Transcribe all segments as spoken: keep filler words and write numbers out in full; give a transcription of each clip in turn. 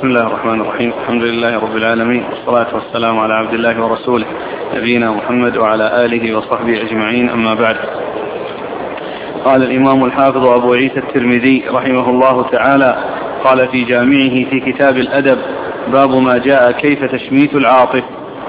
بسم الله الرحمن الرحيم. الحمد لله رب العالمين، والصلاة والسلام على عبد الله ورسوله نبينا محمد وعلى آله وصحبه أجمعين، أما بعد. قال الإمام الحافظ أبو عيسى الترمذي رحمه الله تعالى قال في جامعه في كتاب الأدب: باب ما جاء كيف تشميت العاطف.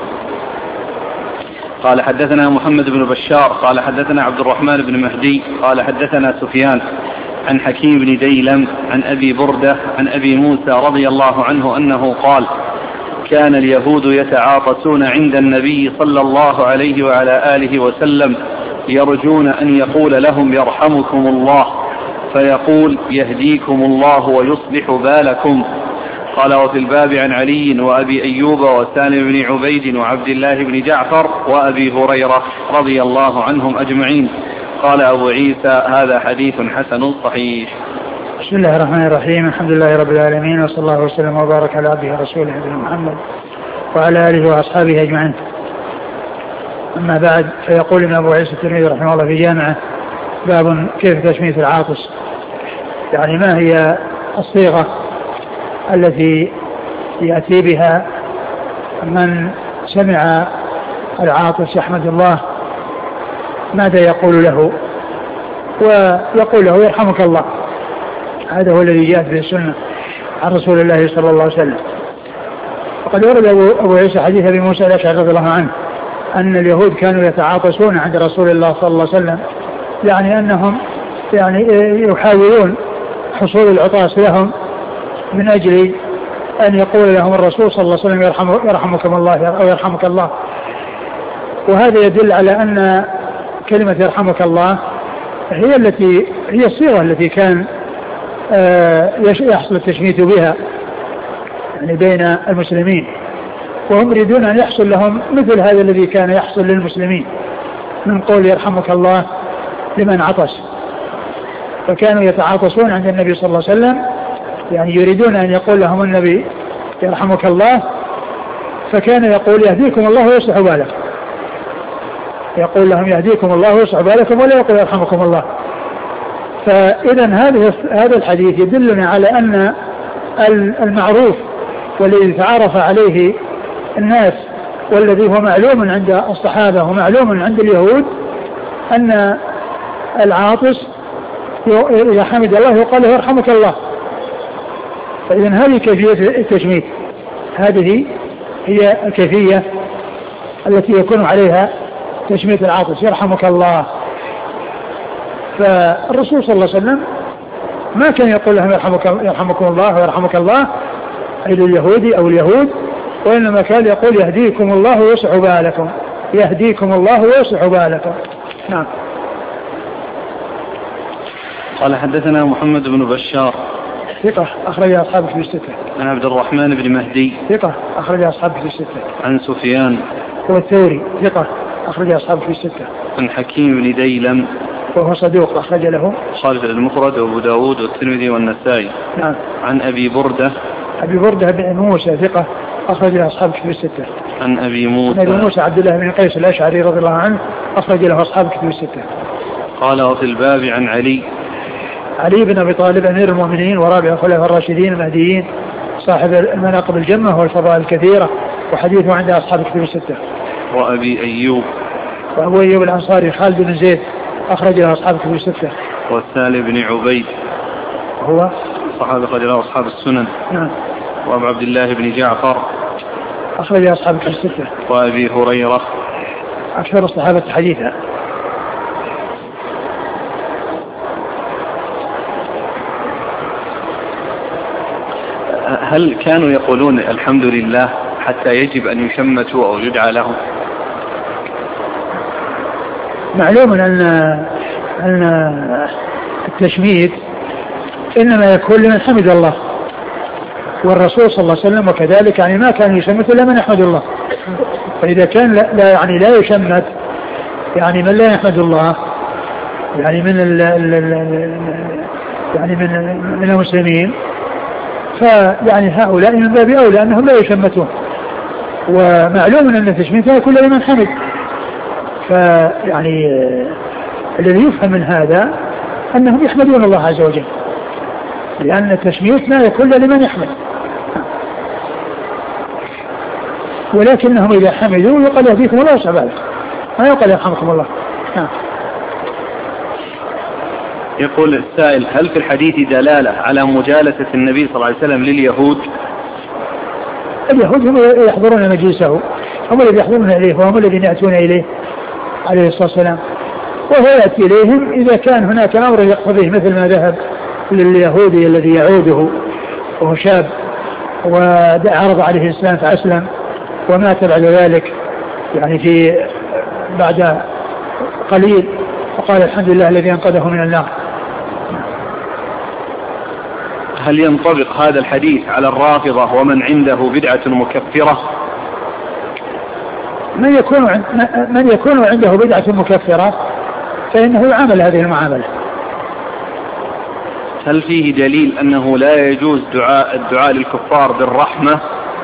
قال حدثنا محمد بن بشار قال حدثنا عبد الرحمن بن مهدي قال حدثنا سفيان عن حكيم بن ديلم عن أبي بردة عن أبي موسى رضي الله عنه أنه قال: كان اليهود يتعاطسون عند النبي صلى الله عليه وعلى آله وسلم يرجون أن يقول لهم يرحمكم الله، فيقول يهديكم الله ويصلح بالكم. قال: وفي الباب عن علي وأبي أيوب وسالم بن عبيد وعبد الله بن جعفر وأبي هريرة رضي الله عنهم أجمعين. قال أبو عيسى: هذا حديث حسن صحيح. بسم الله الرحمن الرحيم. الحمد لله رب العالمين، وصلى الله وسلم وبارك على عبده ورسوله نبينا محمد وعلى آله وأصحابه أجمعين. أما بعد، فيقول ابن أبو عيسى الترمذي رحمه الله في جامعه: باب كيف تشميت العاطس، يعني ما هي الصيغة التي يأتي بها من سمع العاطس يحمد الله، ماذا يقول له؟ ويقول له يرحمك الله. هذا هو الذي جاءت به السنة عن رسول الله صلى الله عليه وسلم. وقد ورد أبو عيسى حديث أبي موسى الأشعري رضي الله عنه أن اليهود كانوا يتعاطسون عند رسول الله صلى الله عليه وسلم، يعني أنهم يعني يحاولون حصول العطاس لهم من أجل أن يقول لهم الرسول صلى الله عليه وسلم يرحم يرحمكم الله أو يرحمك الله. وهذا يدل على أن كلمة يرحمك الله هي التي هي الصيغة التي كان يحصل التشميت بها يعني بين المسلمين، وهم يريدون أن يحصل لهم مثل هذا الذي كان يحصل للمسلمين من قول يرحمك الله لمن عطس. فكانوا يتعاطسون عند النبي صلى الله عليه وسلم، يعني يريدون أن يقول لهم النبي يرحمك الله، فكان يقول يهديكم الله ويصلح بالكم، يقول لهم يهديكم الله ويصلح بالكم ولا يقول يرحمكم الله. فإذا هذا هذا الحديث يدلنا على أن المعروف والذي تعارف عليه الناس والذي هو معلوم عند الصحابة ومعلوم عند اليهود أن العاطس إذا حمد الله يقال له يرحمك الله. فإذا هذه كيفية التشميت، هذه هي الكيفية التي يكون عليها تشميت العاطس يرحمك الله. فالرسول صلى الله عليه وسلم ما كان يقول لهم يرحمك يرحمكم الله ويرحمك الله أي لليهودي أو اليهود، وإنما كان يقول يهديكم الله ويصلح بالكم، يهديكم الله ويصلح بالكم. نعم. قال حدثنا محمد بن بشار ثقة أخرج أصحابه في الستة. عن عبد الرحمن بن مهدي ثقة أخرج أصحابه في الستة. عن سفيان هو الثوري ثقة أخرج أصحابه في الستة. عن حكيم بن ديلم وهو صدوق أخرج له خالد المفرد وأبو داود والترمذي والنسائي. نعم. عن أبي بردة أبي بردة بن موسى ثقة أخرج أصحابه في الستة. عن أبي موسى أبي موسى عبد الله بن قيس الأشعري رضي الله عنه أخرج له أصحابه في الستة. قال: وفي الباب عن علي علي بن أبي طالب أمير المؤمنين ورابع الخلفاء الراشدين المهديين صاحب المناقب الجمة والفضائل الكثيرة، وحديثه عند أصحاب الكتب الستة. وأبي أيوب وأبو أيوب الأنصاري خالد بن زيد أخرج له أصحاب الكتب الستة. وسالم بن عبيد هو صحابي أخرج له أصحاب السنن. نعم. وأبو عبد الله بن جعفر أخرج له أصحاب الكتب الستة. وأبي هريرة أكثر الصحابة حديثا. هل كانوا يقولون الحمد لله حتى يجب أن يشمتوا أو يدعى لهم؟ معلوم أن أن التشميت إنما يكون لمن حمد الله، والرسول صلى الله عليه وسلم وكذلك يعني ما كان يشمت إلا من يحمد الله. فإذا كان لا, لا يعني لا يشمت يعني من لا يحمد الله، يعني من ال ال يعني من من المسلمين، فيعني هؤلاء من باب أولى أنهم لا يشمتون. ومعلوم أن التشميت يكون لمن حمد، فيعني الذي يفهم من هذا أنهم يحمدون الله عز وجل، لأن التشميت لا يكون لمن يحمد. ولكنهم إذا حمدوا يقال يهديكم الله ويصلح بالكم، ما يقال يرحمكم الله. نعم. يقول السائل: هل في الحديث دلالة على مجالسة النبي صلى الله عليه وسلم لليهود؟ اليهود هم يحضرون مجلسه، هم الذين يحضرون إليه وهم الذين يأتون إليه عليه الصلاة والسلام، وهو يأتي إليهم إذا كان هناك أمر يقتضيه، مثل ما ذهب لليهودي الذي يعوده وهو شاب وعرض عليه الإسلام فأسلم ومات بعد ذلك يعني في بعد قليل، وقال الحمد لله الذي أنقذه من النار. هل ينطبق هذا الحديث على الرافضة ومن عنده بدعة مكفرة؟ من يكون من يكون عنده بدعة مكفرة فإنه يعامل هذه المعاملة. هل فيه دليل أنه لا يجوز دعاء الدعاء للكفار بالرحمة؟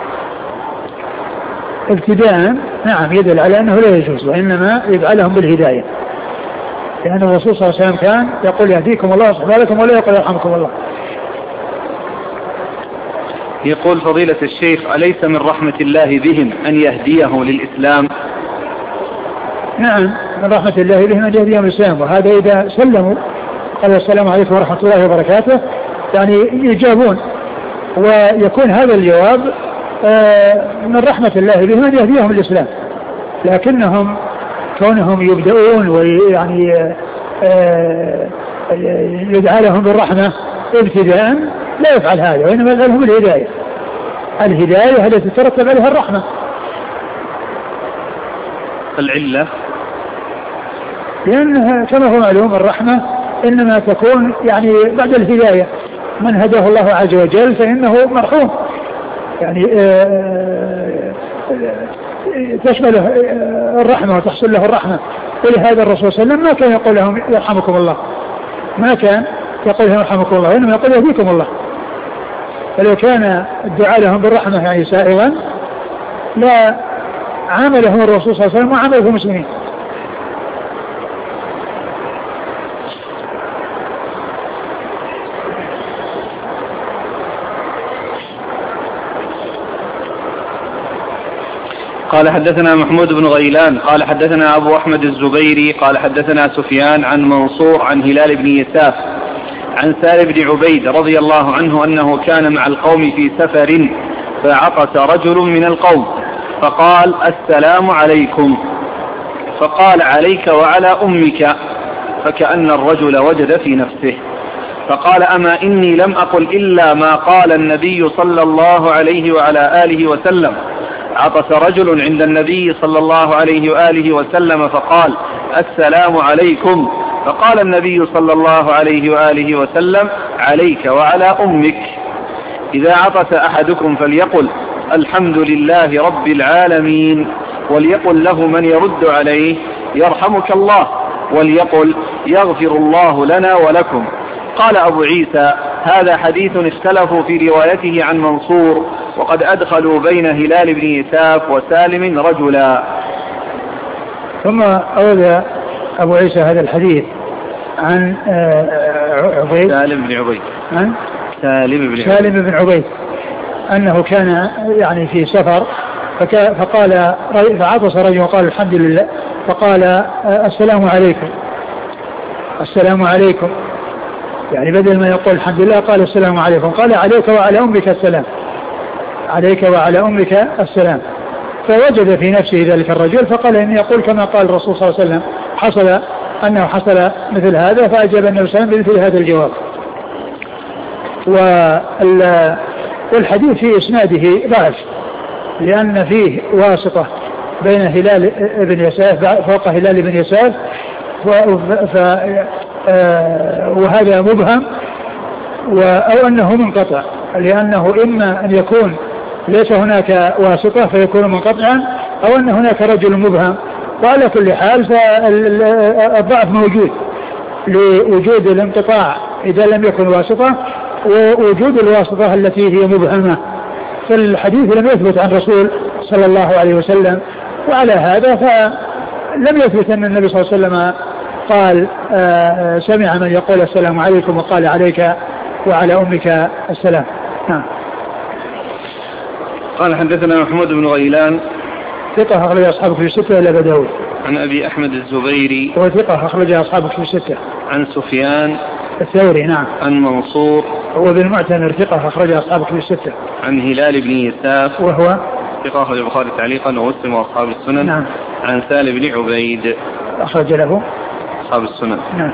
ابتداء نعم يدل على أنه لا يجوز، وإنما يدعى لهم بالهداية، لأن الرسول صلى الله عليه وسلم كان يقول يهديكم الله ويصلح بالكم ولا يقول يرحمكم الله. يقول فضيلة الشيخ: أليس من رحمة الله بهم أن يهديه للإسلام؟ نعم، من رحمة الله بهم أن يهديهم للإسلام، وهذا إذا سلموا قال السلام عليكم ورحمة الله وبركاته يعني يجابون، ويكون هذا الجواب من رحمة الله بهم أن يهديهم للإسلام. لكنهم كونهم يبدأون ويعني يدعى لهم بالرحمة ابتداء لا يفعل هذا، وإنما يفعلهم الهداية. الهداية التي تترتب عليها الرحمة. العلة لأنها كما هو معلوم الرحمة إنما تكون يعني بعد الهداية، من هداه الله عز وجل فإنه مرحوم، يعني تشمل الرحمة وتحصل له الرحمة. ولهذا الرسول صلى الله عليه وسلم ما كان يقول لهم يرحمكم الله، ما كان يقول لهم يرحمكم الله، وإنما يقول يهديكم الله. فلو كان الدعاء لهم بالرحمة يعني سائغا لا عاملهم الرسول صلى الله عليه وسلم وعامله المسلمين. قال حدثنا محمود بن غيلان قال حدثنا أبو أحمد الزبيري قال حدثنا سفيان عن منصور عن هلال بن يساف عن سالم بن عبيد رضي الله عنه أنه كان مع القوم في سفر فعطس رجل من القوم فقال: السلام عليكم. فقال: عليك وعلى أمك. فكأن الرجل وجد في نفسه فقال: أما إني لم أقل إلا ما قال النبي صلى الله عليه وعلى آله وسلم. عطس رجل عند النبي صلى الله عليه وآله وسلم فقال: السلام عليكم. فقال النبي صلى الله عليه وآله وسلم: عليك وعلى أمك. إذا عطس أحدكم فليقل: الحمد لله رب العالمين، وليقل له من يرد عليه: يرحمك الله، وليقل: يغفر الله لنا ولكم. قال أبو عيسى: هذا حديث اختلفوا في روايته عن منصور، وقد أدخلوا بين هلال بن يساف وسالم رجلا. ثم أورد أبو عيسى هذا الحديث عن عبيد سالم بن عبيد عن سالم بن سالم بن عبيد أنه كان يعني في سفر فقال فعطس رجل وقال: الحمد لله. فقال: السلام عليكم. السلام عليكم يعني بدل ما يقول الحمد لله قال السلام عليكم. قال: عليك وعلى أمك السلام. عليك وعلى أمك السلام. فوجد في نفسه ذلك الرجل فقال: إني يقول كما قال الرسول صلى الله عليه وسلم، حصل أنه حصل مثل هذا، فأجاب النبي صلى الله عليه وسلم بمثل هذا الجواب. والحديث في إسناده ضعف، لأن فيه واسطة بين هلال بن يساف فوق هلال بن يساف، وهذا مبهم، أو أنه منقطع، لأنه إما أن يكون ليس هناك واسطة فيكون منقطعا، أو أن هناك رجل مبهم. وعلى كل حال فالضعف موجود لوجود الانقطاع إذا لم يكن واسطة، ووجود الواسطة التي هي مبهمة. فالحديث لم يثبت عن رسول صلى الله عليه وسلم، وعلى هذا فلم يثبت أن النبي صلى الله عليه وسلم قال آه سمع من يقول السلام عليكم وقال: عليك وعلى أمك السلام. نعم. قال حدثنا محمود بن غيلان ثقة أخرج أصحابه في الستة إلا أبا داود. عن أبي أحمد الزبيري هو ثقة أخرج أصحابه في الستة. عن سفيان الثوري نعم. عن منصور هو بن معتمر ثقة أخرج أصحابه في الستة. عن هلال بن يساف وهو ثقة أخرج البخاري تعليقا ومسلم وأصحاب السنن. نعم. عن سالم بن عبيد أخرج له أصحاب السنن. نعم.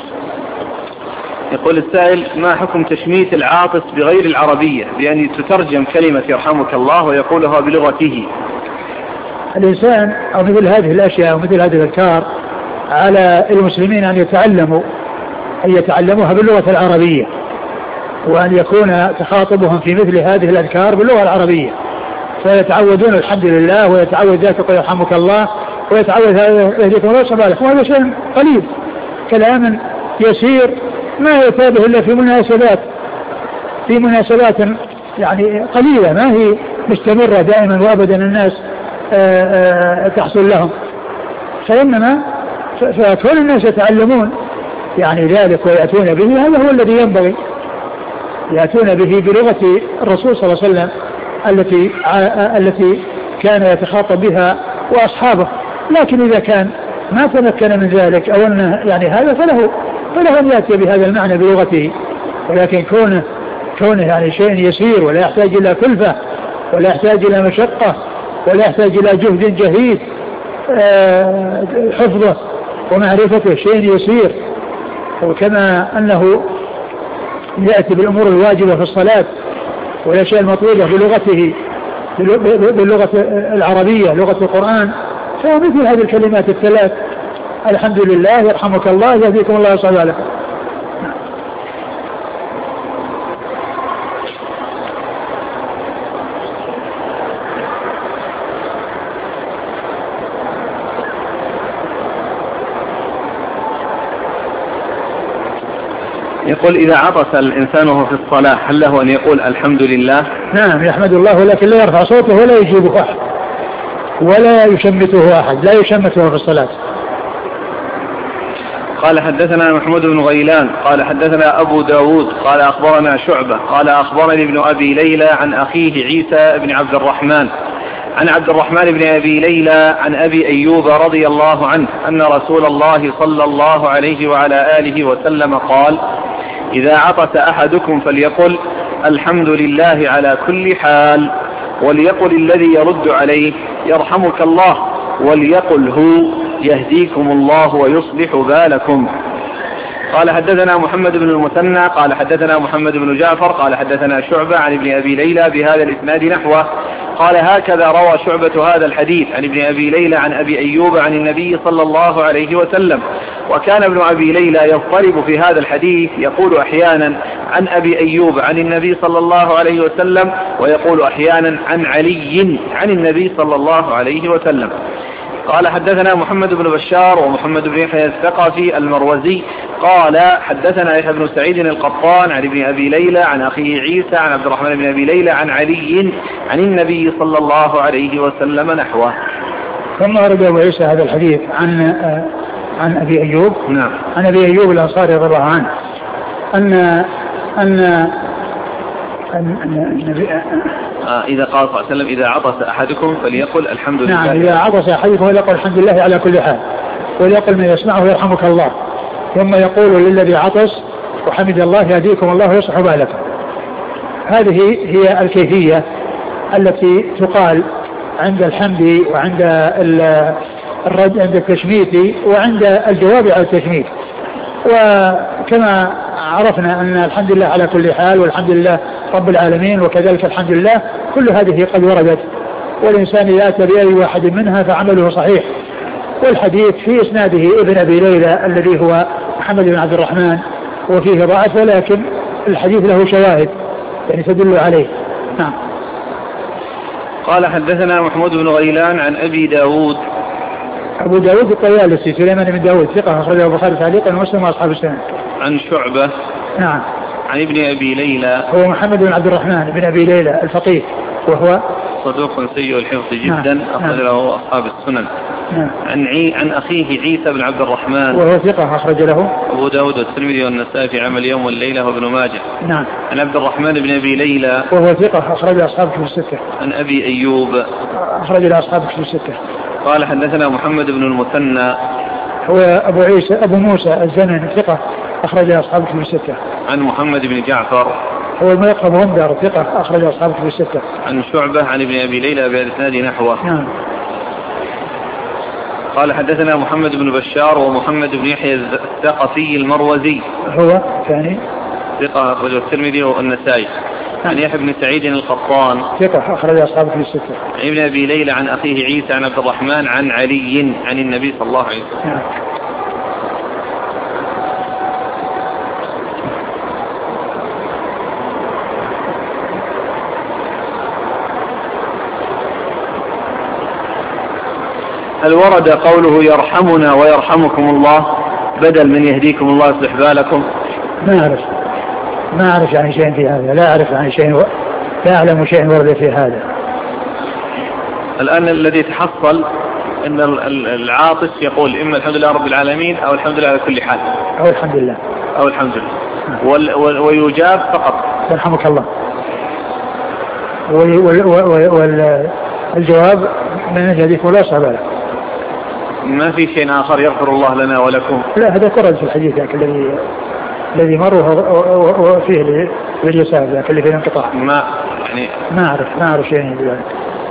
يقول السائل: ما حكم تشميت العاطس بغير العربية بأن تترجم كلمة يرحمك الله ويقولها بلغته؟ الإنسان أو مثل هذه الأشياء أو مثل هذه الأذكار على المسلمين أن يتعلموا أن يتعلموها باللغة العربية، وأن يكون تخاطبهم في مثل هذه الأذكار باللغة العربية، فيتعودون الحمد لله ويتعود ذاك يرحمك الله ويتعود يهديكم الله سبحانه. وهذا شيء قليل، كلام يسير ما يتابه إلا في مناسبات في مناسبات يعني قليلة، ما هي مستمرة دائما وأبدا الناس آآ آآ تحصل لهم. فإنما فكون الناس يتعلمون يعني ذلك ويأتون به، هذا هو الذي ينبغي، يأتون به بلغة الرسول صلى الله عليه وسلم التي التي كان يتخاطب بها وأصحابه. لكن إذا كان ما تمكن من ذلك أو أنه يعني هذا فله فله أن يأتي بهذا المعنى بلغته، ولكن كونه كونه يعني شيء يسير ولا يحتاج إلى كلفة ولا يحتاج إلى مشقة ولا يحتاج إلى جهد جهيد حفظه ومعرفته، شيء يسير. وكما أنه يأتي بالأمور الواجبة في الصلاة والأشياء المطلوبة بلغته باللغة العربية لغة القرآن، فمثل هذه الكلمات الثلاث: الحمد لله، يرحمك الله، يهديكم الله ويصلح لكم. يقول: إذا عطس الإنسان وهو في الصلاة هل له أن يقول الحمد لله؟ نعم يحمد الله، ولكن لا يرفع صوته ولا يجيبه أحد ولا يشمته أحد، لا يشمته في الصلاة. قال: حدثنا محمود بن غيلان قال حدثنا أبو داود قال أخبرنا شعبة قال أخبرني ابن أبي ليلى عن أخيه عيسى بن عبد الرحمن عن عبد الرحمن بن أبي ليلى عن أبي أيوب رضي الله عنه أن رسول الله صلى الله عليه وعلى آله وسلم قال: إذا عطس أحدكم فليقل الحمد لله على كل حال، وليقل الذي يرد عليه يرحمك الله، وليقل هو يهديكم الله ويصلح بالكم. قال: حدثنا محمد بن المثنى قال حدثنا محمد بن جعفر قال حدثنا شعبة عن ابن أبي ليلى بهذا الإسناد نحوه. قال: هكذا روى شعبة هذا الحديث عن ابن أبي ليلى عن أبي أيوب عن النبي صلى الله عليه وسلم. وكان ابن أبي ليلى يضطرب في هذا الحديث، يقول أحيانا عن أبي أيوب عن النبي صلى الله عليه وسلم، ويقول أحيانا عن علي عن النبي صلى الله عليه وسلم. قال: حدثنا محمد بن بشار ومحمد بن يحيى الثقفي المروزي قال حدثنا يحيى بن سعيد القطان عن ابن أبي ليلى عن أخيه عيسى عن عبد الرحمن بن أبي ليلى عن علي عن النبي صلى الله عليه وسلم نحوه. ثم أرد أبو عيسى هذا الحديث عن عن أبي أيوب. نعم. عن أبي أيوب الأنصاري رضي الله عنه أن أن أن النبي آه إذا قال صلى الله عليه وسلم: إذا عطس أحدكم فليقل الحمد لله. نعم، إذا عطس أحدكم فليقل الحمد لله على كل حال، وليقل من يسمعه يرحمك الله، ثم يقول للذي عطس وحمد الله يهديكم الله ويصلح بالكم. هذه هي الكيفية التي تقال عند الحمد وعند الرد عند التشميت وعند الجواب على التشميت. وكما عرفنا أن الحمد لله على كل حال والحمد لله رب العالمين وكذلك الحمد لله، كل هذه قد وردت، والإنسان إذا أتى بأي واحد منها فعمله صحيح. والحديث في إسناده ابن أبي ليلى الذي هو محمد بن عبد الرحمن وفيه ضعف، ولكن الحديث له شواهد يعني تدل عليه. نعم. قال: حدثنا محمود بن غيلان عن أبي داود. أبو داود الطيالسي سليمان بن داود ثقة أخرجه البخاري تعليقا ومسلم وأصحاب السنن. عن شعبة. نعم. عن ابن أبي ليلى هو محمد بن عبد الرحمن بن أبي ليلى الفقيه، وهو صدوق سيء الحفظ جدا. نعم. أخرج له أصحاب السنن. نعم. عن, عي... عن أخيه عيسى بن عبد الرحمن وهو ثقة أخرج له أبو داود والترمذي والنسائي في عمل يوم والليلة وابن ماجه. نعم. عن عبد الرحمن بن أبي ليلى وهو ثقة أخرج أصحاب كتب الستة. عن أبي أيوب أخرج له أصحاب كتب الستة. قال حدثنا محمد بن المثنى هو أبو عيسى أبو موسى الزمن ثقة أخرج أصحاب كتب الستة. عن محمد بن جعفر هو الملقب غندر ثقة أخرج أصحاب كتب الستة. عن شعبة عن ابن أبي ليلى بإسناد نحوه. نعم. قال حدثنا محمد بن بشار ومحمد بن يحيى الثقفي المروزي هو ثاني ثقة أخرج الترمذي والنسائي. عن يحيى بن سعيد القطان ثقة أخرج أصحاب كتب الستة. عن ابن أبي ليلى عن أخيه عيسى عن عبد الرحمن عن علي عن النبي صلى الله عليه وسلم. نعم. هل ورد قوله يرحمنا ويرحمكم الله بدل من يهديكم الله يصلح بالكم؟ ما أعرف ما أعرف عن شيء في هذا، لا أعرف عن شيء و... لا أعلم شيء ورد في هذا. الآن الذي تحصل أن العاطس يقول إما الحمد لله رب العالمين أو الحمد لله على كل حال أو الحمد لله أو الحمد لله وال... وال... ويجاب فقط يرحمك الله، والجواب وال... من يهديك ولا يصلح بالك. ما في شيء آخر يغفر الله لنا ولكم؟ لا، هذا كرد في الحديث ذاك الذي الذي مر وفيه باليسار ذاك اللي فيه انقطاع. ما يعني ما أعرف ما أعرف شيء بذلك.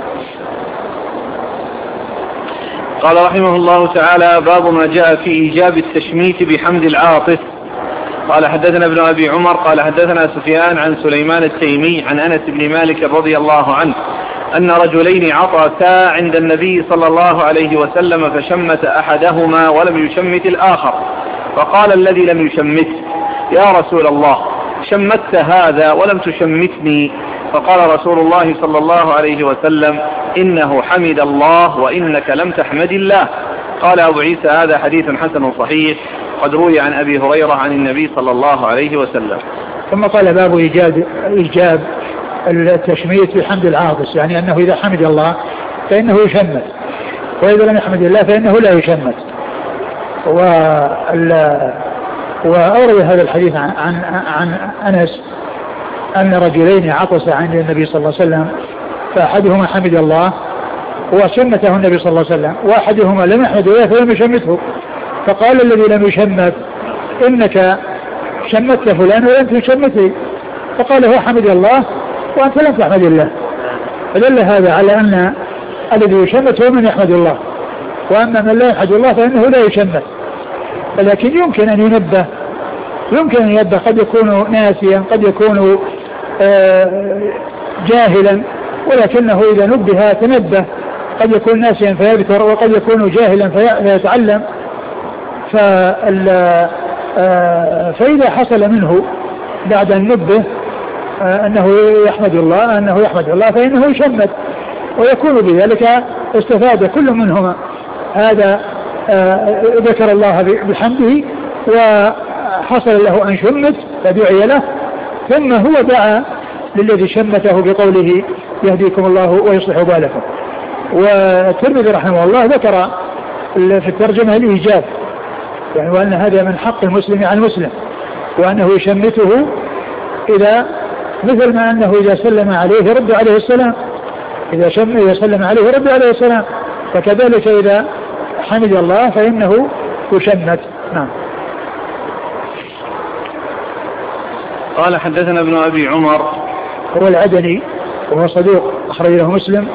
قال رحمه الله تعالى: باب ما جاء في إيجاب التشميت بحمد العاطس. قال حدثنا ابن أبي عمر قال حدثنا سفيان عن سليمان التيمي عن أنس بن مالك رضي الله عنه أن رجلين عطسا عند النبي صلى الله عليه وسلم فشمت أحدهما ولم يشمت الآخر، فقال الذي لم يشمت: يا رسول الله، شمت هذا ولم تشمتني. فقال رسول الله صلى الله عليه وسلم: إنه حمد الله وإنك لم تحمد الله. قال أبو عيسى: هذا حديث حسن صحيح قد روي عن أبي هريرة عن النبي صلى الله عليه وسلم. ثم قال: باب إيجاب إيجاب التشميت بحمد العاطس، يعني أنه إذا حمد الله فإنه يشمت، وإذا لم يحمد الله فإنه لا يشمت. وأورد هذا الحديث عن, عن, عن أنس أن رجلين عطس عند النبي صلى الله عليه وسلم، فأحدهما حمد الله وشمته النبي صلى الله عليه وسلم، وأحدهما لم يحمد الله فلم يشمته، فقال الذي لم يشمت: إنك شمت فلان ولم تشمته. فقال: هو حمد الله وأنت لم تحمد الله. فدل هذا على أن الذي يشمت هو من يحمد الله، وأما من لا يحمد الله فإنه لا يشمت. ولكن يمكن أن ينبه يمكن أن ينبه قد يكون ناسيا، قد يكون جاهلا، ولكنه إذا نبه تنبه. قد يكون ناسيا فيذكر، وقد يكون جاهلا فيتعلم. فإذا حصل منه بعد أن نبه أنه يحمد الله أنه يحمد الله فإنه يشمت، ويكون بذلك استفاد كل منهما. هذا ذكر الله بحمده وحصل له أن شمت فدعي له، ثم هو دعا للذي شمته بقوله: يهديكم الله ويصلح بالكم. والترمذي رحمه الله ذكر في الترجمة الإيجاب، يعني وأن هذا من حق المسلم على المسلم، وأنه يشمته إذا مثل ما أنه إذا سلم عليه رد عليه السلام، إذا شم إذا سلم عليه رد عليه السلام، فكذلك إذا حمد الله فإنه يشمت. نعم. قال حدثنا ابن أبي عمر هو العدني وهو صدوق أخرج له مسلم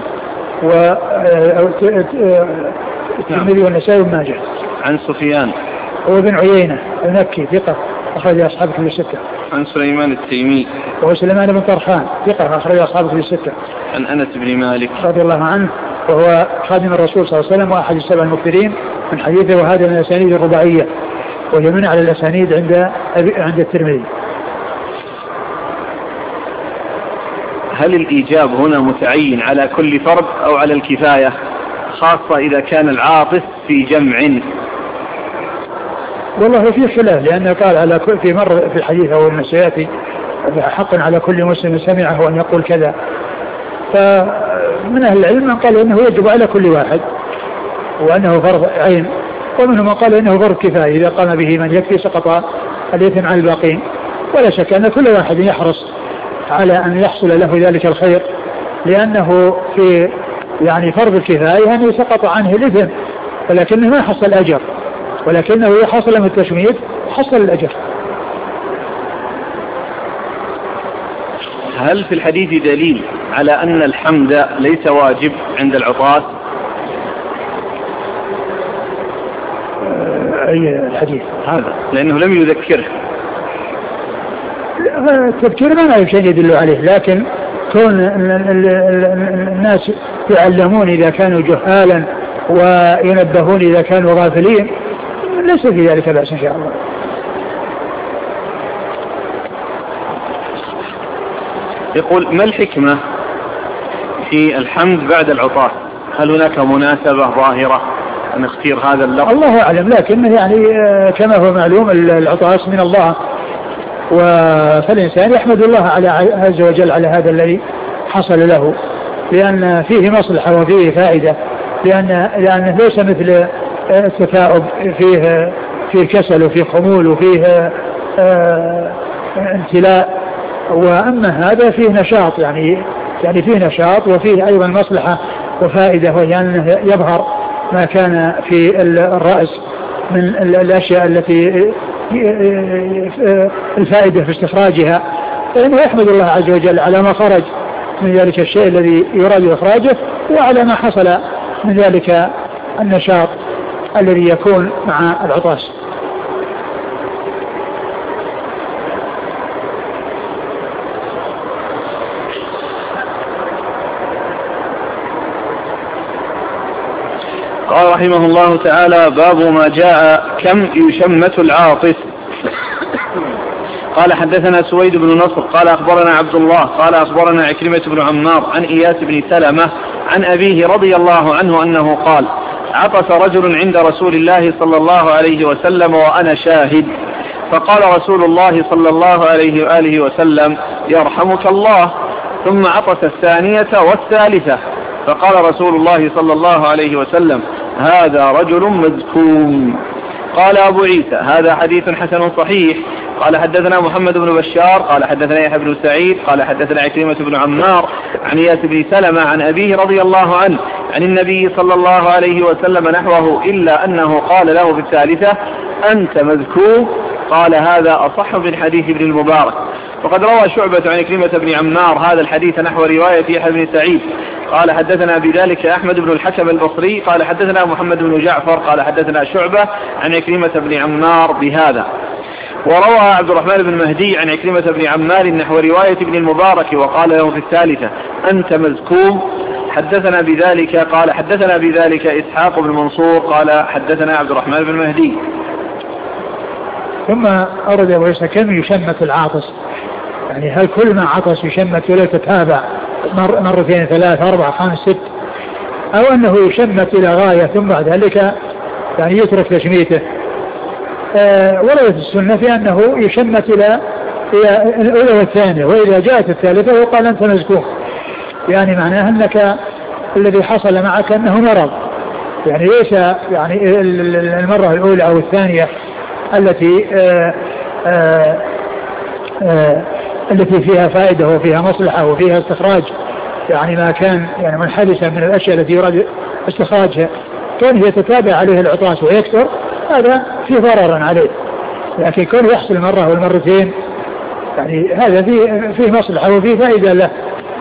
والترمذي والنسائي وابن ماجه. عن سفيان هو بن عيينة المكي ثقة أخرج أصحاب كتب الستة. عن سليمان التيمي وهو سليمان بن طرخان ثقة أخرج أصحاب كتب الستة. عن أنس بن مالك رضي الله عنه وهو خادم الرسول صلى الله عليه وسلم وأحد السبع المكثرين من حديثه، وهذا من الأسانيد الرباعية وهي من على الأسانيد عند عند الترمذي. هل الإيجاب هنا متعين على كل فرد أو على الكفاية، خاصة إذا كان العاطس في جمع؟ والله في خلاف، لأنه قال على كل في مر في الحديث أو المسياتي: حق على كل مسلم سمعه أن يقول كذا. من أهل العلم من قال إنه يجب على كل واحد وأنه فرض عين، ومنهم من قال إنه فرض كفاية إذا قام به من يكفي سقط الإثم عن الباقين. ولا شك أن كل واحد يحرص على أن يحصل له ذلك الخير، لأنه في يعني فرض الكفاية يعني سقط عنه الإثم ولكنه ما حصل أجر، ولكنه يحصل من التشميت حصل الأجر. هل في الحديث دليل على أن الحمد ليس واجب عند العطاس؟ أي الحديث هذا لأنه لم يذكره. التذكير ما له شيء يدل عليه، لكن كون الناس يعلمون إذا كانوا جهالا وينبهون إذا كانوا غافلين ليس في ذلك بأس إن شاء الله. يقول ما الحكمة في الحمد بعد العطاس؟ هل هناك مناسبة ظاهرة أن اختير هذا اللفظ؟ الله أعلم، لكن يعني كما هو معلوم العطاس من الله، فالإنسان يحمد الله على عز وجل على هذا الذي حصل له، لأن فيه مصلحة وفيه فائدة، لأن لأنه ليس مثل التثاؤب فيه فيه كسل وفيه خمول وفيه امتلاء، وأما هذا فيه نشاط، يعني يعني فيه نشاط وفيه أيضا مصلحة وفائدة، وهي أنه يظهر ما كان في الرأس من الأشياء التي الفائدة في استخراجها، فإنه يحمد الله عز وجل على ما خرج من ذلك الشيء الذي يراد إخراجه، وعلى ما حصل من ذلك النشاط الذي يكون مع العطاس. قال رحمه الله تعالى: باب ما جاء كم يشمت العاطس. قال حدثنا سويد بن نصر قال أخبرنا عبد الله قال أخبرنا عكرمة بن عمار عن إياس بن سلمة عن أبيه رضي الله عنه أنه قال: عطس رجل عند رسول الله صلى الله عليه وسلم وأنا شاهد، فقال رسول الله صلى الله عليه وآله وسلم: يرحمك الله. ثم عطس الثانية والثالثة، فقال رسول الله صلى الله عليه وسلم: هذا رجل مذكوم. قال أبو عيسى: هذا حديث حسن صحيح. قال حدثنا محمد بن بشار قال حدثنا يحيى بن سعيد قال حدثنا عكرمة بن عمار عن إياس بن سلمة عن أبيه رضي الله عنه عن النبي صلى الله عليه وسلم نحوه، إلا أنه قال له في الثالثة: أنت مذكوم. قال: هذا أصح من حديث ابن المبارك. وقد روى شعبة عن عكرمة بن عمار هذا الحديث نحو رواية يحيى بن سعيد قال حدثنا بذلك أحمد بن الحكم البصري قال حدثنا محمد بن جعفر قال حدثنا شعبة عن عكرمة بن عمار بهذا. وروى عبد الرحمن بن مهدي عن عكرمة بن عمار نحو رواية ابن المبارك وقال له في الثالثة: أنت مذكوم. حدثنا بذلك قال حدثنا بذلك إسحاق بن منصور قال حدثنا عبد الرحمن بن مهدي. ثم أرد أبو عيسى: كم يشمت العاطس؟ يعني هل كل ما عطس يشمت ولا تتابع مر مرتين ثلاث أربع خمس ست، أو أنه يشمت إلى غاية ثم بعد ذلك يعني يترك تشميته؟ أه وردت السنة في أنه يشمت إلى الأولى والثانية، وإذا جاءت الثالثة وقال: أنت مزكوم، يعني معناه أنك الذي حصل معك أنه مرض، يعني ليس يعني المرة الأولى أو الثانية التي أه أه أه التي فيها فائدة وفيها مصلحة وفيها استخراج، يعني ما كان يعني منحدثا من الأشياء التي يراد استخراجها، كان يتتابع عليه العطاس ويكثر، هذا في ضرر عليه. لكن كونه يحصل مرة والمرتين يعني هذا فيه فيه مصلحة وفيه فائدة له،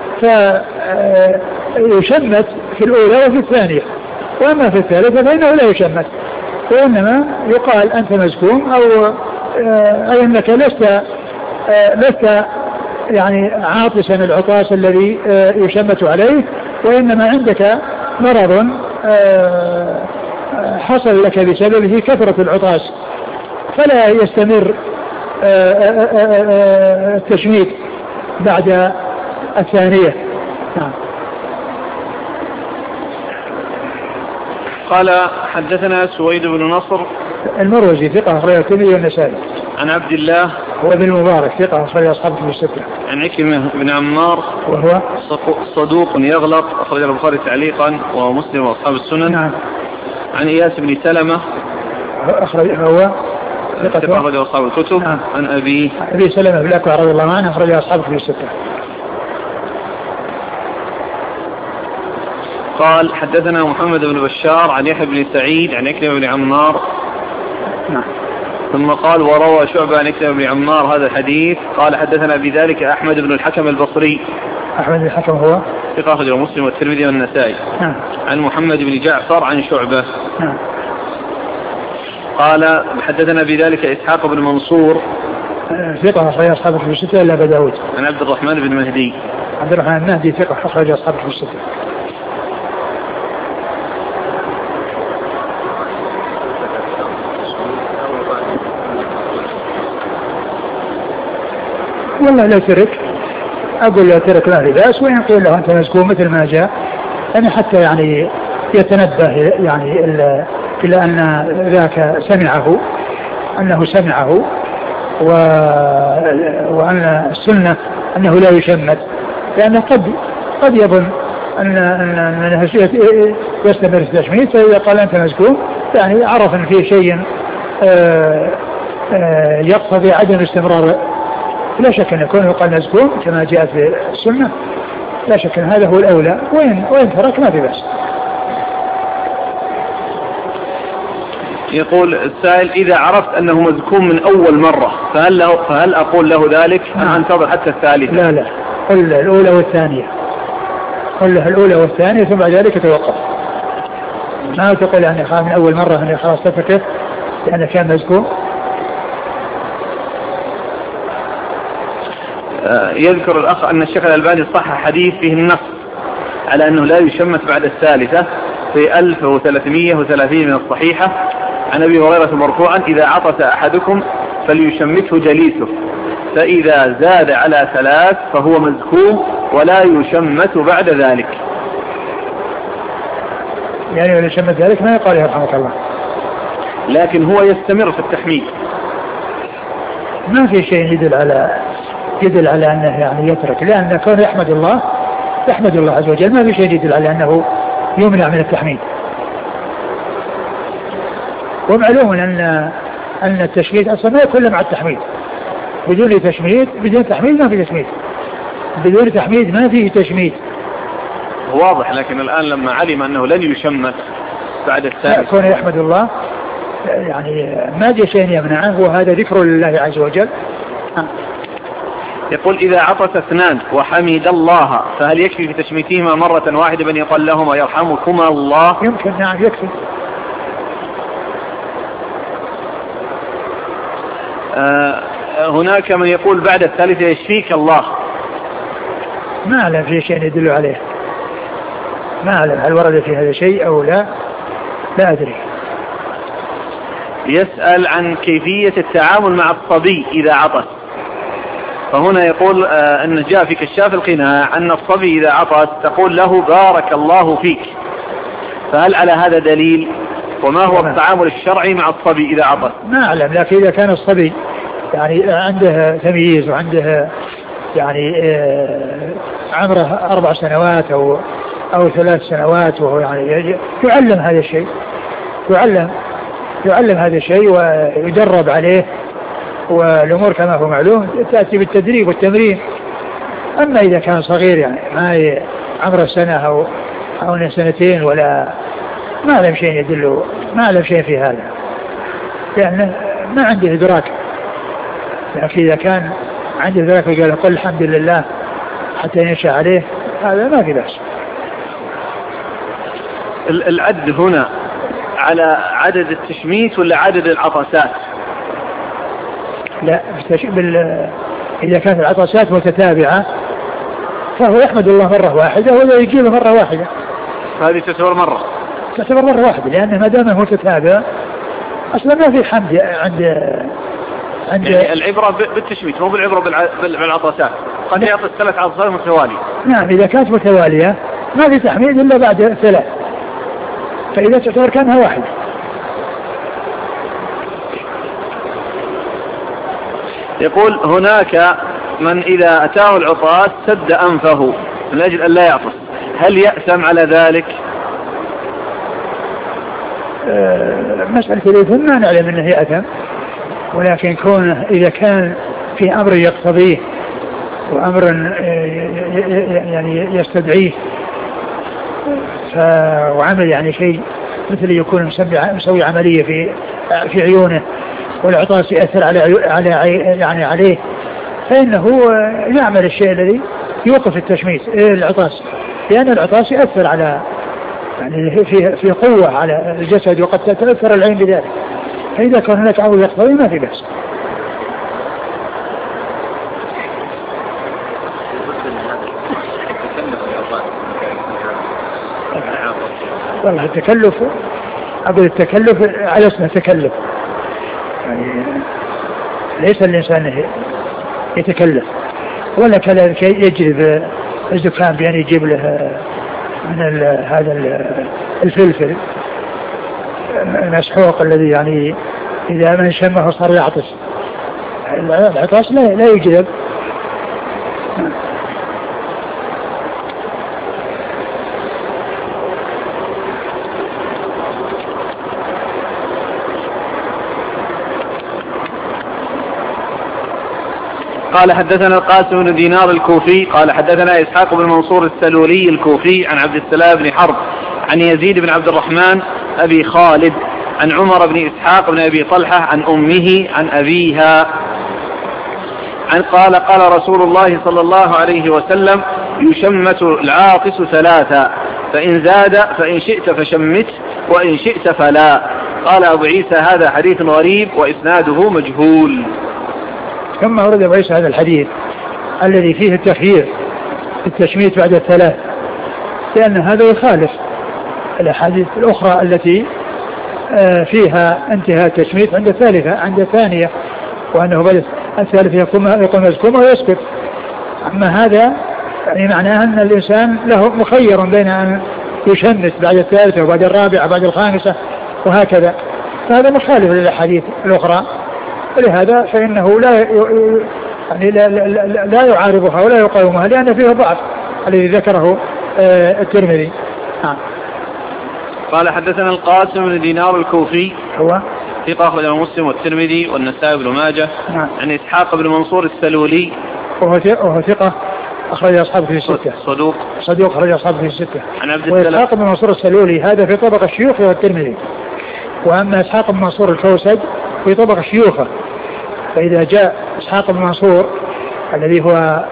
فيشمت في الأولى وفي الثانية، وأما في الثالثة فإنه لا يشمت، وإنما يقال: أنت مزكوم، أو أي أنك لست لست يعني عاطسا العطاس الذي يشمت عليه، وإنما عندك مرض حصل لك بسببه كثرة العطاس، فلا يستمر التشميت بعد الثانية. قال حدثنا سويد بن نصر المروزي ثقة أخرجه الترمذي والنسائي. عن عبد الله هو بن المبارك ثقة أخرج أصحاب الكتب الستة. عن عكرمة بن عمار وهو صدوق يغلط أخرج البخاري تعليقا ومسلم وأصحاب السنن. نعم. عن إياس بن سلمة أخرج هو ثقة أخرج أصحاب الكتب. نعم. عن أبي أبي سلمة بن الأكوع رضي الله عنه أخرج أصحاب الكتب الستة. قال حدثنا محمد بن بشار عن يحيى بن سعيد عن عكرمة بن عمار. نعم. ثم قال وروى شعبة عن عكرمة بن عمار هذا الحديث. قال حدثنا بذلك أحمد بن الحكم البصري. أحمد بن الحكم هو ثقة أخرجه مسلم والترمذي والنسائي. نعم. عن محمد بن جعفر عن شعبة. نعم. قال حدثنا بذلك إسحاق بن منصور ثقة أخرج أصحاب الكتب الستة إلا أبا داود. عن عبد الرحمن بن مهدي. عبد الرحمن بن مهدي ثقة أخرج أصحاب الكتب الستة. والله لو ترك أقول لو ترك لا لباس، وإن قيل له أنت مزكوم مثل ما جاء يعني حتى يعني يتنبه يعني إلى أن ذاك سمعه أنه سمعه و... وأن السنة أنه لا يشمت، لأنه قد قد يظن أن أنه يستمر في التشميت، فإذا قال أنت مزكوم يعني عرف أن فيه شيء يقتضي عدم استمرار. لا شك أن يكون يقال مزكوم كما جاءت في السنة، لا شك أن هذا هو الأولى، وإن, وإن ترك ما في بأس. يقول السائل إذا عرفت أنه مزكوم من أول مرة فهل, له فهل أقول له ذلك أم أنتظر حتى الثالثة؟ لا لا قل الأولى والثانية، قل له الأولى والثانية ثم بعد ذلك توقف. ما تقول يعني خلاص من أول مرة أنه خلاص تفكر لأنه كان مزكوم. يذكر الأخ أن الشيخ الألباني صحح حديث فيه النص على أنه لا يشمت بعد الثالثة في ألف وثلاثمائة وثلاثين من الصحيحة عن أبي هريرة مرفوعا إذا عطس أحدكم فليشمته جليسه فإذا زاد على ثلاث فهو مزكوم ولا يشمت بعد ذلك. يعني ولا يشمت ذلك ما يقال يرحمك الله، لكن هو يستمر في التحميد. ما في شيء يدل على يدل على أنه يعني يترك، لأن كون يحمد الله يحمد الله عز وجل، ما في شيء يدل على أنه يمنع من التحميد. ومعلوم أن أن التشميد أصلا ما يكون مع التحميد، بدون تشميد بدون تحميد ما في تشميد، بدون تحميد ما فيه تشميد. واضح، لكن الآن لما علم أنه لن يشمت بعد الثالث كون يحمد الله يعني ما جاء شيء يمنعه، وهذا ذكر لله عز وجل. يقول إذا عطس اثنان وحمد الله فهل يكفي في تشميتهما مرة واحدة بأن يقال لهما يرحمكما الله؟ يمكن، نعم يكفي. آه هناك من يقول بعد الثالثة يشفيك الله. ما أعلم في شيء يدل عليه، ما أعلم هل ورد في هذا شيء أو لا، لا أدري. يسأل عن كيفية التعامل مع الصبي إذا عطس، فهنا يقول آه أن جاء في كشاف القناع أن الصبي إذا عطس تقول له بارك الله فيك، فهل على هذا دليل؟ وما هو التعامل الشرعي مع الصبي إذا عطس؟ ما أعلم، لكن إذا كان الصبي يعني عنده تمييز وعنده يعني آه عمره أربع سنوات أو أو ثلاث سنوات وهو يعني يعلم هذا الشيء، يعلم يعلم هذا الشيء ويدرب عليه، والأمور كما هو معلوم تأتي بالتدريب والتمرين. أما إذا كان صغير يعني ما عمره سنة أو أو سنتين ولا ما أعلم شيء يدله، ما أعلم شيء في هذا، لأنه ما عنده إدراك. لكن إذا كان عنده إدراك وقال قل الحمد لله حتى ينشأ عليه هذا ما في بأس. العد هنا على عدد التشميت ولا عدد العطسات؟ لا بال... إذا كانت العطسات متتابعة فهو يحمد الله مرة واحدة ولا يجيبه مرة واحدة، هذه تعتبر مرة تعتبر مرة واحدة، لأنه ما دام متتابع أصلا ما في حمد عند عند يعني العبرة بالتشميت مو بالعبرة بالع... بالعطسات. قد يعطس ثلاث عطسات متوالية. نعم إذا كانت متوالية ما في تحميد إلا بعد ثلاث، فإذا تعتبر كانها واحدة. يقول هناك من إذا أتاه العطاس سد أنفه من أجل أن لا يعطس، هل يأثم على ذلك؟ أه مسألة الإثم ما نعلم أنه يأثم، ولكن كونه إذا كان في أمر يقتضيه وأمر يعني يستدعيه وعمل يعني شيء مثل يكون مسوي عملية في في عيونه والعطاس يأثر على على يعني عليه، فإنه يعمل الشيء الذي يوقف التشميس العطاس، لأن العطاس يأثر على يعني في في قوة على الجسد وقد تتأثر العين بذلك، فإذا كان هناك أمر يقتضي ما في بأس. والله التكلف أقول التكلف على اسمه تكلف، يعني ليس الإنسان يتكلف، ولا كذلك يجلب الزكام بأن يجيب له من هذا الفلفل المسحوق الذي يعني إذا من شمه صار يعطس، العطاس لا لا يجلب. قال حدثنا القاسم بن دينار الكوفي قال حدثنا إسحاق بن منصور السلولي الكوفي عن عبد السلام بن حرب عن يزيد بن عبد الرحمن أبي خالد عن عمر بن إسحاق بن أبي طلحة عن أمه عن أبيها عن قال قال رسول الله صلى الله عليه وسلم يشمت العاطس ثلاثا فإن زاد فإن شئت فشمت وإن شئت فلا. قال أبو عيسى هذا حديث غريب وإسناده مجهول. ثم ورد أبو عيسى هذا الحديث الذي فيه التخيير التشميت بعد الثلاث، لأن هذا يخالف الأحاديث الأخرى التي فيها انتهاء التشميت عند الثالثة عند الثانية، وأنه بعد الثالثة يقوم يقوم يزكم ويسكت. أما هذا يعني معناه أن الإنسان له مخير بين أن يشمت بعد الثالثة وبعد الرابعة وبعد الخامسة وهكذا، فهذا مخالف للأحاديث الأخرى، ولهذا فإنه لا يعني لا, لا, لا يعارضها ولا يقاومها، لأن فيه ضعف الذي ذكره الترمذي. آه. قال حدثنا القاسم بن دينار الكوفي هو ثقة أخرجه مسلم والترمذي والنسائي بن ماجه نعم. عن إسحاق بن منصور السلولي وهو ثقة أخرج أصحابه في الستة صدوق صدوق أخرج أصحابه في الستة. عن عبد السلام وإسحاق بن منصور السلولي هذا في طبق الشيوخ والترمذي، وأما إسحاق بن منصور الكوسج في طبق الشيوخ، فإذا جاء إسحاق بن منصور الذي هو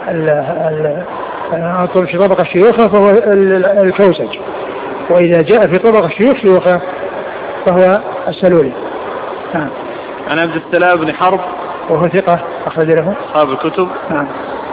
في طبق الشيوخ فهو الكوسج، وإذا جاء في طبق الشيوخ شيوخه فهو السلولي. نعم. عن عبد السلام بن حرب وهو ثقة أخرج له أصحاب الكتب. نعم.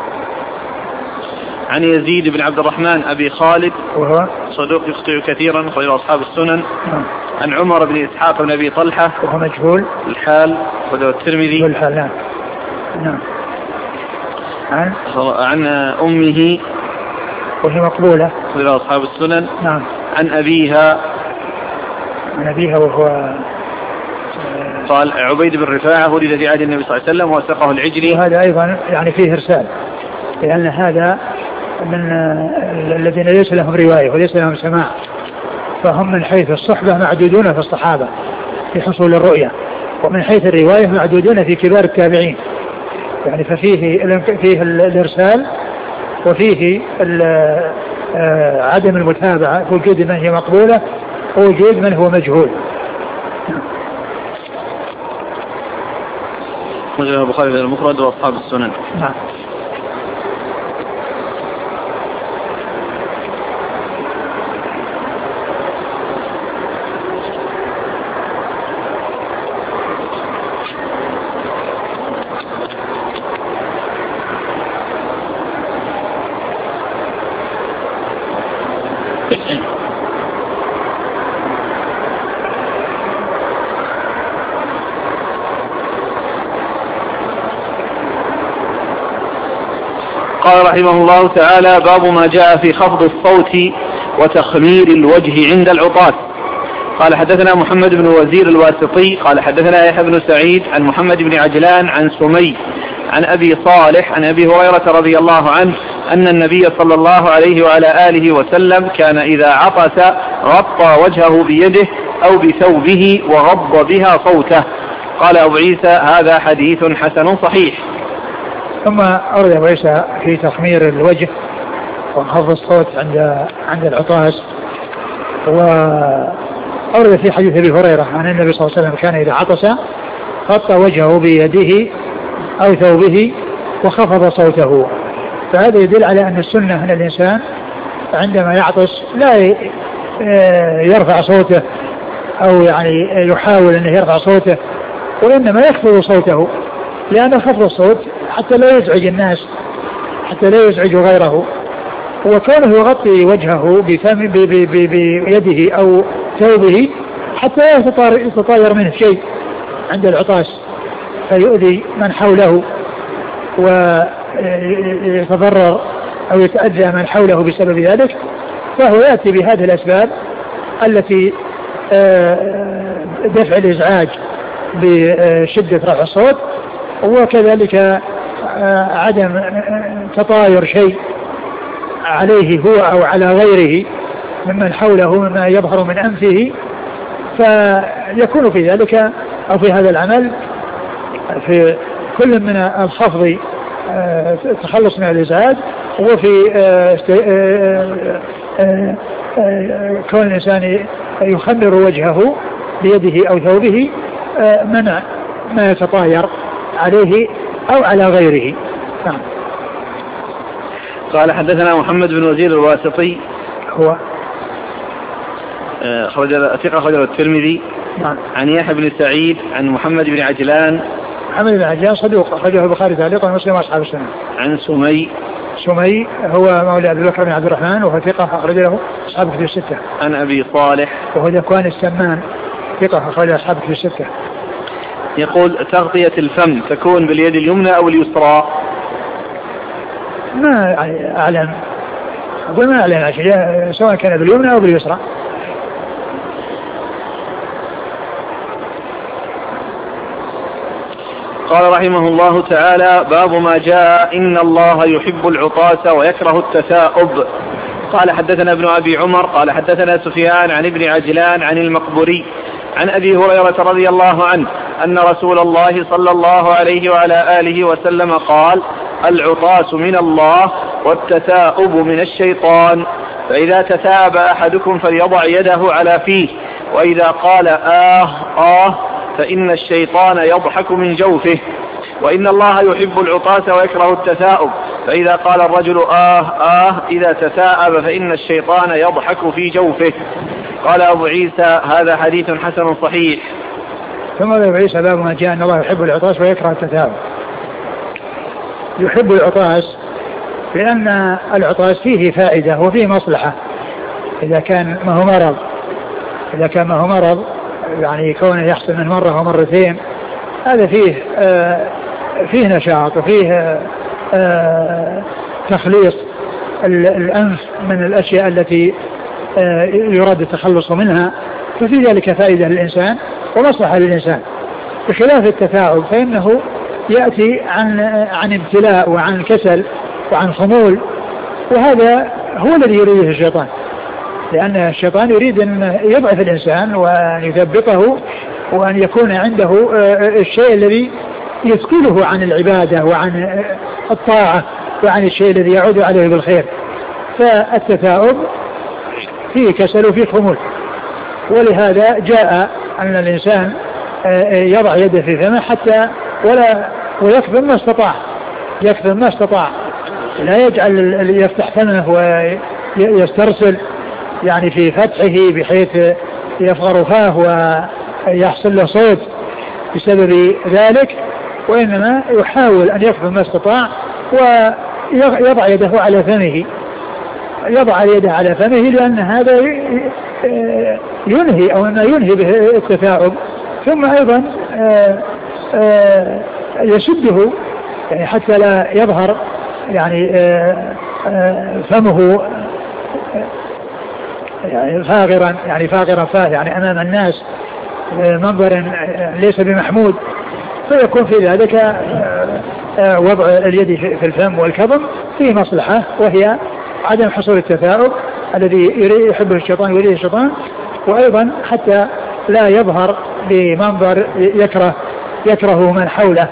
عن يزيد بن عبد الرحمن أبي خالد وهو صدوق يخطئ كثيرا أخرجه أصحاب السنن. نعم. عن عمر بن إسحاق بن أبي طلحة وهو مجهول الحال أخرجه الترمذي الحال. نعم. نعم. عن عن أمه وهي مقبولة أخرجه أصحاب السنن. نعم. عن أبيها عن أبيها وهو قال عبيد بن رفاعة ولد في عهد النبي صلى الله عليه وسلم وثقه العجلي، وهذا أيضا يعني فيه إرسال، لأن هذا من الذين ليس لهم رواية وليس لهم سماع، فهم من حيث الصحبة معدودون في الصحابة في حصول الرؤية، ومن حيث الرواية معدودون في كبار التابعين، يعني ففيه فيه الإرسال وفيه عدم المتابعة، وجود من هي مقبولة ووجود من هو مجهول. مجرى البخاري في المفرد وأصحاب السنن. نعم. قال رحمه الله تعالى باب ما جاء في خفض الصوت وتخمير الوجه عند العطاس. قال حدثنا محمد بن وزير الواسطي قال حدثنا يحيى بن سعيد عن محمد بن عجلان عن سمي عن أبي صالح عن أبي هريرة رضي الله عنه أن النبي صلى الله عليه وعلى آله وسلم كان إذا عطس غطى وجهه بيده أو بثوبه وغض بها صوته. قال أبو عيسى هذا حديث حسن صحيح. ثم أورد أبو عيسى في تخمير الوجه وخفض الصوت عند عند العطاس، وأورد في حديث أبي هريرة عن النبي صلى الله عليه وسلم كان إذا عطس غطى وجهه بيده أو ثوبه وخفض صوته. فهذا يدل على أن السنة أن الإنسان عندما يعطس لا يرفع صوته أو يعني يحاول أنه يرفع صوته، وإنما يخفض صوته، لأن خفض الصوت حتى لا يزعج الناس، حتى لا يزعج غيره. وكونه يغطي وجهه بفم بيده أو ثوبه حتى يتطاير منه شيء عند العطاس فيؤذي من حوله ويتضرر أو يتأذى من حوله بسبب ذلك، فهو يأتي بهذه الأسباب التي دفع الإزعاج بشدة رفع الصوت، وكذلك عدم تطاير شيء عليه هو أو على غيره ممن حوله مما يظهر من أنفه، فيكون في ذلك أو في هذا العمل في كل من الخفض التخلص من الإزعاج، وفي كون الإنسان يخمر وجهه بيده أو ثوبه منع ما يتطاير عليه أو على غيره. نعم. قال حدثنا محمد بن وزير الواسطي هو خرج ثقة خرج الترمذي. نعم. عن يحيى بن سعيد عن محمد بن عجلان. محمد بن عجلان صدوق أخرجه البخاري تعليقا ومسلم وأصحاب السنة. عن سمي. سمي هو مولى أبي بكر بن عبد الرحمن وهو ثقة أخرج له أصحاب كتب الستة. عن أبي صالح وهو ذكوان السمان ثقة أخرج أصحاب كتب الستة. يقول تغطية الفم تكون باليد اليمنى أو اليسرى؟ ما أعلم، أقول ما أعلم سواء كان باليمنى أو باليسرى. قال رحمه الله تعالى باب ما جاء إن الله يحب العطاس ويكره التثاؤب. قال حدثنا ابن أبي عمر قال حدثنا سفيان عن ابن عجلان عن المقبري عن أبي هريرة رضي الله عنه أن رسول الله صلى الله عليه وعلى آله وسلم قال العطاس من الله والتثاؤب من الشيطان، فإذا تثاءب أحدكم فليضع يده على فيه، وإذا قال آه آه فإن الشيطان يضحك من جوفه، وإن الله يحب العطاس ويكره التثاؤب، فإذا قال الرجل آه آه إذا تثاءب فإن الشيطان يضحك في جوفه. قال أبو عيسى هذا حديث حسن صحيح. ثم أبو عيسى باب ما جاء أن الله يحب العطاس ويكره التثاؤب. يحب العطاس لأن العطاس فيه فائدة وفيه مصلحة، إذا كان ما هو مرض إذا كان ما هو مرض يعني كونه يحصل من مرة ومرتين هذا فيه آه فيه نشاط وفيه آه تخليص الأنف من الأشياء التي آه يراد التخلص منها، ففي ذلك فائدة للإنسان ومصلحة للإنسان، بخلاف التثاؤب فإنه يأتي عن عن ابتلاء وعن كسل وعن خمول، وهذا هو الذي يريده الشيطان، لأن الشيطان يريد أن يضعف الإنسان وأن يثبطه وأن يكون عنده الشيء الذي يثقله عن العبادة وعن الطاعة وعن الشيء الذي يعود عليه بالخير. فالتثاؤب فيه كسل وفيه خمول، ولهذا جاء أن الإنسان يضع يده في فمه حتى ولا ويكفر ما استطاع يكفر ما استطاع لا يجعل يفتح فمه ويسترسل يعني في فتحه بحيث يفغر فاه ويحصل له صوت بسبب ذلك، وإنما يحاول أن يكفر ما استطاع ويضع يده على فمه يضع يده على فمه لأن هذا ينهي أو ما ينهي به التثاؤب، ثم أيضا يشده يعني حتى لا يظهر يعني فمه يعني فاغرا يعني فاغرا فاه يعني أمام الناس منظر ليس بمحمود، فيكون في ذلك وضع اليد في الفم والكظم فيه مصلحة، وهي عدم حصول التثاؤب الذي يحبه الشيطان ويريده الشيطان، وأيضا حتى لا يظهر بمنظر يكره يكره من حوله،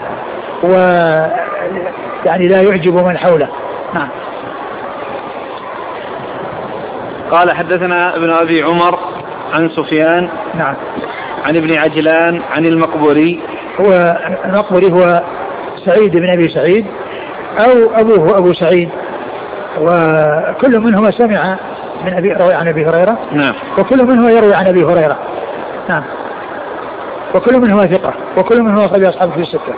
ويعني لا يعجب من حوله. نعم. قال حدثنا ابن أبي عمر عن سفيان نعم عن ابن عجلان عن المقبوري. هو المقبوري هو سعيد بن أبي سعيد أو أبوه أبو سعيد، وكل منهما سمع من أبي روي عن أبي هريرة. نعم. وكل منهما يروي عن أبي هريرة. نعم. وكل منهما ثقة، وكل منهما أخرج أصحابه في الستة.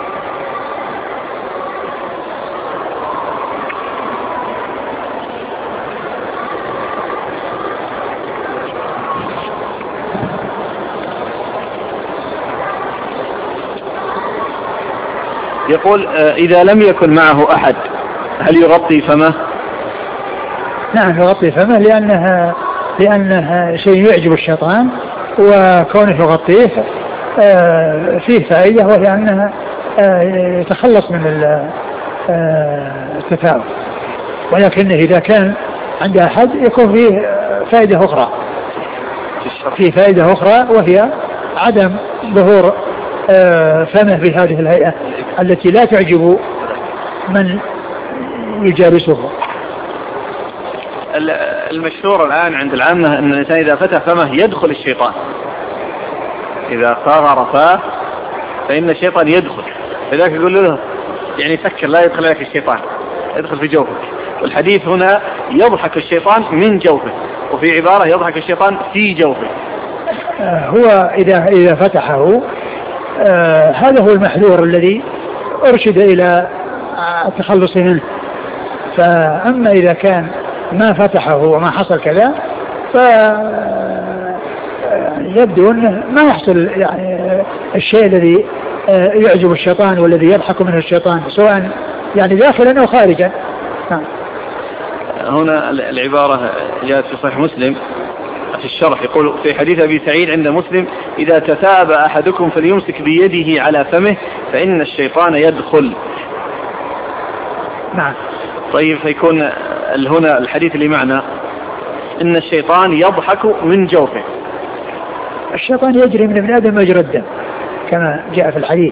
يقول إذا لم يكن معه أحد هل يغطي فمه؟ نعم يغطي فمه، لأنها لأنها شيء يعجب الشيطان، وكونه يغطيه فيه فائدة، وهي أنها يتخلص من التثاؤب. ولكن إذا كان عند أحد يكون فيه فائدة أخرى فيه فائدة أخرى وهي عدم ظهور فمه بهذه الهيئة التي لا تعجب من يجالسه. المشهور الآن عند العامة أن الإنسان إذا فتح فمه يدخل الشيطان، إذا صغر فاه فإن الشيطان يدخل، فذلك يقول له يعني سكر لا يدخل لك الشيطان، يدخل في جوفك. والحديث هنا يضحك الشيطان من جوفه، وفي عبارة يضحك الشيطان في جوفه. هو إذا إذا فتحه آه هذا هو المحذور الذي أرشد إلى التخلص منه. فأما إذا كان ما فتحه وما حصل كذا فيبدو أنه ما يحصل يعني الشيء الذي يعجب الشيطان والذي يضحك منه الشيطان، سواء يعني داخلا أو خارجا. هنا العبارة جاءت في صحيح مسلم في الشرح، يقول في حديث أبي سعيد عند مسلم: إذا تثاب أحدكم فليمسك بيده على فمه فإن الشيطان يدخل. نعم. طيب فيكون هنا الحديث اللي معنا إن الشيطان يضحك من جوفه. الشيطان يجري من ابن آدم مجرى الدم كما جاء في الحديث،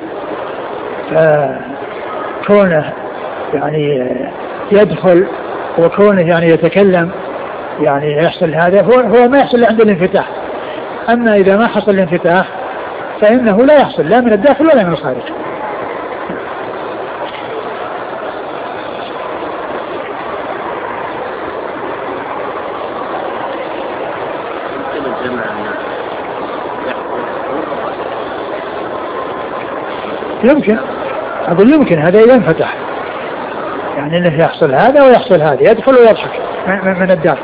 فكونه يعني يدخل وكونه يعني يتكلم يعني يحصل هذا هو, هو ما يحصل عند الانفتاح. أما إذا ما حصل الانفتاح فإنه لا يحصل لا من الداخل ولا من الخارج. يمكن أقول يمكن هذا إذا انفتح، يعني أنه يحصل هذا ويحصل هذا، يدخل ويضحك من الداخل.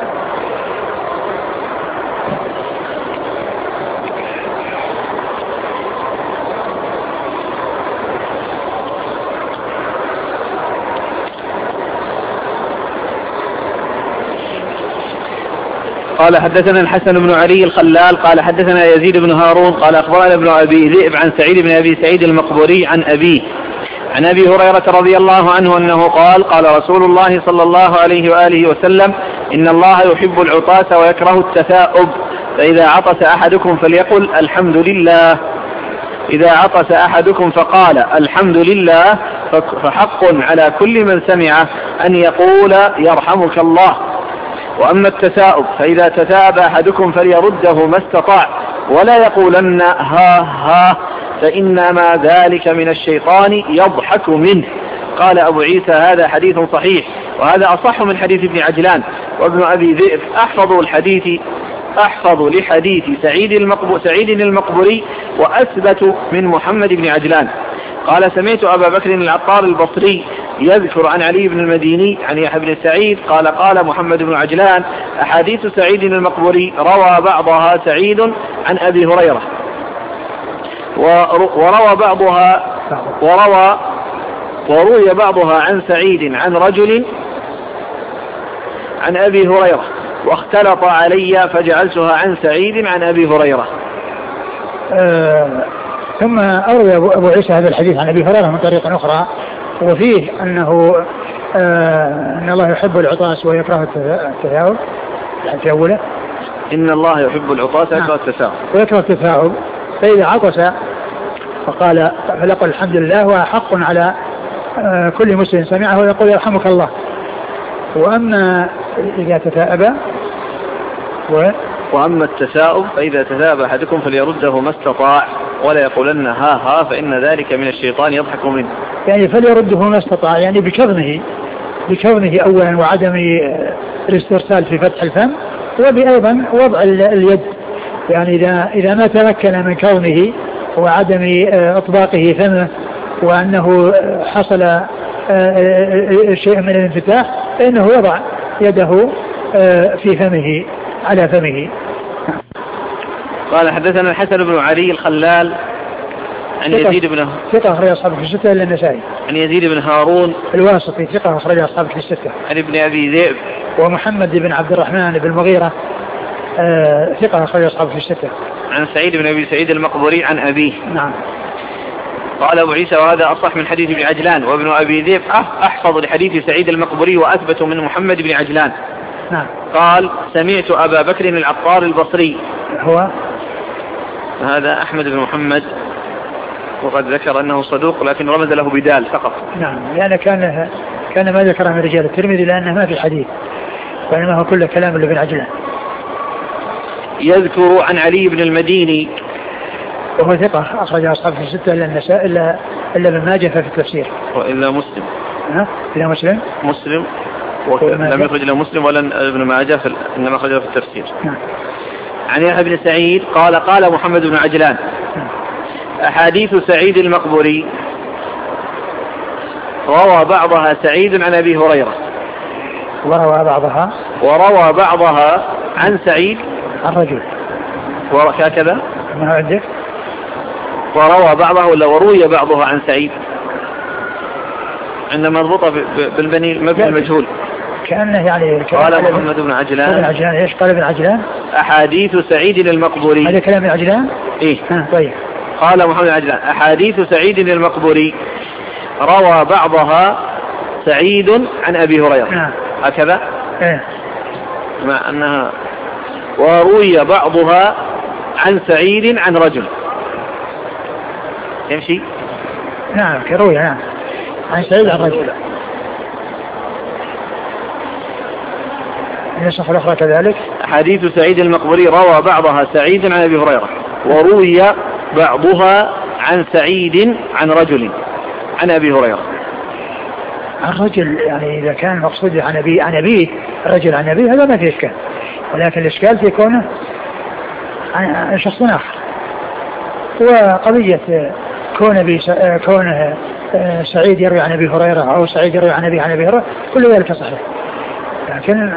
قال حدثنا الحسن بن علي الخلال قال حدثنا يزيد بن هارون قال أخبرنا ابن أبي ذئب عن سعيد بن أبي سعيد المقبوري عن أبيه عن أبي هريرة رضي الله عنه أنه قال: قال رسول الله صلى الله عليه وآله وسلم: إن الله يحب العطاس ويكره التثاؤب، فإذا عطس أحدكم فليقل الحمد لله. إذا عطس أحدكم فقال الحمد لله فحق على كل من سمعه أن يقول يرحمك الله. وأما التثاؤب فإذا تثاءب أحدكم فليرده ما استطاع ولا يقولن ها ها فإنما ذلك من الشيطان يضحك منه. قال أبو عيسى: هذا حديث صحيح، وهذا أصح من حديث ابن عجلان. وابن أبي ذئب أحفظ الحديث أحفظ لحديث سعيد المقبوري, سعيد المقبوري وأثبت من محمد بن عجلان. قال: سمعت أبا بكر العطار البصري يذكر عن علي بن المديني عن يحيى بن سعيد قال: قال محمد بن عجلان: أحاديث سعيد المقبوري روى بعضها سعيد عن أبي هريرة، وروى بعضها وروى وروي بعضها عن سعيد عن رجل عن أبي هريرة، واختلط علي فجعلتها عن سعيد عن أبي هريرة. آه ثم أروي أبو عيسى هذا الحديث عن أبي هريرة من طريق أخرى وفيه أنه آه أن الله يحب العطاس ويكره التثاؤب يعني في أوله إن الله يحب العطاس ويكره التثاؤب ويكره التثاؤب فإذا عطس فقال فلقل الحمد لله وحق على آه كل مسلم سمعه ويقول يرحمك الله. وأما إذا تثاءب و... وأما التثاؤب فإذا تثاءب أحدكم فليرده ما استطاع ولا يقولن ها ها فإن ذلك من الشيطان يضحك منه. يعني فليرده ما استطاع يعني بكظمه بكظمه أولا وعدم الاسترسال في فتح الفم وبأيضا وضع اليد يعني إذا إذا ما تمكن من كظمه وعدم إطباقه فمه وأنه حصل شيء من الانفتاح فإنه يضع يده في فمه على فمه. قال حدثنا الحسن بن علي الخلال عن يزيد بن ثقة أخرج أصحابه في الستة إلا النسائي. عن يزيد بن هارون الواسطي ثقة أخرج أصحابه في الستة. عن ابن أبي ذئب ومحمد بن عبد الرحمن بن المغيرة آه ثقة أخرج أصحابه في الستة. عن سعيد بن أبي سعيد المقبوري عن أبيه. نعم. قال أبو عيسى وهذا أصح من حديث ابن عجلان وابن أبي ذئب أحفظ لحديث سعيد المقبوري وأثبت من محمد بن عجلان. نعم. قال سمعت أبا بكر العطار البصري هو هذا أحمد بن محمد وقد ذكر أنه صدوق لكن رمز له بدال فقط. نعم لأن كان كان ما ذكره من رجال الترمذي لأنه ما في حديث وإنما هو كله كلام لابن عجلان. يذكر عن علي بن المديني وهو ثقة أخرج أصحابه في الستة إلا النساء إلا إلا ابن ماجه في التفسير. وإلا مسلم. ها؟ إلا مسلم. مسلم ولم يخرج له مسلم ولا ابن ماجه في إنما خرجه في التفسير. نعم. عن يحيى بن سعيد قال قال محمد بن عجلان نعم. أحاديث سعيد المقبوري روى بعضها سعيد عن أبي هريرة وروى بعضها وروى بعضها عن سعيد عن رجل وهكذا ما عندك وروى بعضها ولا وروي بعضها عن سعيد عندما مربوطة بالبني المبني المجهول كأنه يعني قال محمد بن عجلان ابن عجلان ايش قال ابن عجلان أحاديث سعيد المقبوري هذا كلام ابن عجلان إيه ها طيب قال محمد بن عجلان أحاديث سعيد المقبوري روى بعضها سعيد عن أبي هريرة نعم. هكذا إيه؟ مع أنها وروي بعضها عن سعيد عن رجل يمشي نعم كروي نعم عن سعيد عن رجل النسخ الأخرى كذلك حديث سعيد المقبوري روى بعضها سعيد عن أبي هريرة وروي بعضها عن سعيد عن رجل عن أبي هريرة. عن رجل يعني إذا كان مقصود عن أبي عن أبيه الرجل عن أبيه هذا ما في إشكال ولكن الإشكال في كونه عن شخص آخر. وقضية كون بي كونه سعيد يروي عن أبي هريرة أو سعيد يروي عن أبي عن أبي هريرة كل ذلك صحيح لكن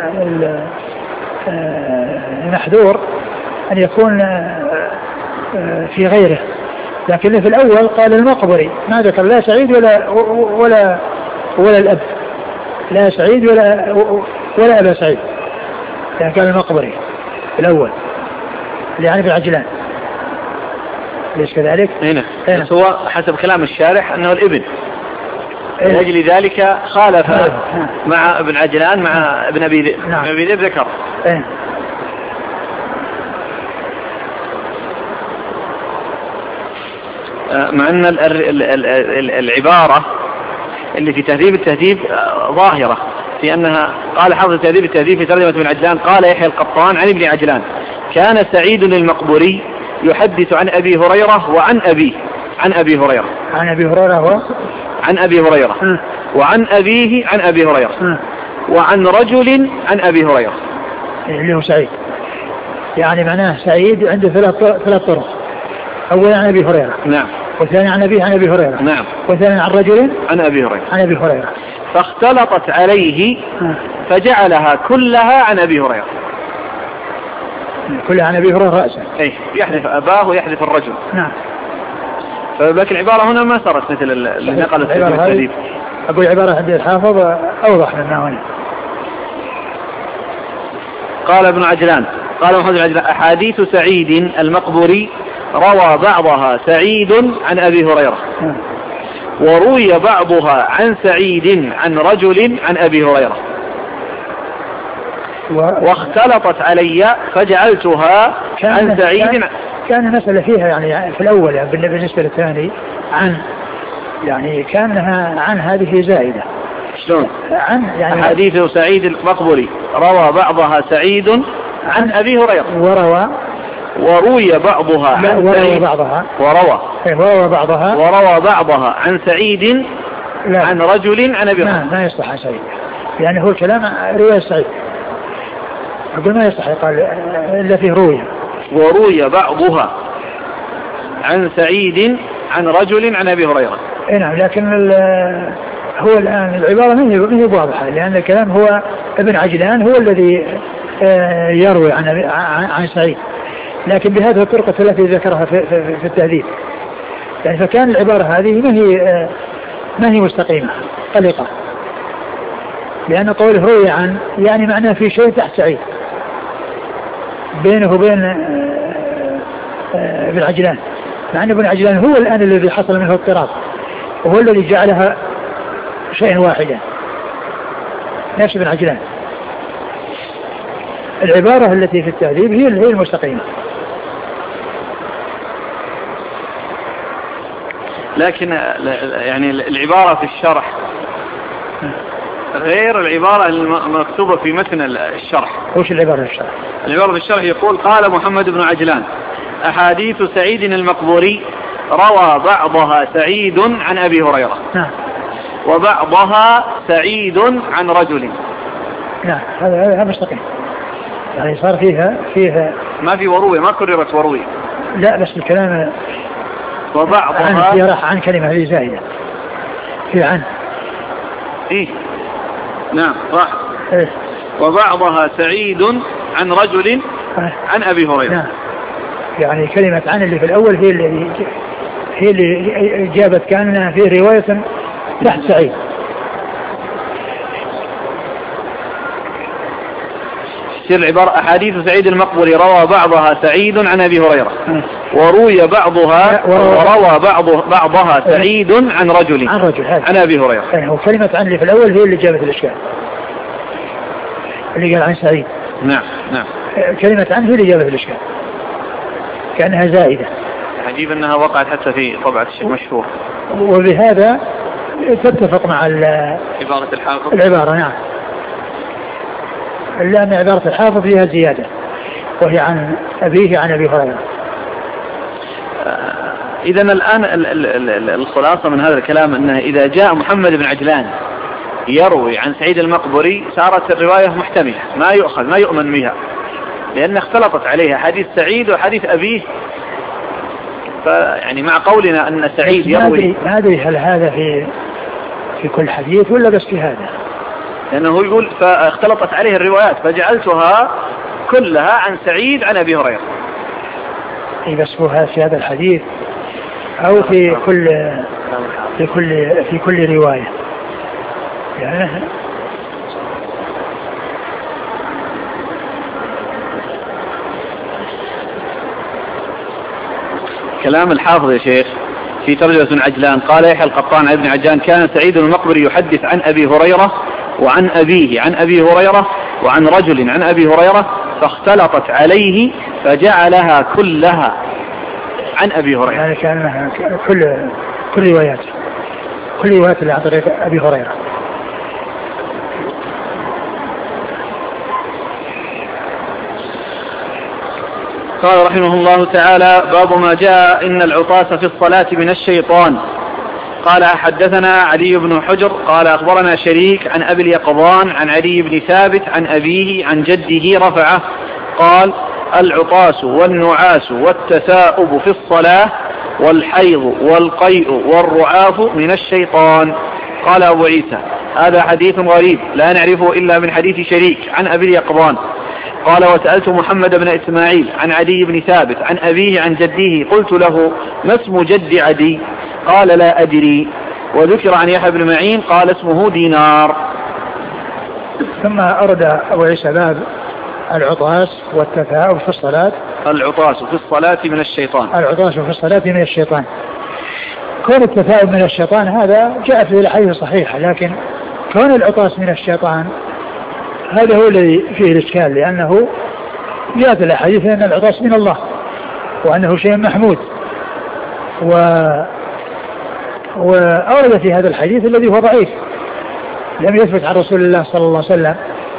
المحذور أن يكون في غيره. لكن في الأول قال المقبري ما ذكر لا سعيد ولا ولا ولا الأب لا سعيد ولا ولا أبا سعيد يعني قال المقبري في الأول يعني في العجلان ليش كذلك هنا بس هو حسب كلام الشارح أنه الابن من أجل ذلك خالف مع ابن عجلان مع ابن أبي ذئب ابن أبي ذئب ذكر مع أن العبارة اللي في تهذيب التهذيب ظاهرة في أنها قال حافظ تهذيب التهذيب في ترجمة ابن عجلان قال يحيى القطان عن ابن عجلان كان سعيد المقبوري يحدث عن أبي هريرة وعن أبيه عن أبي هريرة عن أبي هريرة هو عن أبي هريرة م. وعن أبيه عن أبي هريرة م. وعن رجل عن أبي هريرة اللي هو سعيد يعني معناه سعيد عنده ثلاث ثلاث طرق أولا عن أبي هريرة نعم والثاني عن أبيه عن أبي هريرة نعم والثاني عن رجل عن أبي هريرة عن أبي هريرة فاختلطت عليه م. فجعلها كلها عن أبي هريرة كلها عن أبي هريرة رأسا أي يحذف أباه ويحذف الرجل نعم فلكن العبارة هنا ما صارت مثل اللي نقلت في التدريب. أقول العبارة عند الحافظ أوضح مما هنا. قال ابن عجلان قال محمد بن عجلان أحاديث سعيد المقبوري روى بعضها سعيد عن أبي هريرة وروي بعضها عن سعيد عن رجل عن أبي هريرة واختلطت علي فجعلتها عن سعيد. كان, كان المسألة فيها يعني في الأول يعني بالنسبة للثاني عن يعني كانها عن هذه زائدة. شلون؟ عن يعني حديث سعيد المقبري روى بعضها سعيد عن أبي هريرة وروى وروي بعضها عن وروى بعضها وروى وروى بعضها وروى بعضها عن سعيد عن رجل عن أبي هريرة. ما يصلح عن سعيد يعني هو الكلام رواية سعيد أقول ما يصلح قال إلا فيه روي وروي بعضها عن سعيد عن رجل عن أبي هريرة. نعم لكن هو الآن العبارة من هي واضحة لأن الكلام هو ابن عجلان هو الذي يروي عن عن سعيد لكن بهذه الطرقة التي ذكرها في, في, في التهذيب يعني فكان العبارة هذه ما هي ما هي مستقيمة طليقة لأن قوله روي عن يعني معناه في شيء تحت سعيد بينه وبين ابن عجلان مع أن ابن عجلان هو الآن الذي حصل منه اضطراب وهو الذي جعلها شيء واحدا نفس ابن عجلان. العبارة التي في التهذيب هي هي المستقيمة لكن يعني العبارة في الشرح غير العبارة المكتوبة في متن الشرح. وش العبارة في الشرح؟ العبارة في الشرح يقول قال محمد بن عجلان أحاديث سعيد المقبوري روى بعضها سعيد عن أبي هريرة نعم وبعضها سعيد عن رجل. نعم هذا هذا مستقيم يعني صار فيها فيها ما في وروي ما كررت وروي لا بس الكلام وبعضها عن راح عن كلمة هذه زائدة في عن إيه نعم راح إيه؟ وبعضها سعيد عن رجل عن أبي هريرة. نعم يعني كلمة عن اللي في الأول هي اللي هي اللي جابت كانها في رواية تحت سعيد. تصير العبارة أحاديث سعيد المقبري روى بعضها سعيد عن أبي هريرة وروي بعضها وروى بعض بعضها سعيد عن رجل عن رجل عن أبي هريرة. يعني هو كلمة عن اللي في الأول هي اللي جابت الإشكال اللي قال عن سعيد. نعم نعم كلمة عن هي اللي جابت الإشكال كأنها زائدة. عجيب أنها وقعت حتى في طبعة الشيخ مشهور وبهذا تتفق مع عبارة الحافظ العبارة. نعم لأن عبارة الحافظ فيها زيادة وهي عن أبيه عن أبي هريرة. إذا الآن الخلاصة من هذا الكلام أنه إذا جاء محمد بن عجلان يروي عن سعيد المقبري صارت الرواية محتملة ما يؤخذ ما يؤمن بها لأن اختلطت عليها حديث سعيد وحديث أبيه. فيعني مع قولنا أن سعيد يروي ما أدري هل هذا في في كل حديث ولا بس في هذا لأنه يقول فاختلطت عليه الروايات فجعلتها كلها عن سعيد عن أبي هريرة. أي بس هو في هذا الحديث أو في كل في كل في كل رواية يعني كلام الحافظ يا شيخ في ترجمة عجلان قال يحيى القطان عن ابن عجلان كان سعيد المقبري يحدث عن أبي هريرة وعن أبيه عن أبي هريرة وعن رجل عن أبي هريرة فاختلطت عليه فجعلها كلها عن أبي هريرة. يعني كان كل كل روايات كل روايات اللي عن طريق أبي هريرة. قال رحمه الله تعالى باب ما جاء إن العطاس في الصلاة من الشيطان. قال حدثنا علي بن حجر قال أخبرنا شريك عن أبي اليقظان عن علي بن ثابت عن أبيه عن جده رفعه قال العطاس والنعاس والتثاؤب في الصلاة والحيض والقيء والرعاف من الشيطان. قال أبو عيسى هذا حديث غريب لا نعرفه إلا من حديث شريك عن أبي اليقظان. قال وسألت محمد بن إسماعيل عن عدي بن ثابت عن أبيه عن جده قلت له ما اسم جد عدي قال لا أدري. وذكر عن يحيى بن معين قال اسمه دينار. ثم أرد أبو عيسى باب العطاس والتثاؤب في الصلاة. العطاس في الصلاة من الشيطان. العطاس في الصلاة من الشيطان. كون التثاؤب من الشيطان هذا جاء في الحديث الصحيح، لكن كون العطاس من الشيطان هذا هو الذي فيه الإشكال، لأنه جاءت الأحاديث أن العطاس من الله وأنه شيء محمود، و وأورد في هذا الحديث الذي هو ضعيف لم يثبت عن رسول الله صلى الله عليه وسلم،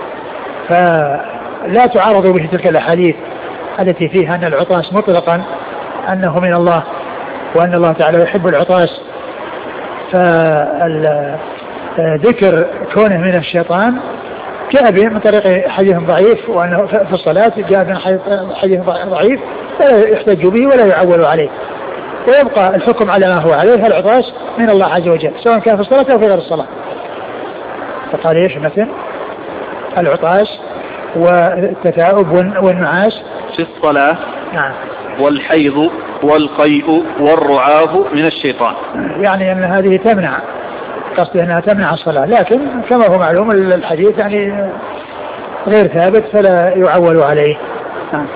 فلا تعارض به تلك الأحاديث التي فيها أن العطاس مطلقا أنه من الله وأن الله تعالى يحب العطاس. فذكر كونه من الشيطان جاء به من طريق حديث ضعيف، وأنه في الصلاة جاء من حديث ضعيف لا يحتج به ولا يعول عليه، ويبقى الحكم على ما هو عليه. العطاس من الله عز وجل سواء كان في الصلاة أو في غير الصلاة. فقال ايش مثل العطاس والتثاؤب والنعاس في الصلاة. نعم. والحيض والقيء والرعاف من الشيطان، يعني أن هذه تمنع، قصدي أنها تمنع الصلاة، لكن كما هو معلوم الحديث يعني غير ثابت فلا يعول عليه. نعم.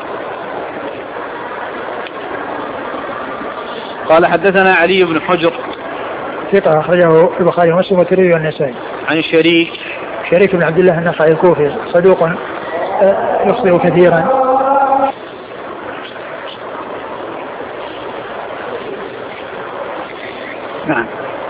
قال حدثنا علي بن حجر ثقة أخرجه البخاري ومسلم والترمذي والنسائي. عن شريك شريك بن عبد الله النخعي الكوفي صدوق يخطئ كثيرا. نعم.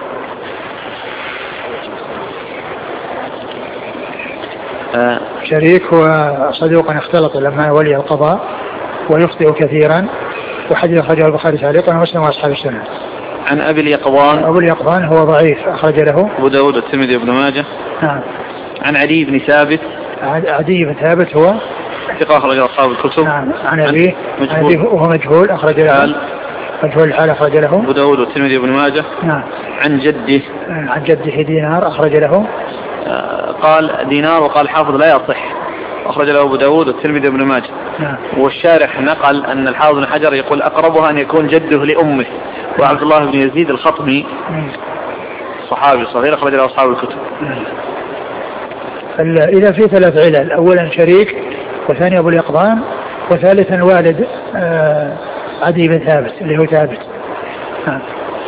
آه. شريك هو صدوق اختلط لما ولي القضاء ويخطئ كثيرا، وحديث أخرجه البخاري تعليقا ومسلم وأصحاب السنة. عن أبي اليقظان. أبو اليقظان هو ضعيف أخرج له أبو داود والترمذي وابن ماجه. نعم. عن علي بن ثابت. عدي بن ثابت هو ثقة أخرج أصحاب الكتب. نعم. عن أبيه وهو مجهول أخرج له. مجهول الحال أخرج له أبو داود والترمذي وابن ماجه. نعم. عن جده. عن جده دينار أخرج له. آه قال دينار وقال الحافظ لا يصح، أخرج له أبو داود والترمذي وابن ماجه. نعم. والشارح نقل أن الحافظ بن حجر يقول أقربها أن يكون جده لأمه، وعبد الله بن يزيد الخطمي صحابي صغير أخرج له أصحاب الكتب. إذا في ثلاث علل، أولا شريك، وثاني أبو اليقظان، وثالثا والد آه عدي بن ثابت اللي هو ثابت. نعم.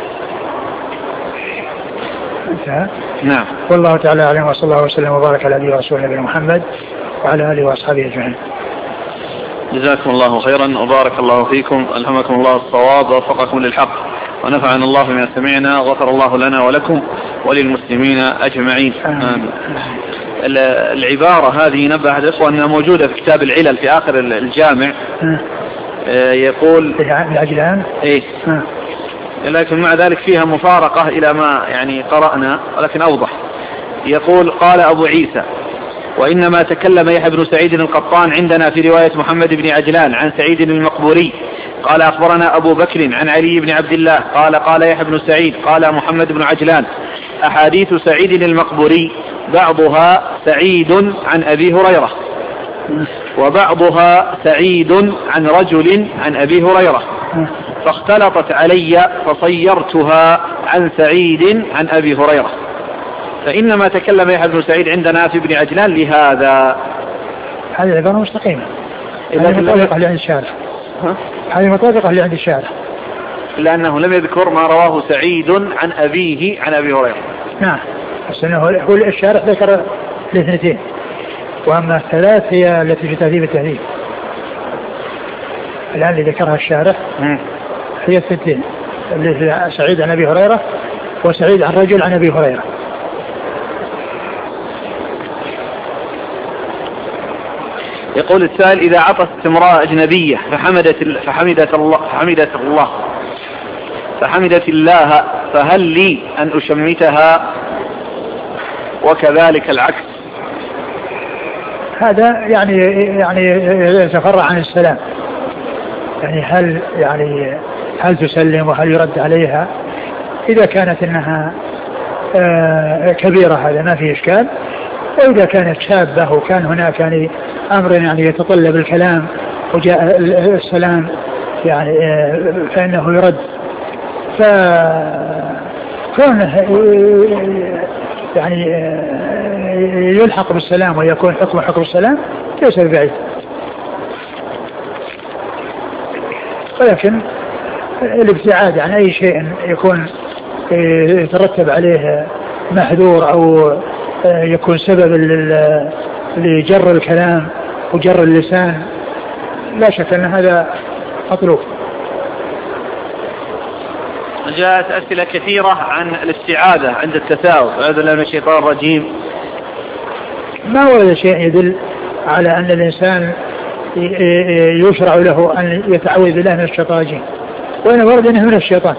انتهى. نعم. والله تعالى أعلم، وصلى الله وسلم وبارك على نبينا ورسوله نبينا محمد وعلى آله وأصحابه أجمعين. جزاكم الله خيرا وبارك الله فيكم، ألهمكم الله الصواب ووفقكم للحق، ونفعنا الله بما سمعنا، غفر الله لنا ولكم وللمسلمين أجمعين. آمين. العبارة هذه نبه الإخوة أنها موجودة في كتاب العلل في آخر الجامع. يقول العجلان. إيه. لكن مع ذلك فيها مفارقة إلى ما يعني قرأنا، ولكن أوضح. يقول قال أبو عيسى: وإنما تكلم يحيى بن سعيد القطان عندنا في رواية محمد بن عجلان عن سعيد المقبوري قال أخبرنا أبو بكر عن علي بن عبد الله قال قال يحيى بن سعيد قال محمد بن عجلان. أحاديث سعيد المقبوري بعضها سعيد عن أبي هريرة، وبعضها سعيد عن رجل عن أبي هريرة، فاختلطت علي فصيرتها عن سعيد عن أبي هريرة، فإنما تكلم يحيى بن سعيد عندنا في ابن عجلان لهذا. هذه العبارة مستقيمة، هذه مطابقة لعند الشارع، هذه مطابقة لعند الشارع، لأنه لم يذكر ما رواه سعيد عن أبيه عن أبي هريرة. نعم، بس أنه هو الشارع ذكر الاثنتين، وأما الثلاث هي التي في تهذيب التهذيب. الآن اللي ذكرها الشارع هي الثنتين، اللي سعيد عن أبي هريرة وسعيد عن رجل عن أبي هريرة. يقول السائل: إذا عطست امرأة أجنبية فحمدت فحمدت الله فحمدت الله فحمدت الله فهل لي أن أشمتها وكذلك العكس؟ هذا يعني يعني يتفرع عن السلام، يعني هل يعني هل تسلم وهل يرد عليها؟ إذا كانت إنها كبيرة هذا ما في إشكال، وإذا كانت شابة وكان هناك يعني أمر يعني يتطلب الكلام وجاء السلام يعني فإنه يرد، فكونه يعني يلحق بالسلام ويكون حكم حكم السلام ليس ببعيد. ولكن الابتعاد عن أي شيء يكون يترتب عليه محذور أو يكون سبب لجر الكلام وجر اللسان لا شك أن هذا مطلوب. جاءت أسئلة كثيرة عن الاستعاذة عند التثاؤب، أعوذ بالله من الشيطان الرجيم. ما ورد شيء يدل على أن الإنسان يشرع له أن يتعوذ بالله من الشيطان الرجيم، وإن ورد أنه من الشيطان،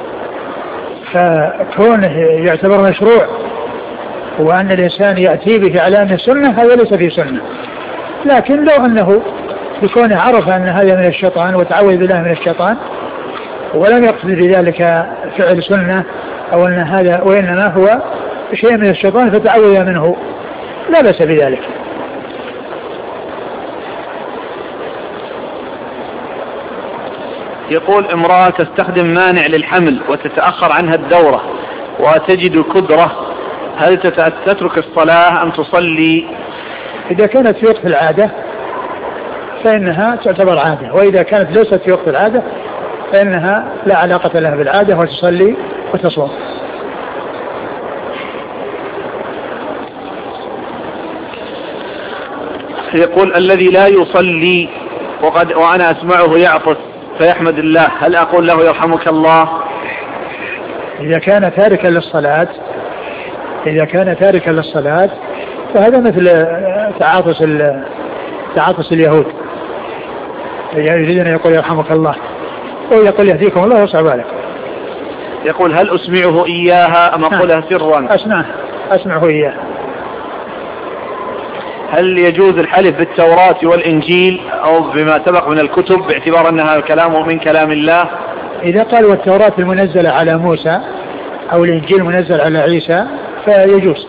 فكونه يعتبر مشروع وأن الإنسان يأتي به على أنه سنة هذا ليس في سنة. لكن لو أنه بكونه عرف أن هذا من الشيطان وتعوذ بالله من الشيطان ولم يقصد بذلك فعل سنة أو أن هذا وإنما هو شيء من الشيطان فتعوذ منه لا بأس بذلك. يقول امرأة تستخدم مانع للحمل وتتأخر عنها الدورة وتجد كدرة، هل تترك الصلاة أم تصلي؟ إذا كانت في وقت العادة فإنها تعتبر عادة، وإذا كانت ليست في وقت العادة فإنها لا علاقة لها بالعادة وتصلي وتصوم. يقول الذي لا يصلي وقد وأنا أسمعه يعطس فيحمد الله، هل أقول له يرحمك الله؟ إذا كان تاركا للصلاة إذا كان تاركا للصلاة فهذا مثل تعاطس تعاطس اليهود، يريدون أن يقول يرحمك الله ويقول يهديكم الله ويصعب عليك. يقول هل أسمعه إياها أم أقولها سرا؟ أسمعه أسمعه إياها. هل يجوز الحلف بالتوراة والإنجيل أو بما سبق من الكتب باعتبار أنها كلامه من كلام الله؟ إذا قال والتوراة المنزلة على موسى أو الإنجيل المنزل على عيسى فيجوز.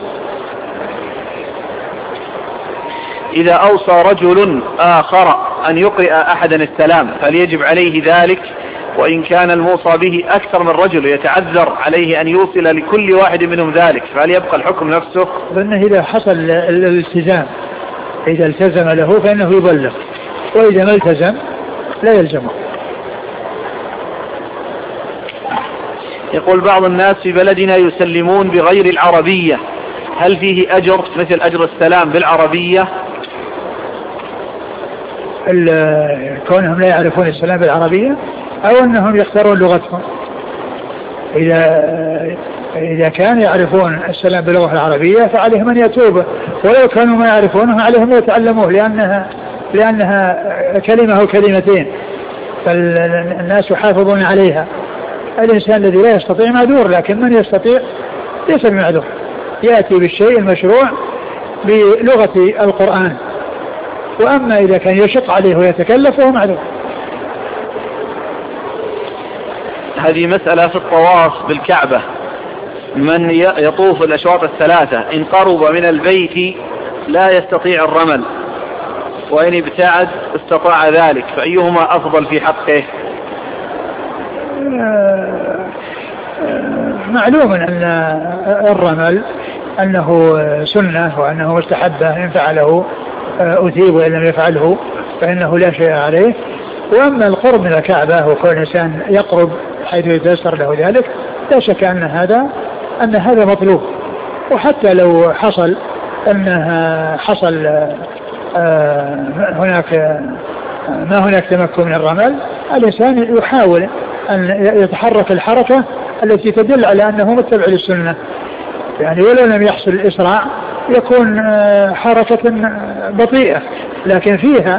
إذا أوصى رجل آخر أن يقرأ أحدا السلام فليجب عليه ذلك، وإن كان الموصى به أكثر من رجل يتعذر عليه أن يوصل لكل واحد منهم ذلك، فهل يبقى الحكم نفسه؟ فإنه إذا حصل الالتزام إذا التزم له فإنه يبلغ، وإذا ما التزم لا يلزمه. يقول بعض الناس في بلدنا يسلمون بغير العربية، هل فيه أجر مثل أجر السلام بالعربية؟ كونهم لا يعرفون السلام بالعربية أو أنهم يختارون لغتهم. إذا إذا كانوا يعرفون السلام باللغة العربية فعليهم أن يتوبوا، ولو كانوا ما يعرفونه عليهم أن يتعلموه، لأنها لأنها كلمة أو كلمتين فالناس يحافظون عليها. الإنسان الذي لا يستطيع معذور، لكن من يستطيع ليس بمعذور، يأتي بالشيء المشروع بلغة القرآن. وأما إذا كان يشق عليه ويتكلف فهو معذور. هذه مسألة في الطواف بالكعبة، من يطوف الأشواط الثلاثة إن قرب من البيت لا يستطيع الرمل، وإن ابتعد استطاع ذلك، فأيهما أفضل في حقه؟ معلوم أن الرمل أنه سنة وأنه مستحبة، إن فعله أثيب وإن لم يفعله فإنه لا شيء عليه. وأما القرب من الكعبة وكل إنسان يقرب حيث يتيسر له ذلك لا شك أن هذا أن هذا مطلوب. وحتى لو حصل أنها حصل هناك ما هناك تمكن من الرمل، الإنسان يحاول أن يتحرك الحركة التي تدل على أنه متبع للسنة، يعني ولو لم يحصل الإسراع يكون حركة بطيئة لكن فيها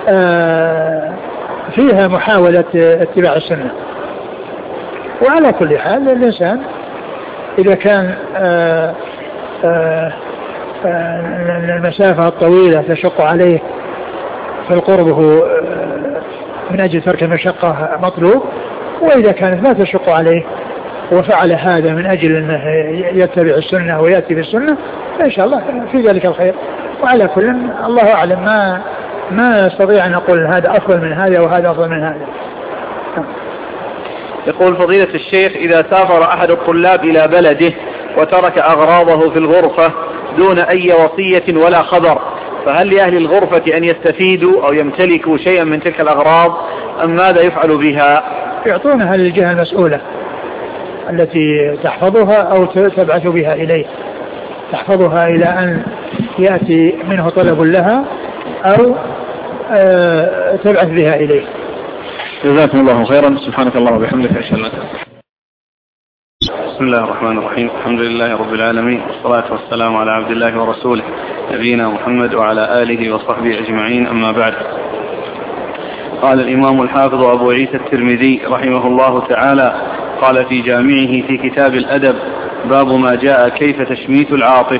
فيها محاولة اتباع السنة. وعلى كل حال الإنسان إذا كان المسافة الطويلة تشق عليه فالقرب هو من أجل ترك المشقة مطلوب، وإذا كانت ما تشق عليه وفعل هذا من أجل أنه يتبع السنة ويأتي بالسنة فإن شاء الله في ذلك الخير. وعلى كل الله أعلم، ما ما استطيع أن أقول هذا أفضل من هذا وهذا أفضل من هذا. يقول فضيلة الشيخ إذا سافر أحد الطلاب إلى بلده وترك أغراضه في الغرفة دون أي وصية ولا خبر، فهل لأهل الغرفة أن يستفيدوا أو يمتلكوا شيئا من تلك الأغراض أم ماذا يفعل بها؟ يعطونها للجهة المسؤولة التي تحفظها أو تبعث بها إليه، تحفظها إلى أن يأتي منه طلب لها أو آه تبعث بها إليه. جزاكم الله خيرا. سبحانك الله وبحمدك أشهد أن لا إله إلا أنت. بسم الله الرحمن الرحيم. الحمد لله رب العالمين، والصلاة والسلام على عبد الله ورسوله نبينا محمد وعلى آله وصحبه أجمعين، أما بعد. قال الإمام الحافظ أبو عيسى الترمذي رحمه الله تعالى قال في جامعه في كتاب الأدب: باب ما جاء كيف تشميت العاطف.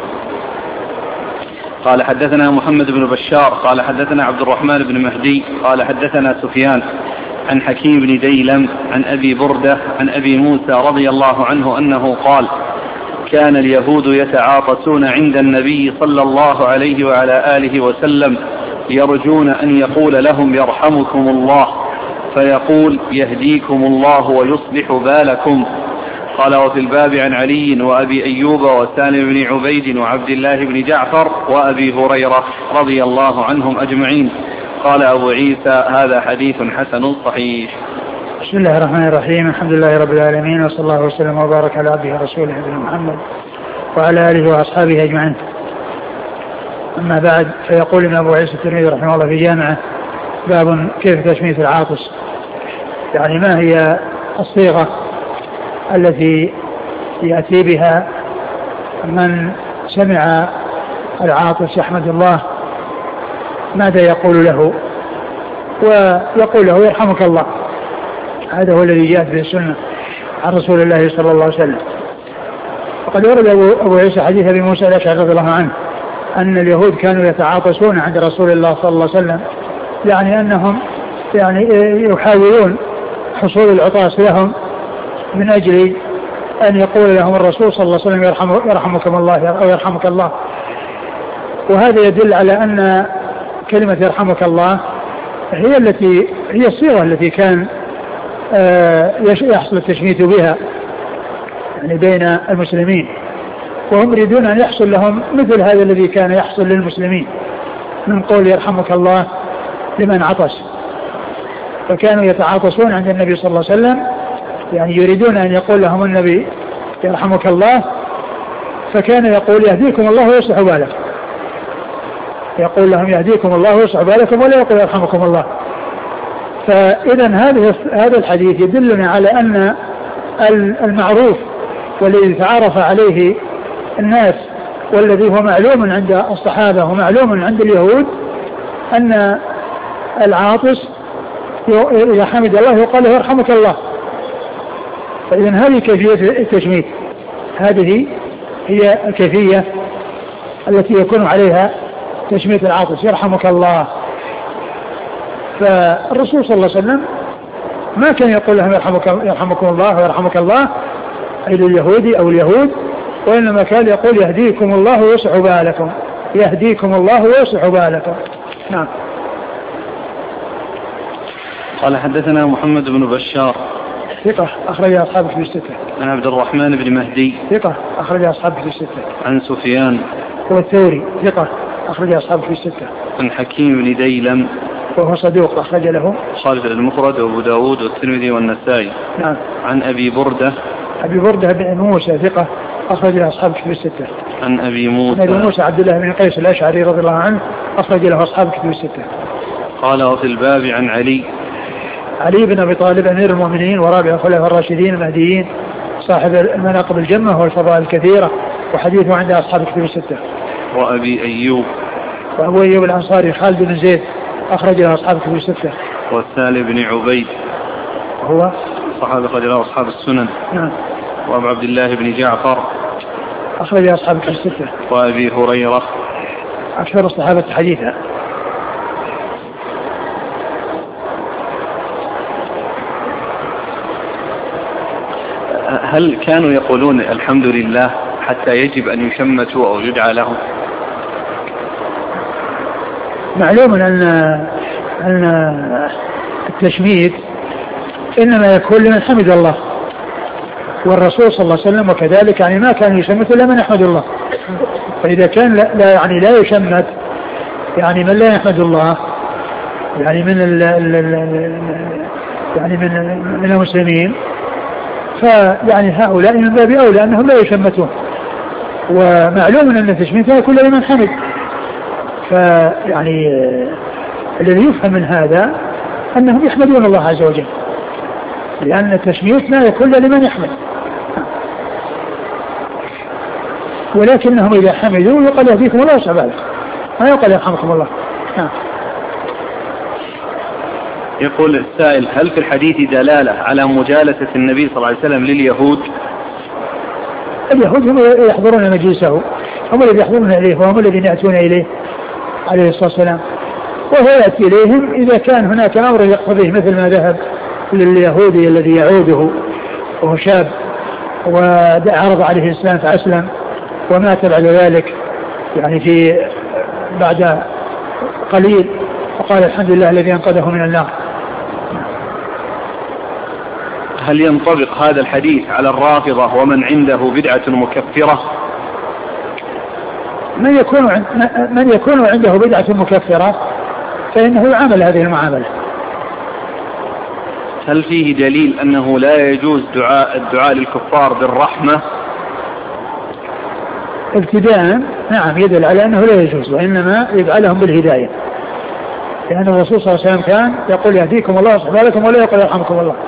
قال حدثنا محمد بن بشار قال حدثنا عبد الرحمن بن مهدي قال حدثنا سفيان عن حكيم بن ديلم عن أبي بردة عن أبي موسى رضي الله عنه أنه قال: كان اليهود يتعاطسون عند النبي صلى الله عليه وعلى آله وسلم يرجون أن يقول لهم يرحمكم الله، فيقول يهديكم الله ويصلح بالكم. قال: وفي الباب عن علي وأبي أيوب وسالم بن عبيد وعبد الله بن جعفر وأبي هريرة رضي الله عنهم أجمعين. قال أبو عيسى: هذا حديث حسن صحيح. بسم الله الرحمن الرحيم. الحمد لله رب العالمين، وصلى الله وسلم وبارك على عبده ورسوله نبينا محمد وعلى آله وأصحابه أجمعين. أما بعد، فيقول ابن أبو عيسى الترمذي رحمه الله في جامعه: باب كيف تشميت العاطس، يعني ما هي الصيغة التي يأتي بها من سمع العاطس يحمد الله، ماذا يقول له؟ ويقول له يرحمك الله. هذا هو الذي جاءت به السنة عن رسول الله صلى الله عليه وسلم. وقد ورد أبو عيسى حديث أبي موسى الأشعري رضي الله عنه أن اليهود كانوا يتعاطسون عند رسول الله صلى الله عليه وسلم، يعني أنهم يعني يحاولون حصول العطاس لهم من أجل أن يقول لهم الرسول صلى الله عليه وسلم يرحم يرحمكم الله أو يرحمك الله. وهذا يدل على أن كلمة يرحمك الله هي التي هي الصيغة التي كان يحصل التشميت بها يعني بين المسلمين، وهم يريدون أن يحصل لهم مثل هذا الذي كان يحصل للمسلمين من قول يرحمك الله لمن عطس. فكانوا يتعاطسون عند النبي صلى الله عليه وسلم، يعني يريدون أن يقول لهم النبي يرحمك الله، فكان يقول يهديكم الله ويصلح بالكم، يقول لهم يهديكم الله ويصلح بالكم ولا يقول يرحمكم الله. فإذا هذا هذا الحديث يدلنا على أن المعروف والذي تعارف عليه الناس والذي هو معلوم عند الصحابة ومعلوم عند اليهود أن العاطس إذا حمد الله يقال له يرحمك الله. فإذا هذه كيفية التشميت، هذه هي الكيفية التي يكون عليها تشميت العاطس يرحمك الله. فالرسول صلى الله عليه وسلم ما كان يقول لهم يرحمك يرحمكم الله ويرحمك الله أي لليهودي أو اليهود، وإنما كان يقول يهديكم الله ويصلح بالكم، يهديكم الله ويصلح بالكم. نعم. قال حدثنا محمد بن بشار ثقة أخرج أصحابه في الستة. عن عبد الرحمن بن مهدي ثقة أخرج أصحابه في الستة. عن سفيان هو الثوري ثقة أخرج أصحابه في الستة. عن حكيم بن ديلم وهو صدوق أخرج له خالد المفرد وأبو داود والترمذي والنسائي. نعم. عن أبي بردة أبي بردة بن موسى ثقة أخرج أصحابه في الستة. عن أبي موسى عن أبي موسى عبد الله بن قيس الأشعري رضي الله عنه أخرج له أصحابه في الستة. قال: وفي الباب عن علي علي بن أبي طالب أمير المؤمنين ورابع الخلفاء الراشدين المهديين صاحب المناقب الجمة والفضائل الكثيرة، وحديثه عند أصحاب الكتب الستة. وأبي أيوب وأبو أيوب الأنصاري خالد بن زيد أخرج له أصحاب الكتب الستة. والسالم بن عبيد هو صحابي أخرج له أصحاب السنن. نعم. وأبو عبد الله بن جعفر أخرج له أصحاب الكتب الستة. وأبي هريرة أكثر الصحابة حديثا. هل كانوا يقولون الحمد لله حتى يجب أن يشمتوا أو يدعى لهم؟ معلوم أن أن التشميت إنما يكون لمن حمد الله، والرسول صلى الله عليه وسلم وكذلك يعني ما كان يشمت إلا من يحمد الله. فإذا كان لا يعني لا يشمت يعني من لا يحمد الله يعني من ال ال ال يعني من من المسلمين، فيعني هؤلاء من باب أولى أنهم لا يشمتون، ومعلوم أن التشميت يكون لمن حمد. فيعني الذي يفهم من هذا أنهم يحمدون الله عز وجل، لأن التشميت لا يكون لمن يحمد، ولكنهم إذا حمدوا يقال يهديكم الله ويصلح، ما يقال يرحمكم الله. نعم. يقول السائل: هل في الحديث دلالة على مجالسة النبي صلى الله عليه وسلم لليهود؟ اليهود هم يحضرون مجلسه، هم الذين يحضرون إليه وهم الذين يأتون إليه عليه الصلاة والسلام، وهو يأتي إليهم إذا كان هناك أمر يقتضيه، مثل ما ذهب لليهودي الذي يعوده وهو شاب وعرض عليه الإسلام فأسلم ومات بعد ذلك يعني في بعد قليل، وقال الحمد لله الذي أنقذه من النار. هل ينطبق هذا الحديث على الرافضة ومن عنده بدعة مكفرة؟ من يكون من يكون عنده بدعة مكفرة فإنه يعامل هذه المعاملة. هل فيه دليل أنه لا يجوز دعاء الدعاء للكفار بالرحمة؟ ابتداء نعم يدل على أنه لا يجوز، وإنما يدعى بالهداية، لأن الرسول صلى الله عليه وسلم كان يقول يهديكم الله ويصلح بالكم ولا يقول يرحمكم الله.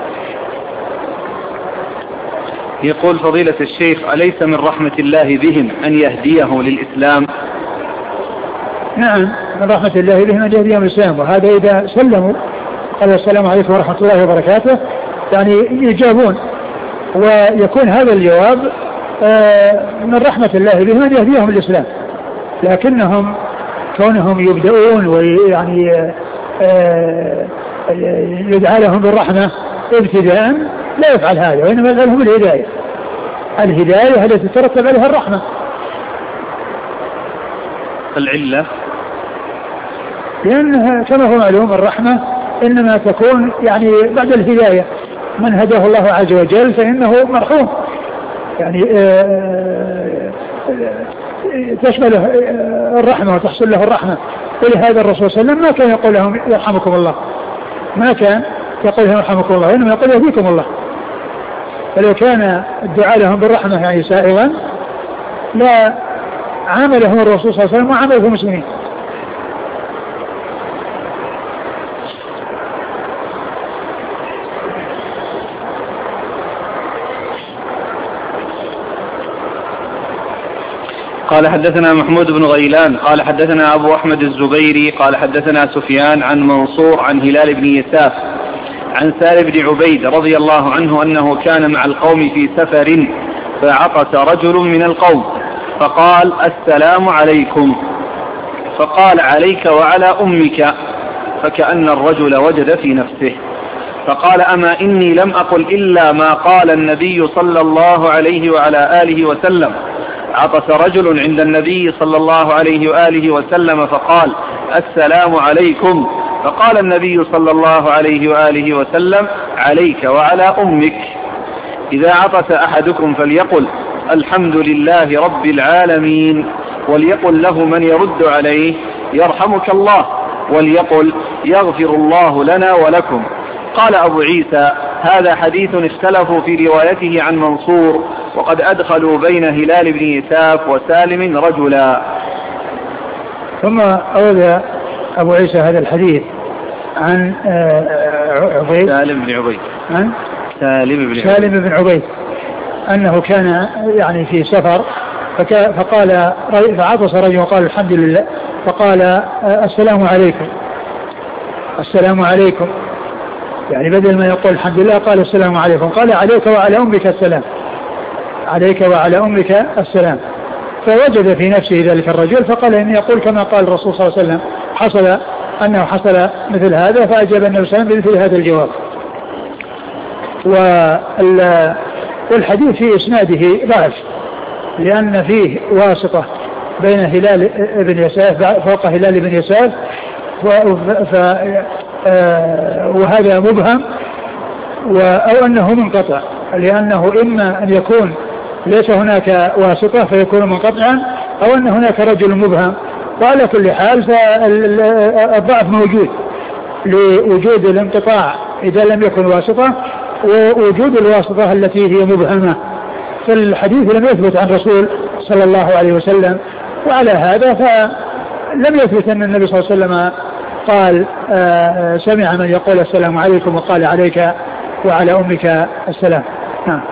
يقول فضيلة الشيخ: أليس من رحمة الله بهم أن يهديه للإسلام؟ نعم، من رحمة الله بهم أن يهديهم للإسلام، وهذا إذا سلموا قال السلام عليكم ورحمة الله وبركاته يعني يجابون، ويكون هذا الجواب من رحمة الله بهم أن يهديهم للإسلام. لكنهم كونهم يبدأون ويعني يدعى لهم بالرحمة ابتداء لا يفعل هذا، وإنما يفعلهم الهداية، الهداية التي تترتب عليها الرحمة. العلة لأنها كما هو معلوم الرحمة إنما تكون يعني بعد الهداية، من هداه الله عز وجل فإنه مرحوم، يعني تشمل الرحمة وتحصل له الرحمة. ولهذا الرسول صلى الله عليه وسلم ما كان يقول لهم يرحمكم الله، ما كان يقول لهم يرحمكم الله، وإنما يقول يهديكم الله. فلو كان الدعاء لهم بالرحمة يعني سائغا لا عاملهم الرسول صلى الله عليه وسلم وعامله المسلمين. قال حدثنا محمود بن غيلان قال حدثنا أبو أحمد الزبيري قال حدثنا سفيان عن منصور عن هلال بن يساف عن سالم بن عبيد رضي الله عنه أنه كان مع القوم في سفر فعطس رجل من القوم فقال: السلام عليكم. فقال: عليك وعلى أمك. فكأن الرجل وجد في نفسه فقال: أما إني لم أقل إلا ما قال النبي صلى الله عليه وعلى آله وسلم. عطس رجل عند النبي صلى الله عليه وآله وسلم فقال: السلام عليكم. فقال النبي صلى الله عليه وآله وسلم: عليك وعلى أمك. إذا عطس أحدكم فليقل: الحمد لله رب العالمين، وليقل له من يرد عليه: يرحمك الله، وليقل: يغفر الله لنا ولكم. قال أبو عيسى: هذا حديث اختلفوا في روايته عن منصور، وقد أدخلوا بين هلال بن يساف وسالم رجلا. ثم أورد أبو عيسى هذا الحديث عن عبيد سالم بن عبيد عن سالم بن سالم بن عبيد أنه كان يعني في سفر فقال فعطس رجل وقال: الحمد لله. فقال: السلام عليكم. السلام عليكم يعني بدل ما يقول الحمد لله قال السلام عليكم. قال: عليك وعلى أمك السلام، عليك وعلى أمك السلام. فوجد في نفسه ذلك الرجل فقال: إني يقول كما قال الرسول صلى الله عليه وسلم، حصل أنه حصل مثل هذا، فأجاب النبي صلى الله عليه وسلم بمثل هذا الجواب. والحديث في إسناده ضعف، لأن فيه واسطة بين هلال بن يساف فوق هلال بن يساف، وهذا مبهم، أو أنه منقطع، لأنه إما أن يكون ليس هناك واسطة فيكون منقطعا، أو أن هناك رجل مبهم وعلى كل حال فالضعف موجود لوجود الانقطاع إذا لم يكن واسطة، ووجود الواسطة التي هي مبهمة. فالحديث لم يثبت عن الرسول صلى الله عليه وسلم، وعلى هذا فلم يثبت أن النبي صلى الله عليه وسلم قال آه سمع من يقول السلام عليكم وقال عليك وعلى أمك السلام. نعم.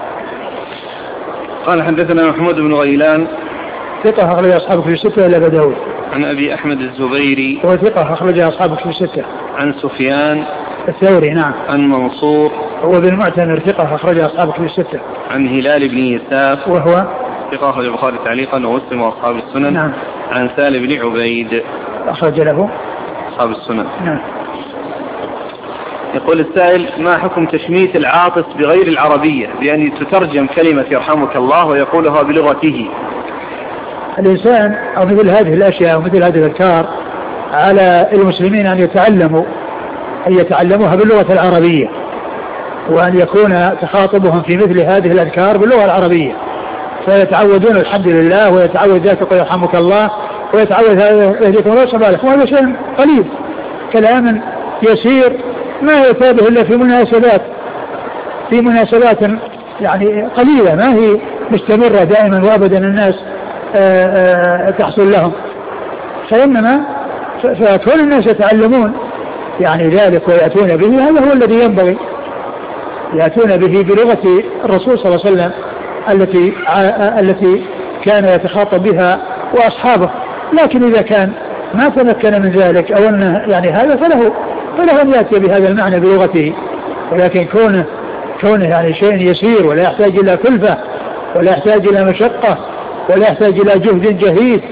قال حدثنا محمود بن غيلان ثقة أخرج أصحابه في الستة إلا أبا داود. عن أبي أحمد الزبيري هو ثقة أخرج أصحابه في الستة. عن سفيان الثوري نعم. عن منصور هو بن معتمر ثقة أخرج أصحابه في الستة. عن هلال بن يساف وهو ثقة أخرج البخاري تعليقا ومسلم وأصحاب السنن. نعم. عن سالم بن عبيد أخرج له أصحاب السنن. نعم. يقول السائل: ما حكم تشميت العاطس بغير العربية بأن تترجم كلمة يرحمك الله ويقولها بلغته؟ الإنسان أو مثل هذه الأشياء أو مثل هذه الأذكار على المسلمين أن يتعلموا أن يتعلموها باللغة العربية، وأن يكون تخاطبهم في مثل هذه الأذكار باللغة العربية، فيتعودون الحمد لله ويتعود ذلك يقول يرحمك الله ويتعود يهديكم الله سبحانه. وهذا شيء قليل، كلام يسير ما يتابه إلا في مناسبات في مناسبات يعني قليلة، ما هي مستمرة دائما وأبدا الناس آآ آآ تحصل لهم. فإنما فكل الناس يتعلمون يعني ذلك ويأتون به، هذا هو الذي ينبغي، يأتون به بلغة الرسول صلى الله عليه وسلم التي التي كان يتخاطب بها وأصحابه. لكن إذا كان ما تمكن من ذلك أو أنه يعني هذا فله فله أن يأتي بهذا المعنى بلغته، ولكن كونه كونه يعني شيء يسير ولا يحتاج إلى كلفة ولا يحتاج إلى مشقة ولا يحتاج إلى جهد جهيد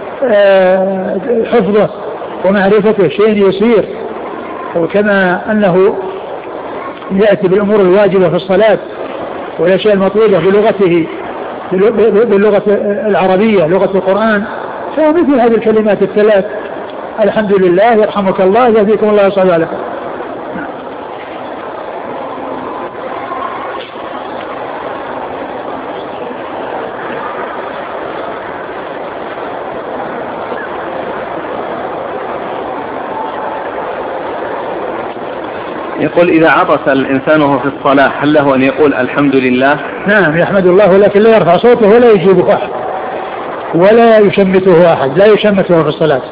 حفظه ومعرفته، شيء يسير. وكما أنه يأتي بالأمور الواجبة في الصلاة والأشياء المطلوبة بلغته باللغة العربية لغة القرآن، فمثل هذه الكلمات الثلاث الحمد لله يرحمك الله يهديكم الله صلى الله. يقول: إذا عطس الإنسان وهو في الصلاة هل له أن يقول الحمد لله؟ نعم يحمد الله، ولكن لا يرفع صوته ولا يجيبه أحد ولا يشمته أحد، لا يشمته في الصلاة.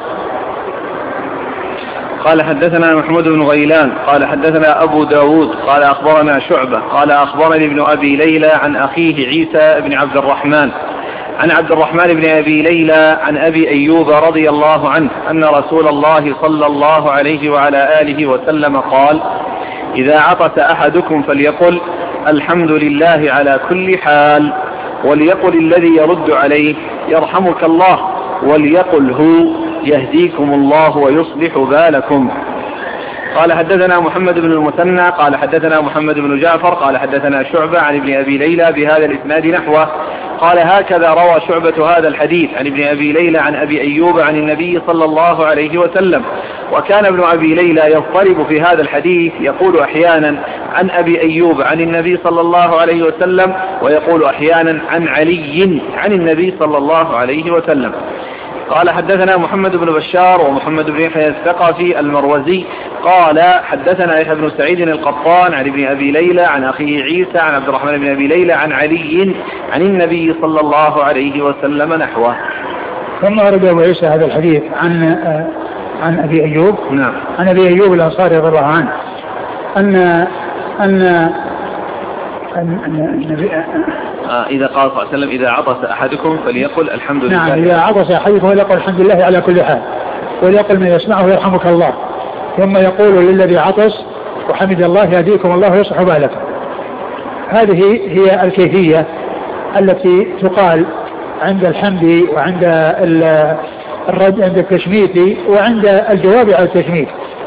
قال حدثنا محمود بن غيلان قال حدثنا أبو داود قال أخبرنا شعبة قال أخبرني ابن أبي ليلى عن أخيه عيسى بن عبد الرحمن عن عبد الرحمن بن أبي ليلى عن أبي أيوب رضي الله عنه أن رسول الله صلى الله عليه وعلى آله وسلم قال: إذا عطس أحدكم فليقل الحمد لله على كل حال، وليقل الذي يرد عليه يرحمك الله، وليقل هو يهديكم الله ويصلح بالكم. قال حدثنا محمد بن المثنى قال حدثنا محمد بن جعفر قال حدثنا شعبة عن ابن أبي ليلى بهذا الإسناد نحوه. قال: هكذا روى شعبة هذا الحديث عن ابن أبي ليلى عن أبي أيوب عن النبي صلى الله عليه وسلم. وكان ابن أبي ليلى يضطرب في هذا الحديث، يقول أحيانا عن أبي أيوب عن النبي صلى الله عليه وسلم، ويقول أحيانا عن علي عن النبي صلى الله عليه وسلم. قال حدثنا محمد بن بشار ومحمد بن يحيى الثقفي المروزي قال حدثنا يحيى بن سعيد القطان عن ابن أبي ليلى عن أخيه عيسى عن عبد الرحمن بن أبي ليلى عن علي عن النبي صلى الله عليه وسلم نحوه. ثم أرد أبو عيسى هذا الحديث عن عن أبي أيوب نعم. عن أبي أيوب الأنصاري رضي الله عنه أن أن النبي آه إذا قال صلى الله عليه وسلم: إذا عطس أحدكم فليقل الحمد لله. نعم، إذا عطس أحدكم فليقل الحمد لله على كل حال، وليقل من يسمعه يرحمك الله، ثم يقول للذي عطس وحمد الله يهديكم الله ويصلح بالكم. هذه هي الكيفية التي تقال عند الحمد وعند الرد عند التشميت وعند الجواب على التشميت.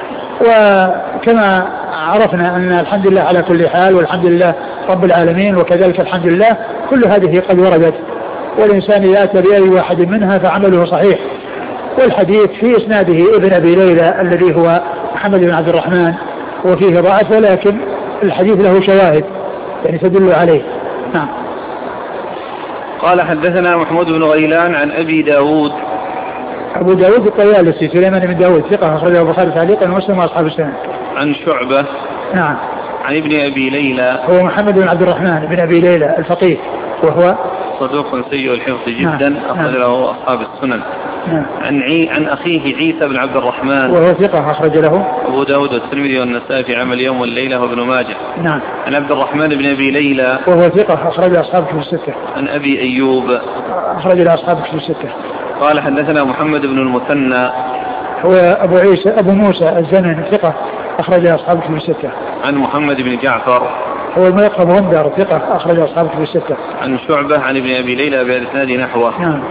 وكما عرفنا أن الحمد لله على كل حال والحمد لله رب العالمين وكذلك الحمد لله كل هذه قد وردت، والإنسان إذا أتى بأي واحد منها فعمله صحيح. والحديث في إسناده ابن أبي ليلى الذي هو محمد بن عبد الرحمن وفيه ضعف، ولكن الحديث له شواهد يعني تدل عليه. نعم. قال حدثنا محمود بن غيلان عن أبي داود أبو داود الطيالسي سليمان بن داود ثقة أخرجه البخاري تعليقا ومسلم وأصحاب السنن. عن شعبة نعم عن ابن أبي ليلى هو محمد بن عبد الرحمن بن أبي ليلى الفقيه وهو صدوق سيء الحفظ جدا. نعم. أخرج له أصحاب السنن. نعم. عن عي عن أخيه عيسى بن عبد الرحمن وهو ثقة أخرج له أبو داود والترمذي والنسائي في عمل يوم والليلة وابن ماجه. نعم. عن عبد الرحمن بن أبي ليلى وهو ثقة أخرج أصحاب كتب الستة. عن أبي أيوب أخرج له أصحاب كتب الستة. قال حدثنا محمد بن المثنى هو أبو عيسى أبو موسى الزمن ثقة أخرج له أصحاب كتب الستة. عن محمد بن جعفر هو الملقب غندر ثقة أخرج له أصحاب كتب الستة. عن شعبة عن ابن أبي ليلى بإسناد نحوه. نعم.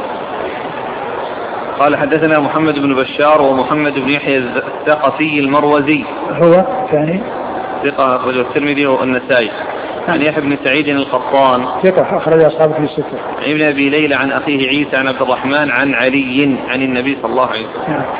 قال حدثنا محمد بن بشار ومحمد بن يحيى الثقفي المروزي هو ثاني ثقة أخرج الترمذي والنسائي. عن يحيى بن سعيد القطان ثقة أخرج أصحاب في الستة. عن ابن أبي ليلى عن أخيه عيسى عن عبد الرحمن عن علي عن النبي صلى الله عليه وسلم. نعم.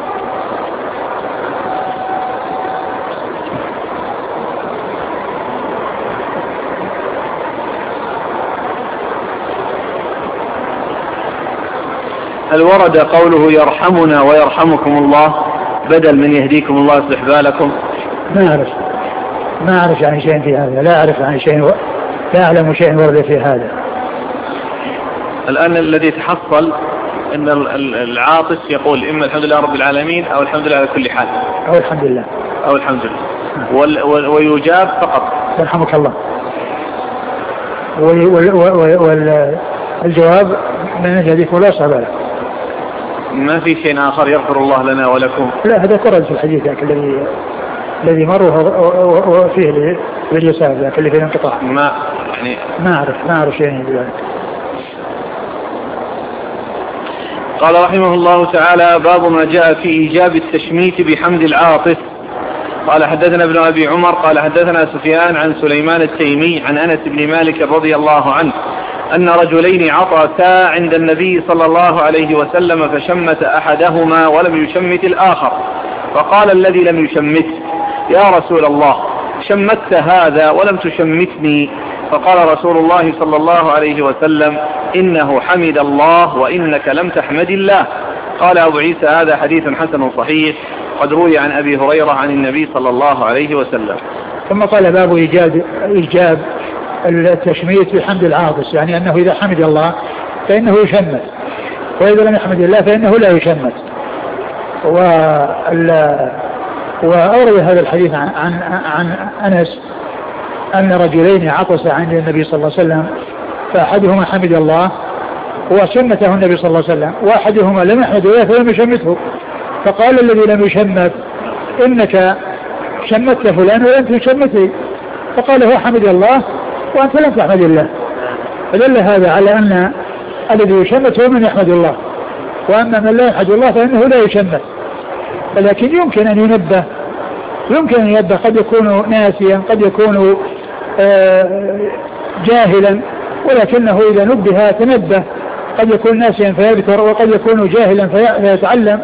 هل ورد قوله يرحمنا ويرحمكم الله بدل من يهديكم الله يصلح بالكم؟ ما أعرف ما أعرف عن شيء في هذا، لا أعرف عن شيء و... لا أعلم شيء ورد في هذا. الآن الذي تحصل أن العاطس يقول إما الحمد لله رب العالمين أو الحمد لله على كل حال أو الحمد لله أو الحمد لله وال... وال... ويجاب فقط يرحمك الله، والجواب وال... من يهديكم الله يصلح بالكم. ما في شيء آخر يغفر الله لنا ولكم؟ لا هذا كرر في الحديث ذاك الذي الذي مر وفيه باليسار ذاك اللي فيه انقطاع. ما يعني ما أعرف ما أعرف شيء بذلك. قال رحمه الله تعالى باب ما جاء في إيجاب التشميت بحمد العاطس. قال حدثنا ابن أبي عمر قال حدثنا سفيان عن سليمان التيمي عن أنس بن مالك رضي الله عنه أن رجلين عطسا عند النبي صلى الله عليه وسلم فشمت أحدهما ولم يشمت الآخر، فقال الذي لم يشمت يا رسول الله شمت هذا ولم تشمتني، فقال رسول الله صلى الله عليه وسلم إنه حمد الله وإنك لم تحمد الله. قال أبو عيسى هذا حديث حسن صحيح قد روي عن أبي هريرة عن النبي صلى الله عليه وسلم. ثم قال باب إيجاب, إيجاب التشميت بحمد العاطس، يعني أنه إذا حمد الله فإنه يشمت، وإذا لم يحمد الله فإنه لا يشمت. وأورد هذا الحديث عن, عن, عن أنس أن رجلين عطس عند النبي صلى الله عليه وسلم فأحدهما حمد الله وشمته النبي صلى الله عليه وسلم، وأحدهما لم يحمد الله فلم يشمته، فقال الذي لم يشمت إنك شمت فلان ولم تشمته، فقال هو حمد الله وأنت لم تحمد الله. فدل هذا على أن الذي يشمت هو من يحمد الله، وأما من لا يحمد الله فإنه لا يشمت. ولكن يمكن أن ينبه يمكن أن ينبه قد يكون ناسيا قد يكون جاهلا، ولكنه إذا نبه تنبه، قد يكون ناسيا فيذكر وقد يكون جاهلا فيتعلم.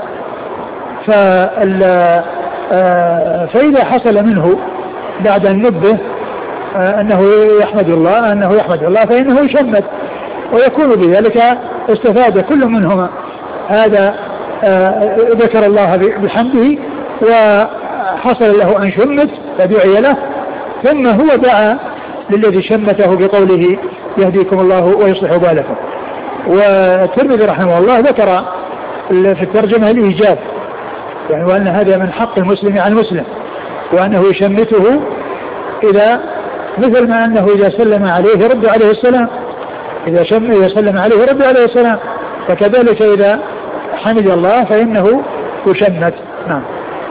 فإذا حصل منه بعد أن نبه أنه يحمد الله أنه يحمد الله فإنه يشمت، ويكون بذلك استفاد كل منهما. هذا ذكر الله بحمده وحصل له أن شمت فدعي له، ثم هو دعا للذي شمته بقوله يهديكم الله ويصلح بالكم. والترمذي رحمه الله ذكر في الترجمة الإيجاب، يعني وأن هذا من حق المسلم على المسلم، وأنه يشمته إذا مثل ما أنه إذا سلم عليه رد عليه السلام، إذا شم إذا سلم عليه رد عليه السلام، فكذلك إذا حمد الله فإنه يشمت. نعم.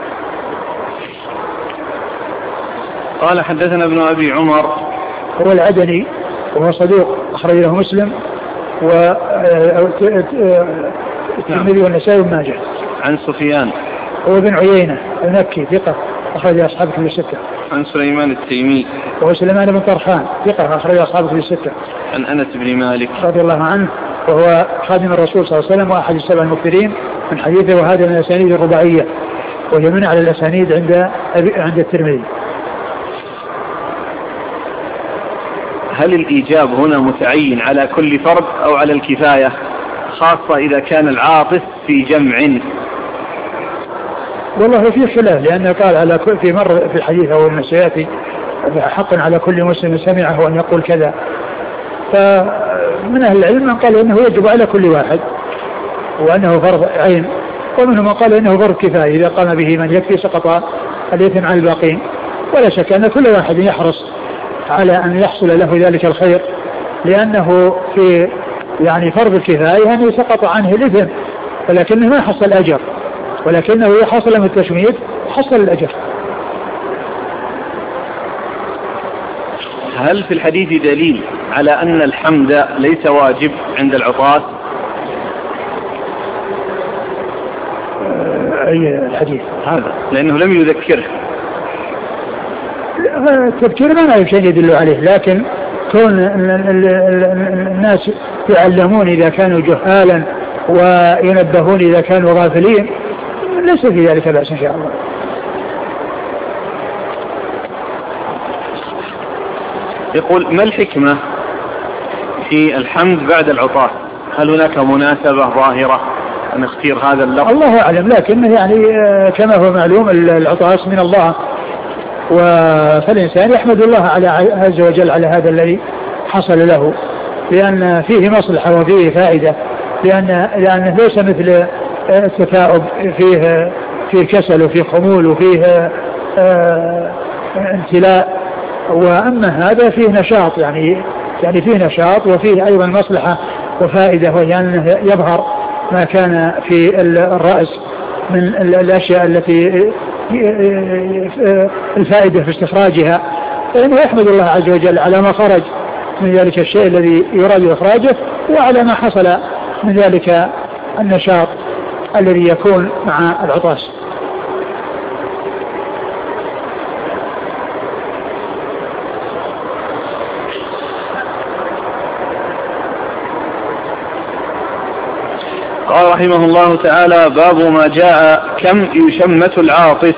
قال حدثنا ابن أبي عمر هو العدني وهو صدوق أخرج له مسلم والترمذي والنسائي وابن ماجه. عن سفيان هو بن عيينة المكي ثقة أخرج أصحاب كتب الستة. عن سليمان التيمي وهو سليمان بن طرخان ثقة أخرج أصحاب كتب الستة. عن أنس بن مالك رضي الله عنه وهو خادم الرسول صلى الله عليه وسلم وأحد السبع المكثرين من حديثه، وهذا من الأسانيد الرباعية وهي من على الأسانيد عند عند الترمذي. هل الإيجاب هنا متعين على كل فرد أو على الكفاية؟ خاصة إذا كان العاطس في جمع؟ والله في خلاف، لأنه قال على كل في مر في الحديث أو أنه سيأتي حقا على كل مسلم سمعه أن يقول كذا. فمن أهل العلم من قال إنه يجب على كل واحد وأنه فرض عين، ومنهم من قال إنه فرض كفاية، إذا قام به من يكفي سقط الإثم عن الباقين. ولا شك أن كل واحد يحرص على أن يحصل له ذلك الخير، لأنه في يعني فرض الكفاية يعني سقط عنه الإثم ولكنه ما حصل أجر، ولكنه يحصل من التشميت حصل الأجر. هل في الحديث دليل على أن الحمد ليس واجب عند العطاس؟ أي الحديث هذا لأنه لم يذكره. التذكير ما لا شيء يدل عليه، لكن كون الناس يعلمون إذا كانوا جهالا وينبهون إذا كانوا غافلين ليس في ذلك بأس إن شاء الله. يقول: ما الحكمة في الحمد بعد العطاس؟ هل هناك مناسبة ظاهرة أن اختير هذا اللفظ؟ الله أعلم، لكن يعني كما هو معلوم العطاس من الله، فالإنسان يحمد الله على عز وجل على هذا الذي حصل له، لأن فيه مصلحة وفيه فائدة، لأن لأنه ليس مثل التثاؤب فيه فيه كسل وفيه خمول وفيه امتلاء، وأما هذا فيه نشاط، يعني يعني فيه نشاط وفيه أيضا مصلحة وفائدة، وهي أنه يظهر ما كان في الرأس من الأشياء التي الفائدة في استخراجها، فإنه يحمد الله عز وجل على ما خرج من ذلك الشيء الذي يراد إخراجه، وعلى ما حصل من ذلك النشاط الذي يكون مع العطاس. قال رحمه الله تعالى: باب ما جاء كم يشمت العاطس.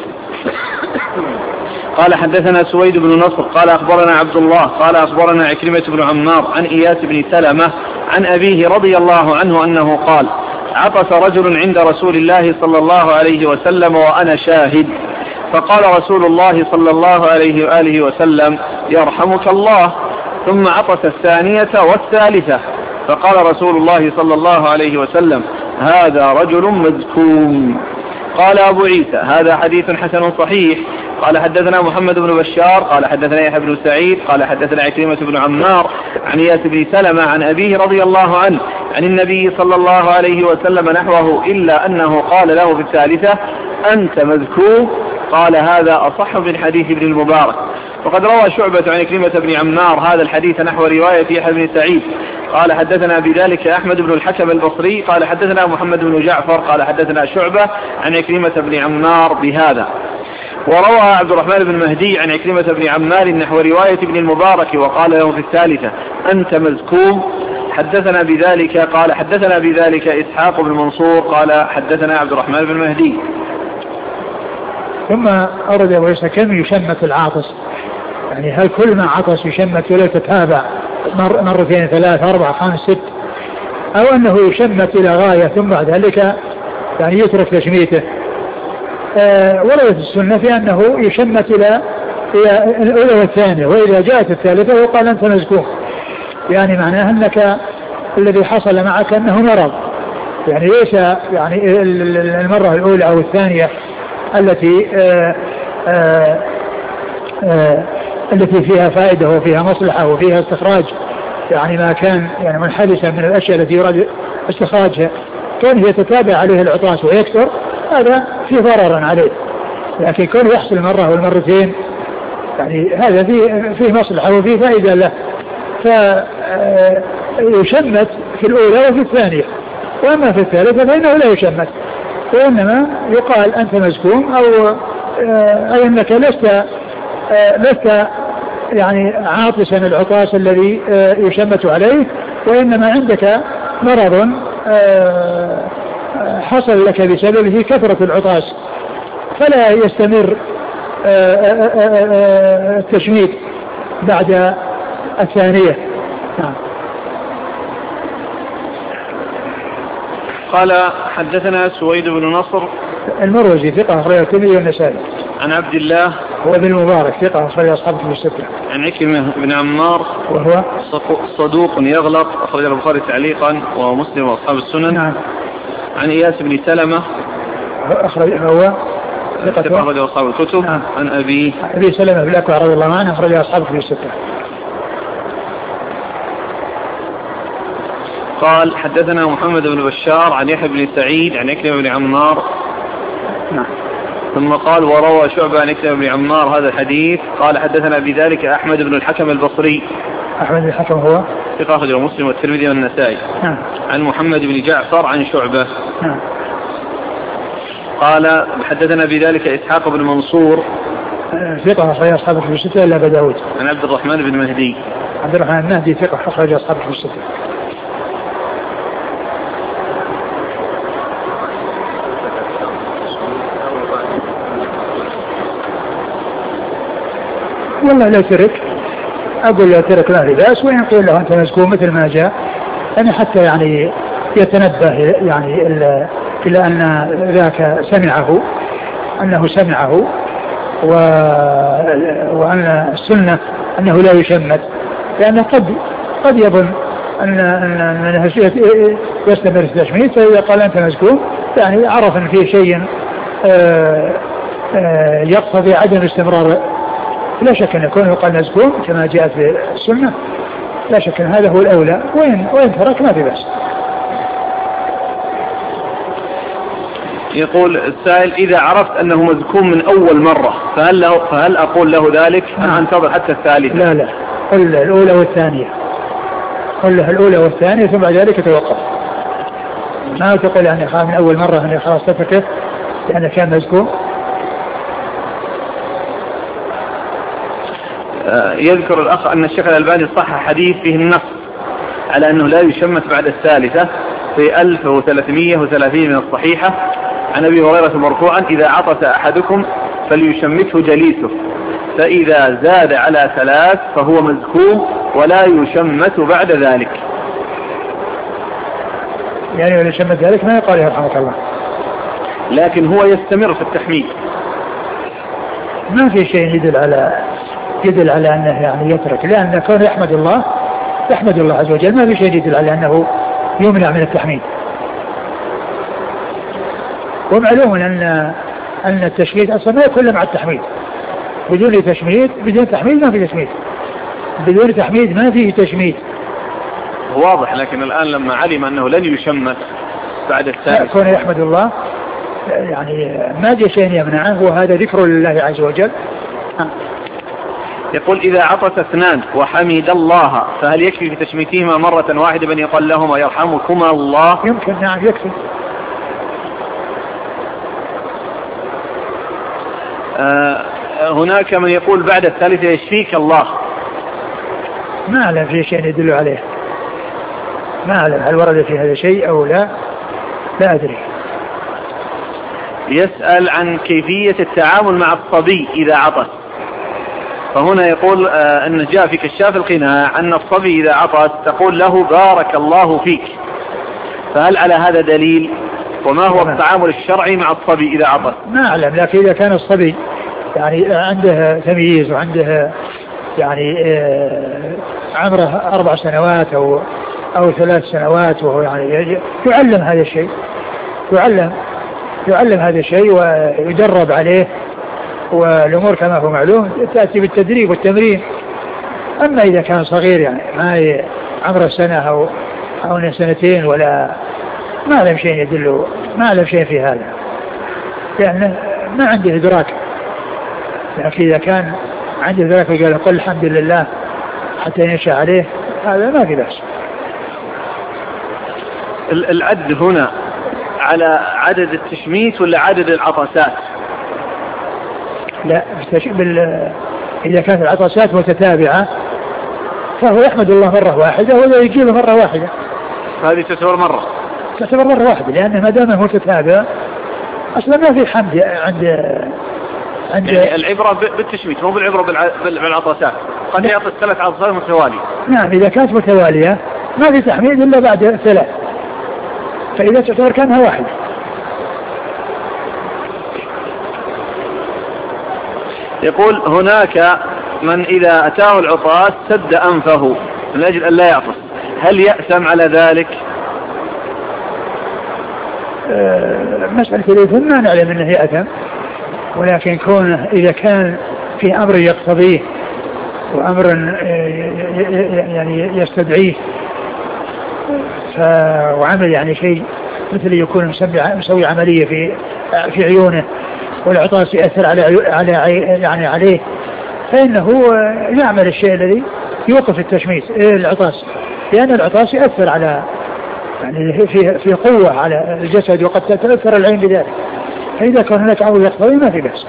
قال: حدثنا سويد بن نصر قال أخبرنا عبد الله قال أخبرنا عكرمة بن عمار عن إياس بن سلمة عن أبيه رضي الله عنه أنه قال: عطس رجل عند رسول الله صلى الله عليه وسلم وأنا شاهد، فقال رسول الله صلى الله عليه وآله وسلم: يرحمك الله. ثم عطس الثانية والثالثة، فقال رسول الله صلى الله عليه وسلم: هذا رجل مذكوم. قال أبو عيسى: هذا حديث حسن صحيح. قال: حدثنا محمد بن بشار قال حدثنا يحيى بن سعيد قال حدثنا عكرمة بن عمار عن إياس بن سلمة عن أبيه رضي الله عنه عن النبي صلى الله عليه وسلم نحوه، إلا أنه قال له في الثالثة: أنت مذكوم. قال: هذا أصح من حديث ابن المبارك. وقد روى شعبة عن عكرمة بن عمار هذا الحديث نحو رواية يحيى بن سعيد قال حدثنا بذلك أحمد بن الحكم البصري قال حدثنا محمد بن جعفر قال حدثنا شعبة عن عكرمة بن عمار بهذا. وروى عبد الرحمن بن مهدي عن عكرمة بن عمار نحو رواية ابن المبارك وقال له في الثالثة: أنت مذكوم. حدثنا بذلك قال حدثنا بذلك إسحاق بن منصور قال حدثنا عبد الرحمن بن مهدي. ثم أرد أبو عيسى: كم يشمت العاطس؟ يعني هل كل ما عطس يشمت ولا تتابع مر مرتين ثلاث أربع خمس ست، أو أنه يشمت إلى غاية ثم بعد ذلك يعني يترك تشميته؟ أه وردت السنة في أنه يشمت إلى الأولى والثانية، وإذا جاءت الثالثة وقال: أنت مزكوم، يعني معناه أنك الذي حصل معك أنه مرض، يعني ليس يعني المرة الأولى أو الثانية التي أه أه أه التي فيها فائدة وفيها مصلحة وفيها استخراج، يعني ما كان يعني منحدثا من الأشياء التي يراد استخراجها، كان يتتابع عليه العطاس ويكثر، هذا في ضرر عليه. لكن كونه يحصل مرة والمرتين يعني هذا فيه, فيه مصلحة وفيه فائدة له، فيشمت في الأولى وفي الثانية، وأما في الثالثة فإنه لا يشمت، وإنما يقال: أنت مزكوم، أو أي أنك لست لست يعني عاطسا العطاس الذي يشمت عليه، وإنما عندك مرض حصل لك بسببه كثرة العطاس، فلا يستمر التشميت بعد الثانية. قال حدثنا سويد بن نصر المروزي ثقة أخرج الترمذي والنسائي. عن عبد الله هو ابن المبارك ثقة أخرج أصحاب الكتب الستة. عن عكرمة بن عمار وهو صدوق يغلط أخرج البخاري تعليقا ومسلم وأصحاب السنن. نعم. عن إياس بن سلمة أخرج هو ثقة أخرج أصحاب الكتب. نعم. عن أبي أبي سلمة بن الأكوع رضي الله عنه أخرج أصحاب الكتب الستة. قال حدثنا محمد بن بشار عن يحيى بن سعيد عن عكرمة بن عمار. نعم. ثم قال وروى شعبة عن عكرمة بن عمار هذا الحديث. قال حدثنا بذلك أحمد بن الحكم البصري. أحمد بن الحكم هو ثقة أخرجه مسلم والترمذي والنسائي. نعم. عن محمد بن جعفر عن شعبة. نعم. قال حدثنا بذلك إسحاق بن منصور ثقة أخرج أصحاب الكتب الستة إلا أبا داود. عن عبد الرحمن بن مهدي. عبد الرحمن بن مهدي ثقة أخرج أصحاب الكتب الستة. والله لا ترك أقول لا ترك لا لباس، وإن قيل له أنت مزكوم مثل ما جاء يعني حتى يعني يتنبه يعني إلى أن ذاك سمعه أنه سمعه و... وأن السنة أنه لا يشمت، لأنه قد قد يظن أن أنه يستمر في التشميت، فإذا قال أنت مزكوم يعني عرف أن فيه شيء يقتضي عدم استمرار. لا شك أن يكون يقال مزكوم كما جاءت في السنة، لا شك أن هذا هو الأولى، وإن, وإن ترك ما في بأس. يقول السائل إذا عرفت أنه مزكوم من أول مرة فهل, له فهل أقول له ذلك أم أنتظر حتى الثالثة؟ لا لا قل الأولى والثانية، قل له الأولى والثانية ثم بعد ذلك توقف. ما تقول يعني خلاص من أول مرة أنه خلاص تفكه لأنه كان مزكوم. يذكر الأخ أن الشيخ الألباني صحح حديث فيه النص على أنه لا يشمت بعد الثالثة في ألف وثلاثمائة وثلاثين من الصحيحة عن أبي هريرة مرفوعا إذا عطس أحدكم فليشمته جليسه فإذا زاد على ثلاث فهو مزكوم ولا يشمت بعد ذلك. يعني ولا يشمت ذلك ما يقال يرحمك الله، لكن هو يستمر في التحميد. ما في شيء يدل على يدل على أنه يعني يترك، لأن كون يحمد الله يحمد الله عز وجل، ما في شيء يدل على أنه يمنع من التحميد. ومعلوم أن أن التشميد أصلا ما يكون مع التحميد، بدون تشميد بدون تحميد ما في تشميد، بدون تحميد ما فيه تشميد. واضح، لكن الآن لما علم أنه لن يشمت بعد الثالث كون يحمد الله يعني ما جاء شيء يمنعه، وهذا ذكر لله عز وجل. يقول إذا عطس اثنان وحمد الله فهل يكفي في تشميتهما مرة واحدة بأن يقال لهما يرحمكما الله؟ يمكن، نعم يكفي. آه هناك من يقول بعد الثالثة يشفيك الله. ما أعلم في شيء يدل عليه، ما أعلم هل ورد في هذا شيء أو لا، لا أدري. يسأل عن كيفية التعامل مع الصبي إذا عطس، فهنا يقول آه أن جاء في كشاف القناع أن الصبي إذا عطس تقول له بارك الله فيك، فهل على هذا دليل؟ وما هو التعامل الشرعي مع الصبي إذا عطس؟ ما أعلم، لكن إذا كان الصبي يعني عنده تمييز وعنده يعني آه عمره أربع سنوات أو أو ثلاث سنوات وهو يعني يعلم هذا الشيء، يعلم يعلم هذا الشيء ويدرب عليه، والأمور كما هو معلوم تأتي بالتدريب والتمرين. أما إذا كان صغير يعني ما عمره سنة أو أو سنتين ولا ما أعلم شيء يدل، ما أعلم شيء في هذا، لأنه ما عنده إدراك. لكن إذا كان عنده إدراك وقال قل الحمد لله حتى ينشأ عليه هذا ما في بأس. العد هنا على عدد التشميت ولا عدد العطسات؟ لا بال... إذا كانت العطسات متتابعة فهو يحمد الله مرة واحدة ولا يجيبه مرة واحدة، هذه تعتبر مرة تعتبر مرة واحدة، لأنه ما دام متتابع أصلا ما في حمد عند عند يعني العبرة بالتشميت مو بالعبرة بالع... بالعطسات. قد يعطس ثلاث عطسات متوالية. نعم إذا كانت متوالية ما في تحميد إلا بعد ثلاث، فإذا تعتبر كأنها واحد. يقول هناك من إذا أتاه العطاس سد أنفه من أجل أن لا يعطس، هل يأثم على ذلك؟ أه مسألة الإثم ما نعلم أنه يأثم، ولكن كونه إذا كان في أمر يقتضيه وأمر يعني يستدعيه وعمل يعني شيء مثل يكون مسوي عملية في في عيونه والعطاس يأثر على على يعني عليه، فإنه يعمل الشيء الذي يوقف التشميس العطاس، لأن العطاس يأثر على يعني في في قوة على الجسد وقد تتأثر العين بذلك، فإذا كان هناك أمر يقتضي ما في بأس.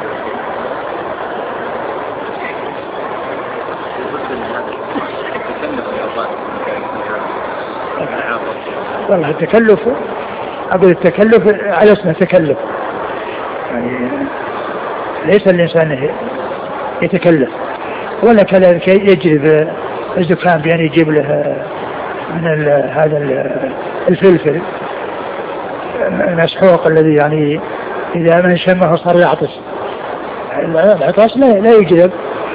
والله التكلف أقول التكلف على اسمه تكلف، يعني ليس الإنسان يتكلف، ولا كذلك يجلب الزكام بأن يجيب له من هذا الفلفل المسحوق الذي يعني إذا من شمه صار يعطس، العطاس لا لا يجلب.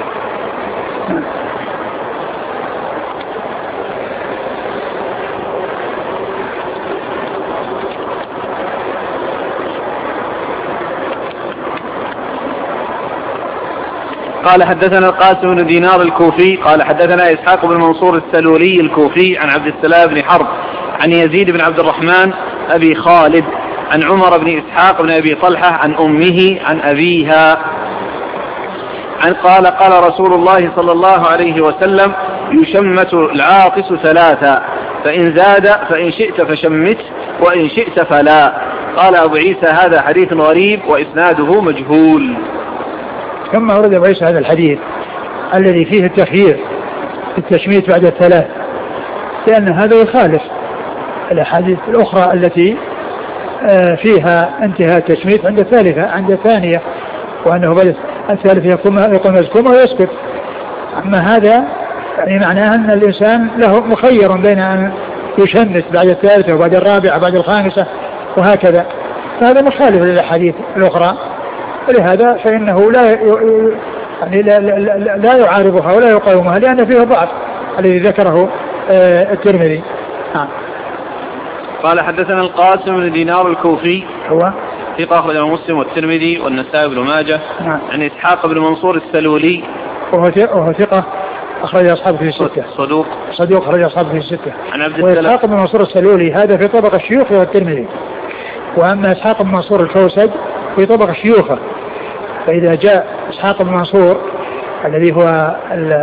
قال حدثنا القاسم بن دينار الكوفي قال حدثنا إسحاق بن منصور السلولي الكوفي عن عبد السلام بن حرب عن يزيد بن عبد الرحمن أبي خالد عن عمر بن إسحاق بن أبي طلحة عن أمه عن أبيها عن قال قال رسول الله صلى الله عليه وسلم يشمت العاطس ثلاثا فإن زاد فإن شئت فشمت وإن شئت فلا. قال أبو عيسى هذا حديث غريب وإسناده مجهول. ثم ورد أبو عيسى هذا الحديث الذي فيه التخيير في التشميت بعد الثلاث، لأن هذا يخالف الأحاديث الأخرى التي فيها انتهاء التشميت عند الثالثة عند الثانية، وأنه بدأ الثالثة يقوم مزكوما ويسكت. أما هذا يعني معناه أن الإنسان له مخير بين أن يشمت بعد الثالثة وبعد الرابعة وبعد الخامسة وهكذا، فهذا مخالف للأحاديث الأخرى، ولهذا فإنه لا يعني لا, لا, لا يعارضها ولا يقاومها، لأن فيها ضعف الذي ذكره الترمذي. آه. قال حدثنا القاسم بن دينار الكوفي هو ثقة أخرجه مسلم والترمذي والنسائي بن ماجه نعم. عن إسحاق بن منصور السلولي وهو ثقة أخرج أصحابه في الستة صدوق صدوق أخرج أصحابه في الستة. عن عبد السلام وإسحاق بن منصور السلولي هذا في طبق الشيوخ والترمذي، وأما إسحاق بن منصور الكوسج في طبق الشيوخ، فإذا جاء إسحاق بن منصور الذي هو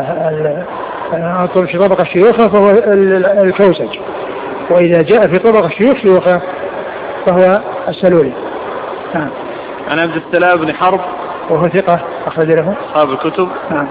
في طبق الشيوخ فهو الكوسج، وإذا جاء في طبق الشيوخ شيوخه فهو السلولي. نعم. عن عبد السلام بن حرب وهو ثقة أخرج له أصحاب الكتب. نعم.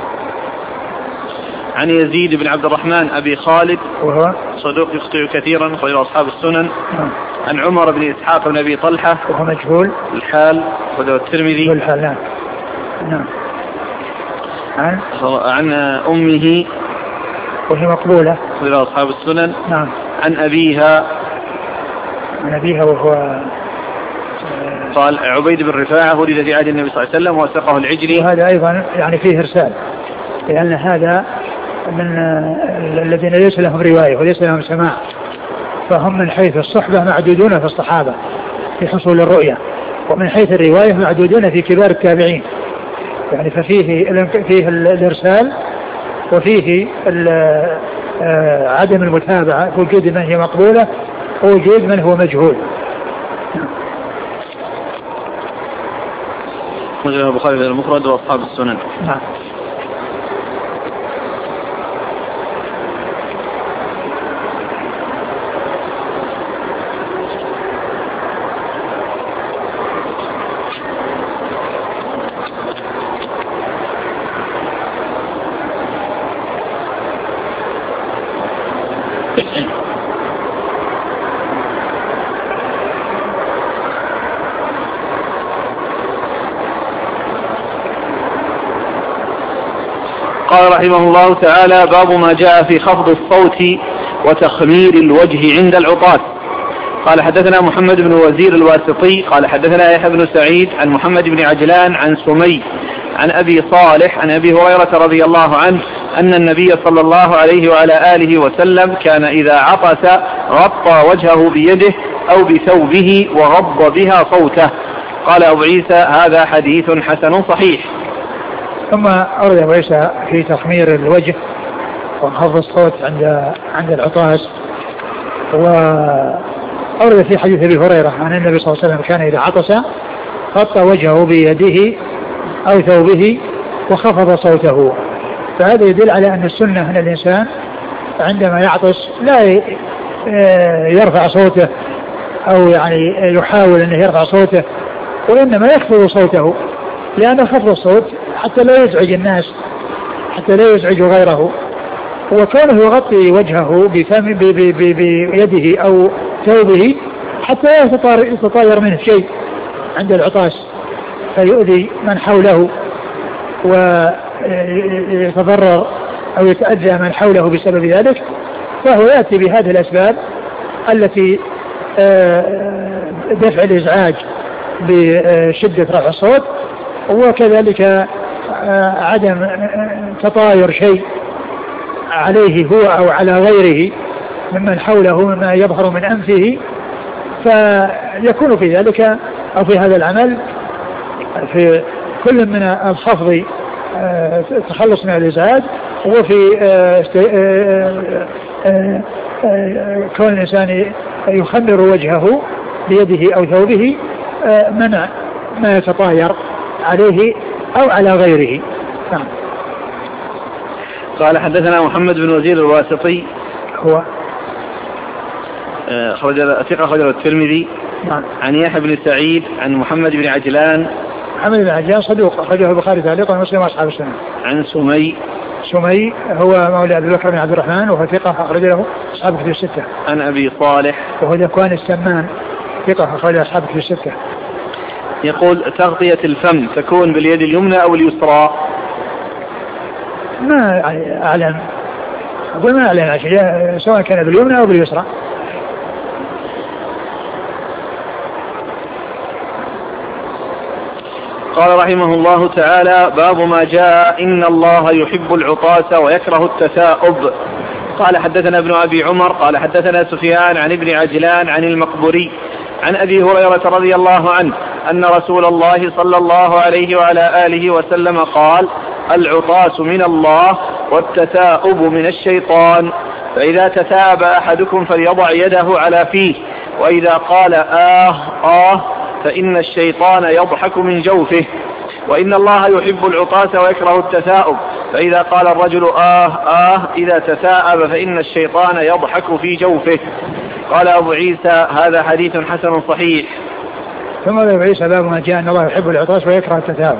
عن يزيد بن عبد الرحمن أبي خالد وهو صدوق يخطئ كثيرا أخرجه أصحاب السنن. نعم. عن عمر بن إسحاق بن أبي طلحة وهو مجهول الحال أخرجه الترمذي الحال. نعم. نعم. عن عن أمه وهي مقبولة أخرجه أصحاب السنن. نعم. عن أبيها عن أبيها وهو قال عبيد بن رفاعة ولد في عهد النبي صلى الله عليه وسلم وثقه العجلي، وهذا أيضا يعني فيه إرسال، لأن هذا من الذين ليس لهم رواية وليس لهم سماع، فهم من حيث الصحبة معدودون في الصحابة في حصول الرؤية، ومن حيث الرواية معدودون في كبار التابعين، يعني ففيه فيه الإرسال وفيه عدم المتابعة، وجود من هي مقبولة ووجود من هو مجهول. مجرى البخاري في المفرد وأصحاب السنن. نعم. قال رحمه الله تعالى: باب ما جاء في خفض الصوت وتخمير الوجه عند العطاس. قال حدثنا محمد بن وزير الواسطي قال حدثنا يحيى بن سعيد عن محمد بن عجلان عن سمي عن أبي صالح عن أبي هريرة رضي الله عنه أن النبي صلى الله عليه وعلى آله وسلم كان إذا عطس غطى وجهه بيده أو بثوبه وغض بها صوته. قال أبو عيسى هذا حديث حسن صحيح. ثم أورد أبو عيسى في تخمير الوجه وخفض الصوت عند عند العطاس، وأورد في حديث أبي هريرة عن النبي صلى الله عليه وسلم كان إذا عطس غطى وجهه بيده أو ثوبه وخفض صوته. فهذا يدل على أن السنة أن الإنسان عندما يعطس لا يرفع صوته أو يعني يحاول أنه يرفع صوته، وإنما يخفض صوته، لأن خفض الصوت حتى لا يزعج الناس، حتى لا يزعج غيره. وكونه يغطي وجهه بفم بيده أو ثوبه حتى يتطاير منه شيء عند العطاس فيؤذي من حوله ويتضرر أو يتأذى من حوله بسبب ذلك، فهو يأتي بهذه الأسباب التي دفع الإزعاج بشدة رفع الصوت، وكذلك عدم تطاير شيء عليه هو أو على غيره ممن حوله مما يظهر من أنفه، فيكون في ذلك أو في هذا العمل في كل من الخفض التخلص من الإزعاج، وفي كون الإنسان يخمر وجهه بيده أو ثوبه منع ما يتطاير عليه أو على غيره. نعم. قال حدثنا محمد بن وزير الواسطي هو خرج ثقة خرج الترمذي. نعم. عن يحيى بن سعيد عن محمد بن عجلان. محمد بن عجلان صدوق أخرجه البخاري تعليقا ومسلم وأصحاب السنة. عن سمي. سمي هو مولى أبي بكر بن عبد الرحمن وهو ثقة أخرج له أصحاب كتب الستة. عن أبي صالح وهو ذكوان السمان ثقة أخرج أصحاب كتب الستة. يقول تغطية الفم تكون باليد اليمنى أو اليسرى؟ ما أعلم، أقول ما أعلم سواء كان باليمنى أو باليسرى. قال رحمه الله تعالى باب ما جاء إن الله يحب العطاس ويكره التثاؤب. قال حدثنا ابن أبي عمر قال حدثنا سفيان عن ابن عجلان عن المقبري عن أبي هريرة رضي الله عنه أن رسول الله صلى الله عليه وعلى آله وسلم قال العطاس من الله والتثاؤب من الشيطان، فإذا تثاءب أحدكم فليضع يده على فيه، وإذا قال آه آه فإن الشيطان يضحك من جوفه، وإن الله يحب العطاس ويكره التثاؤب، فإذا قال الرجل آه آه إذا تثاءب فإن الشيطان يضحك في جوفه. قال أبو عيسى هذا حديث حسن صحيح. ثم أبو عيسى باب ما جاء أن الله يحب العطاس ويكره التثاؤب.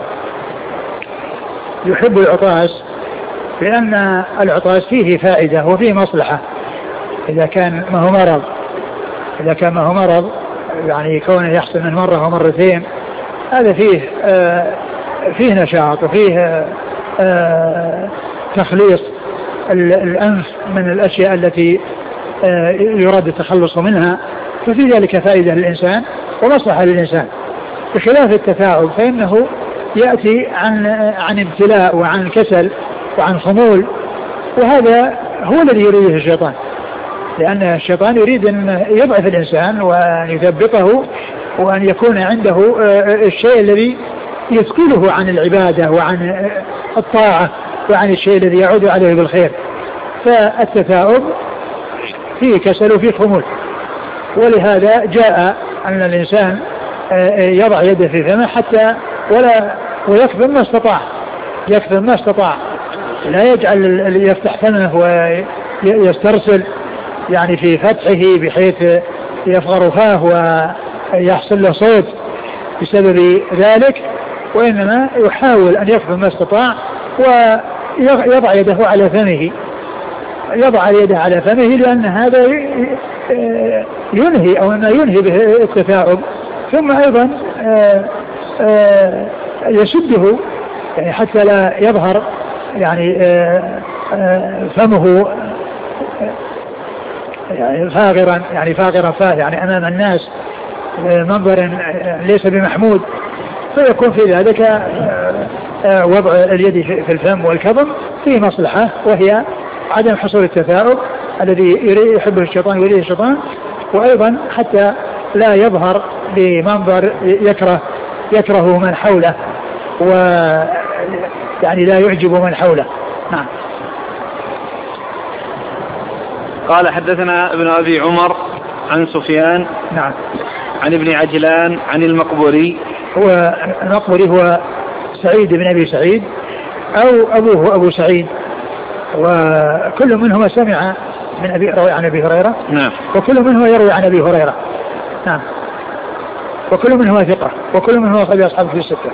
يحب العطاس لأن العطاس فيه فائدة وفيه مصلحة إذا كان ما هو مرض، إذا كان ما هو مرض يعني كونه يحصل من مرة ومرتين هذا فيه آه فيه نشاط وفيه آه تخليص الأنف من الأشياء التي آه يراد التخلص منها، ففي ذلك فائدة للإنسان ومصلحة للإنسان، بخلاف التثاؤب فإنه يأتي عن عن ابتلاء وعن كسل وعن خمول، وهذا هو الذي يريده الشيطان، لأن الشيطان يريد أن يضعف الإنسان وأن يثبطه وأن يكون عنده الشيء الذي يثقله عن العبادة وعن الطاعة وعن الشيء الذي يعود عليه بالخير. فالتثاؤب فيه كسل وفيه خمول، ولهذا جاء أن الإنسان يضع يده في فمه حتى ولا ويكفر ما استطاع، يكفر ما استطاع، لا يجعل يفتح فمه ويسترسل يعني في فتحه بحيث يفغر فاه ويحصل له صوت بسبب ذلك، وإنما يحاول أن يكفر ما استطاع ويضع يده على فمه، يضع يده على فمه لأن هذا ينهي أو ما ينهي به التثاؤب، ثم أيضا يشده يعني حتى لا يظهر يعني فمه يعني فاغرا يعني فاغرا فاه يعني أمام الناس منظر ليس بمحمود، فيكون في ذلك وضع اليد في الفم والكظم فيه مصلحة، وهي عدم حصول التثاؤب الذي يحبه الشيطان ويريده الشيطان، وأيضا حتى لا يظهر بمنظر يكره يكره من حوله، ويعني لا يعجب من حوله. نعم. قال حدثنا ابن أبي عمر عن سفيان نعم عن ابن عجلان عن المقبوري. هو المقبوري هو سعيد بن أبي سعيد أو أبوه أبو سعيد، وكل منهما سمع من أبي روي عن أبي هريرة. نعم. وكل منهما يروي عن أبي هريرة. نعم. وكل منهما ثقة، وكل منهما أخرج أصحابه في الستة.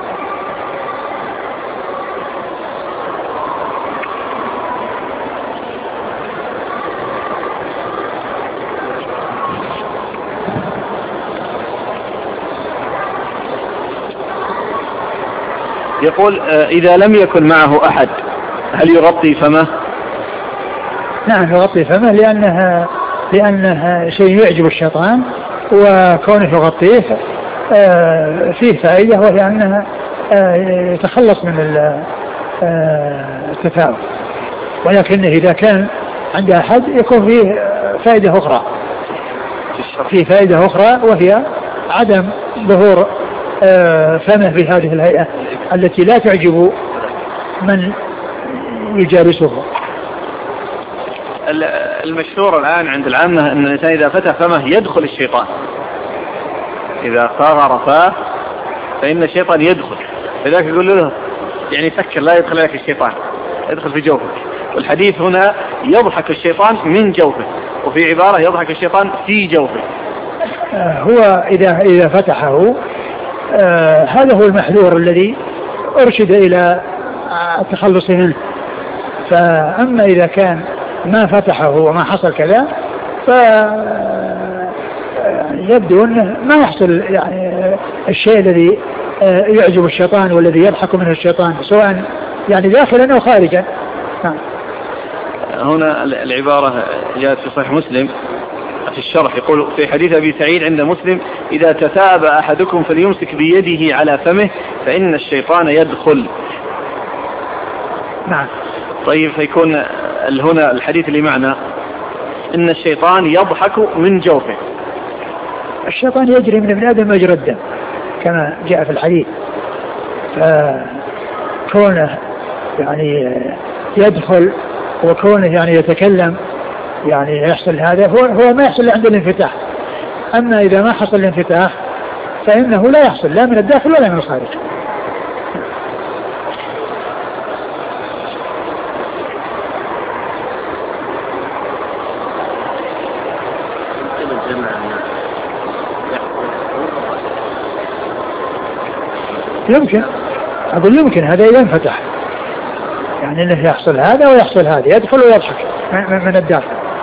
يقول إذا لم يكن معه أحد هل يغطي فمه؟ نعم يغطي فمه، لأنها لأنها شيء يعجب الشيطان، وكونه يغطيه فيه فائدة، وهي أنها يتخلص من التثاؤب، ولكن إذا كان عند أحد يكون فيه فائدة أخرى فيه فائدة أخرى وهي عدم ظهور فمه بهذه الهيئة التي لا تعجب من يجالسه. المشهور الآن عند العامة أن الإنسان إذا فتح فمه يدخل الشيطان، إذا صغر فاه فإن الشيطان يدخل، فذلك يقول له يعني سكر لا يدخل لك الشيطان، يدخل في جوفك. والحديث هنا يضحك الشيطان من جوفه، وفي عبارة يضحك الشيطان في جوفه. هو إذا إذا فتحه آه هذا هو المحذور الذي أرشد إلى التخلص منه. فأما إذا كان ما فتحه وما حصل كذا فيبدو أنه ما يحصل يعني الشيء الذي يعجب الشيطان والذي يضحك منه الشيطان، سواء يعني داخلا أو خارجا. هنا العبارة جاءت في صحيح مسلم في الشرح، يقول في حديث أبي سعيد عند مسلم: إذا تثاب أحدكم فليمسك بيده على فمه فإن الشيطان يدخل. نعم. طيب فيكون هنا الحديث اللي معنا إن الشيطان يضحك من جوفه. الشيطان يجري من ابن آدم مجرى الدم كما جاء في الحديث، فكونه يعني يدخل وكونه يعني يتكلم يعني يحصل هذا هو, هو ما يحصل عند الانفتاح. أما إذا ما حصل الانفتاح فإنه لا يحصل لا من الداخل ولا من الخارج. يمكن أقول يمكن هذا إذا انفتح، يعني أنه يحصل هذا ويحصل هذا، يدخل ويضحك من الداخل.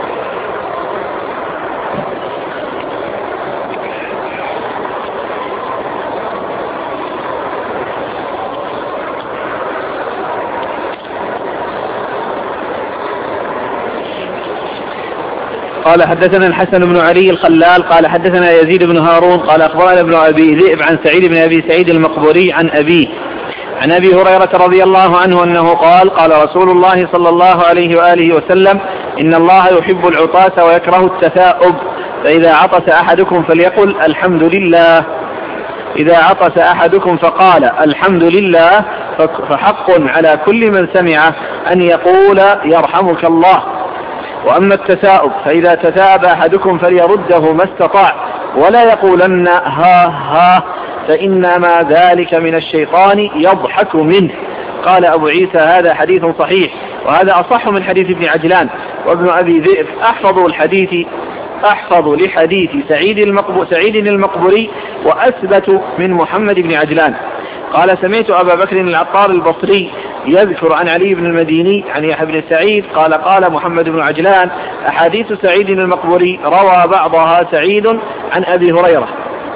قال حدثنا الحسن بن علي الخلال قال حدثنا يزيد بن هارون قال أخبرنا ابن أبي ذئب عن سعيد بن أبي سعيد المقبوري عن أبيه عن أبي هريرة رضي الله عنه أنه قال: قال رسول الله صلى الله عليه وآله وسلم: إن الله يحب العطاس ويكره التثاؤب، فإذا عطس أحدكم فليقل الحمد لله. إذا عطس أحدكم فقال الحمد لله فحق على كل من سمعه أن يقول يرحمك الله. وأما التثاؤب فإذا تثاءب أحدكم فليرده ما استطاع ولا يقولن ها ها فإنما ذلك من الشيطان يضحك منه. قال أبو عيسى: هذا حديث صحيح، وهذا أصح من حديث ابن عجلان. وابن أبي ذئب أحفظ الحديث أحفظ لحديث سعيد المقبوري, سعيد المقبوري وأثبت من محمد بن عجلان. قال: سمعت أبا بكر العطار البصري يذكر عن علي بن المديني عن يحيى بن سعيد قال: قال محمد بن عجلان: أحاديث سعيد المقبوري روى بعضها سعيد عن أبي هريرة،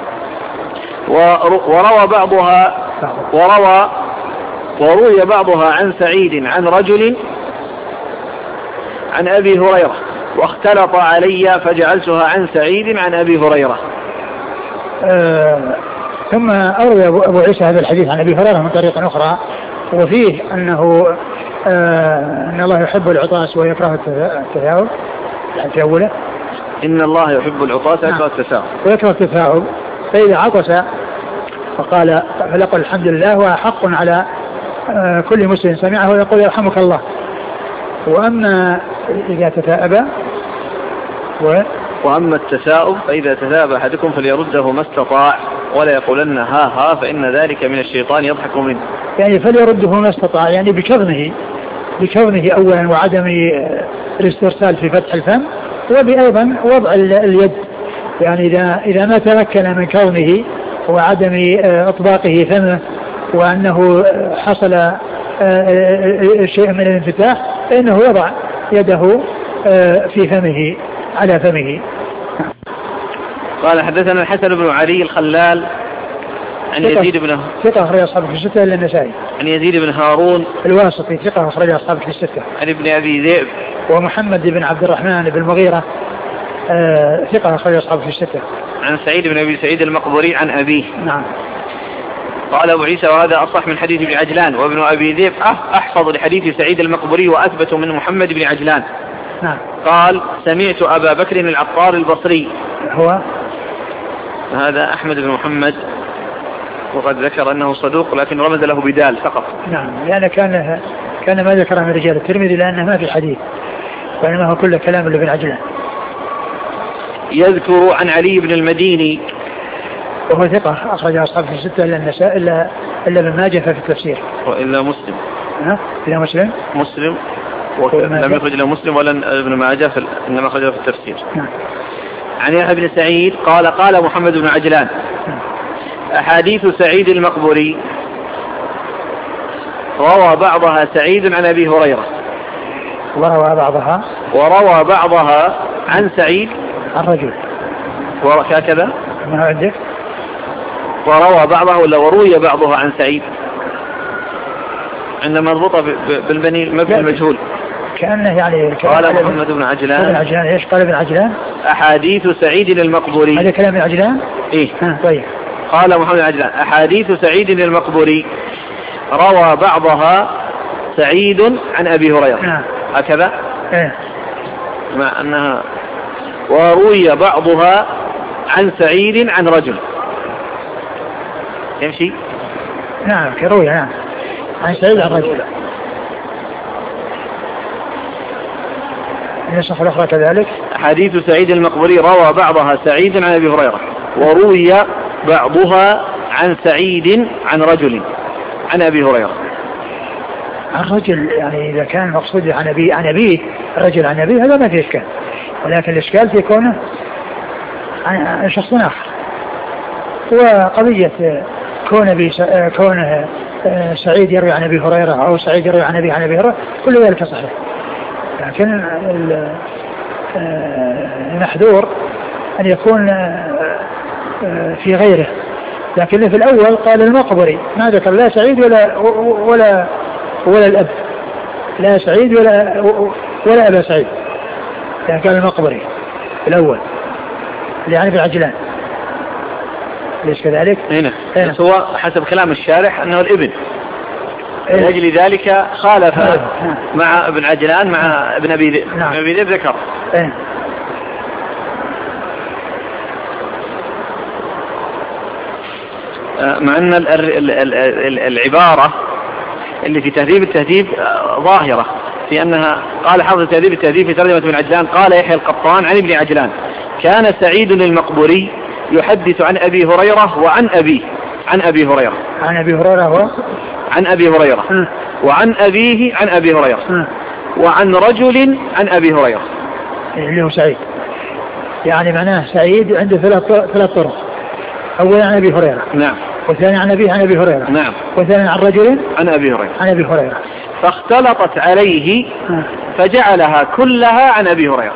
وروى بعضها وروى وروي بعضها عن سعيد عن رجل عن أبي هريرة، واختلط علي فجعلتها عن سعيد عن أبي هريرة. آه ثم أروي أبو عيسى هذا الحديث عن أبي هريرة من طريق أخرى، وفيه أنه آه أن الله يحب العطاس ويكره التثاؤب، يعني في أوله إن الله يحب العطاس ويكره التثاؤب ويكره التثاؤب، فإذا عطس فقال فلقل الحمد لله وحق على آه كل مسلم سمعه ويقول يرحمك الله. وأما إذا تثاءب و... وأما التثاؤب فإذا تثاءب أحدكم فليرده ما استطاع ولا يقولن ها ها فإن ذلك من الشيطان يضحك منه. يعني فليرده ما استطاع، يعني بكظمه بكظمه أولا وعدم الاسترسال في فتح الفم، وبأيضا وضع اليد، يعني إذا إذا ما تمكن من كظمه وعدم إطباقه فمه وأنه حصل شيء من الانفتاح فإنه يضع يده في فمه على فمه. قال حدثنا الحسن بن علي الخلال عن يزيد بن ثقة أخرج أصحاب في الستة إلا النسائي. عن يزيد بن هارون الواسطي ثقة أخرج أصحاب في الستة. عن ابن أبي ذئب ومحمد بن عبد الرحمن بن المغيرة آه ثقة أخرج أصحاب في الستة. عن سعيد بن أبي سعيد المقبوري عن أبيه. نعم. قال أبو عيسى وهذا أصح من حديث ابن عجلان، وابن أبي ذئب أحفظ لحديث سعيد المقبوري وأثبت من محمد بن عجلان. نعم. قال سمعت أبا بكر العطار البصري هو هذا أحمد بن محمد، وقد ذكر أنه صدوق لكن رمز له بدال فقط. نعم، لأن كان كان ما ذكره من رجال الترمذي لأنه ما في حديث، وإنما هو كل كلام لابن عجلان. يذكر عن علي بن المديني وهو ثقة أخرج أصحاب في الستة إلا النساء إلا إلا ابن ماجه في التفسير. وإلا مسلم. ها؟ إلا مسلم. مسلم ولم يخرج له مسلم ولا ابن ماجه في إنما أخرجه في التفسير. نعم. عن يحيى بن سعيد قال قال محمد بن عجلان نعم. أحاديث سعيد المقبوري روى بعضها سعيد عن أبي هريرة وروى بعضها وروى بعضها عن سعيد عن رجل وهكذا ما عندك وروى بعضها ولا وروي بعضها عن سعيد عندما مربوطة بالبني المبني المجهول كأنه يعني قال محمد بن عجلان. ابن عجلان ايش قال ابن عجلان؟ أحاديث سعيد المقبوري. هذا كلام ابن عجلان؟ إيه. ها طيب. قال محمد بن عجلان أحاديث سعيد المقبوري روى بعضها سعيد عن أبي هريرة. نعم. هكذا. إيه. مع أنها وروي بعضها عن سعيد عن رجل يمشي. نعم كروي. نعم عن سعيد عن رجل. النسخ الأخرى كذلك. حديث سعيد المقبوري روى بعضها سعيد عن أبي هريرة وروي بعضها عن سعيد عن رجل عن أبي هريرة. عن رجل يعني إذا كان مقصود عن أبي عن أبيه الرجل عن أبيه هذا ما في إشكال، ولكن الإشكال في كونه عن شخص آخر. وقضية كون بي كونه سعيد يروي عن أبي هريرة أو سعيد يروي عن أبي عن أبي هريرة كل ذلك صحيح، لكن المحذور أن يكون في غيره. لكن في الأول قال المقبري ما ذكر لا سعيد ولا ولا ولا الأب، لا سعيد ولا ولا أبا سعيد، يعني قال المقبري في الأول يعني في العجلان. ليش كذلك؟ هنا بس هو حسب كلام الشارح أنه الابن من أجل ذلك خالف مع ابن عجلان مع ابن أبي ذئب. ابن أبي ذئب ذكر مع أن العبارة اللي في تهذيب التهذيب ظاهرة في أنها قال حافظ تهذيب التهذيب في ترجمة ابن عجلان قال يحيى القطان عن ابن عجلان كان سعيد المقبوري يحدث عن أبي هريرة وعن أبيه عن أبي هريرة عن أبي هريرة هو عن أبي هريرة م. وعن أبيه عن أبي هريرة م. وعن رجل عن أبي هريرة اللي هو سعيد، يعني معناه سعيد عنده ثلاث ثلاث طرق، أولا عن أبي هريرة نعم، والثاني عن أبيه عن أبي هريرة نعم، والثاني عن رجل عن أبي هريرة عن أبي هريرة فاختلطت عليه م. فجعلها كلها عن أبي هريرة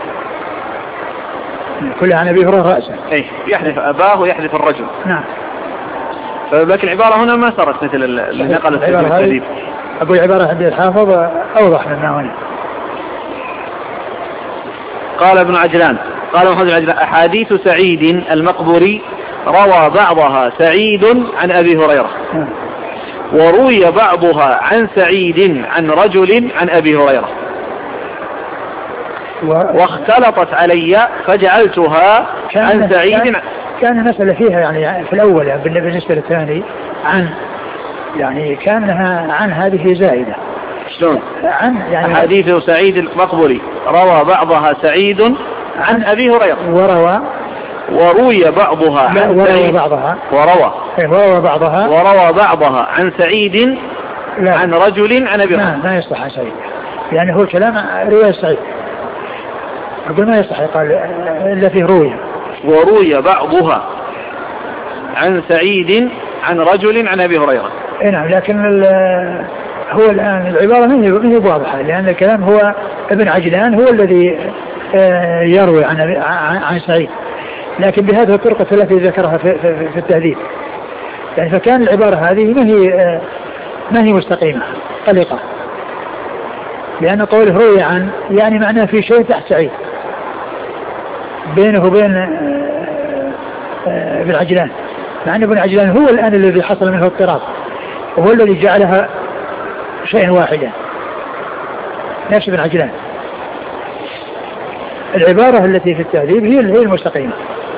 كلها عن أبي هريرة رأسا. أي يحذف أباه ويحذف الرجل. نعم. فلكن العبارة هنا ما صارت مثل اللي نقلت في التدريب. أقول العبارة عند الحافظ أوضح مما هنا. قال ابن عجلان قال محمد بن عجلان أحاديث سعيد المقبوري روى بعضها سعيد عن أبي هريرة وروي بعضها عن سعيد عن رجل عن أبي هريرة واختلطت علي فجعلتها عن سعيد. كان المسألة فيها يعني في الأول يعني بالنسبة للثاني عن يعني كانها عن هذه زائدة. شلون؟ عن يعني حديث سعيد المقبري روى بعضها سعيد عن أبي هريرة وروى وروي بعضها عن وروى بعضها وروى وروى بعضها وروى بعضها عن سعيد عن رجل عن أبي هريرة. ما يصلح عن سعيد يعني هو كلام رواية سعيد أقول ما يصلح قال إلا فيه روي وروي بعضها عن سعيد عن رجل عن أبي هريرة. نعم لكن هو الآن العبارة من هي واضحة لأن الكلام هو ابن عجلان هو الذي يروي عن عن سعيد لكن بهذه الطرقة التي ذكرها في, في, في التهذيب يعني فكان العبارة هذه ما هي ما هي مستقيمة طليقة لأن قوله روي عن يعني معناه في شيء تحت سعيد بينه وبين ابن عجلان مع أن ابن عجلان هو الآن الذي حصل منه اضطراب وهو الذي جعلها شيء واحدا نفس ابن عجلان. العبارة التي في التهذيب هي هي المستقيمة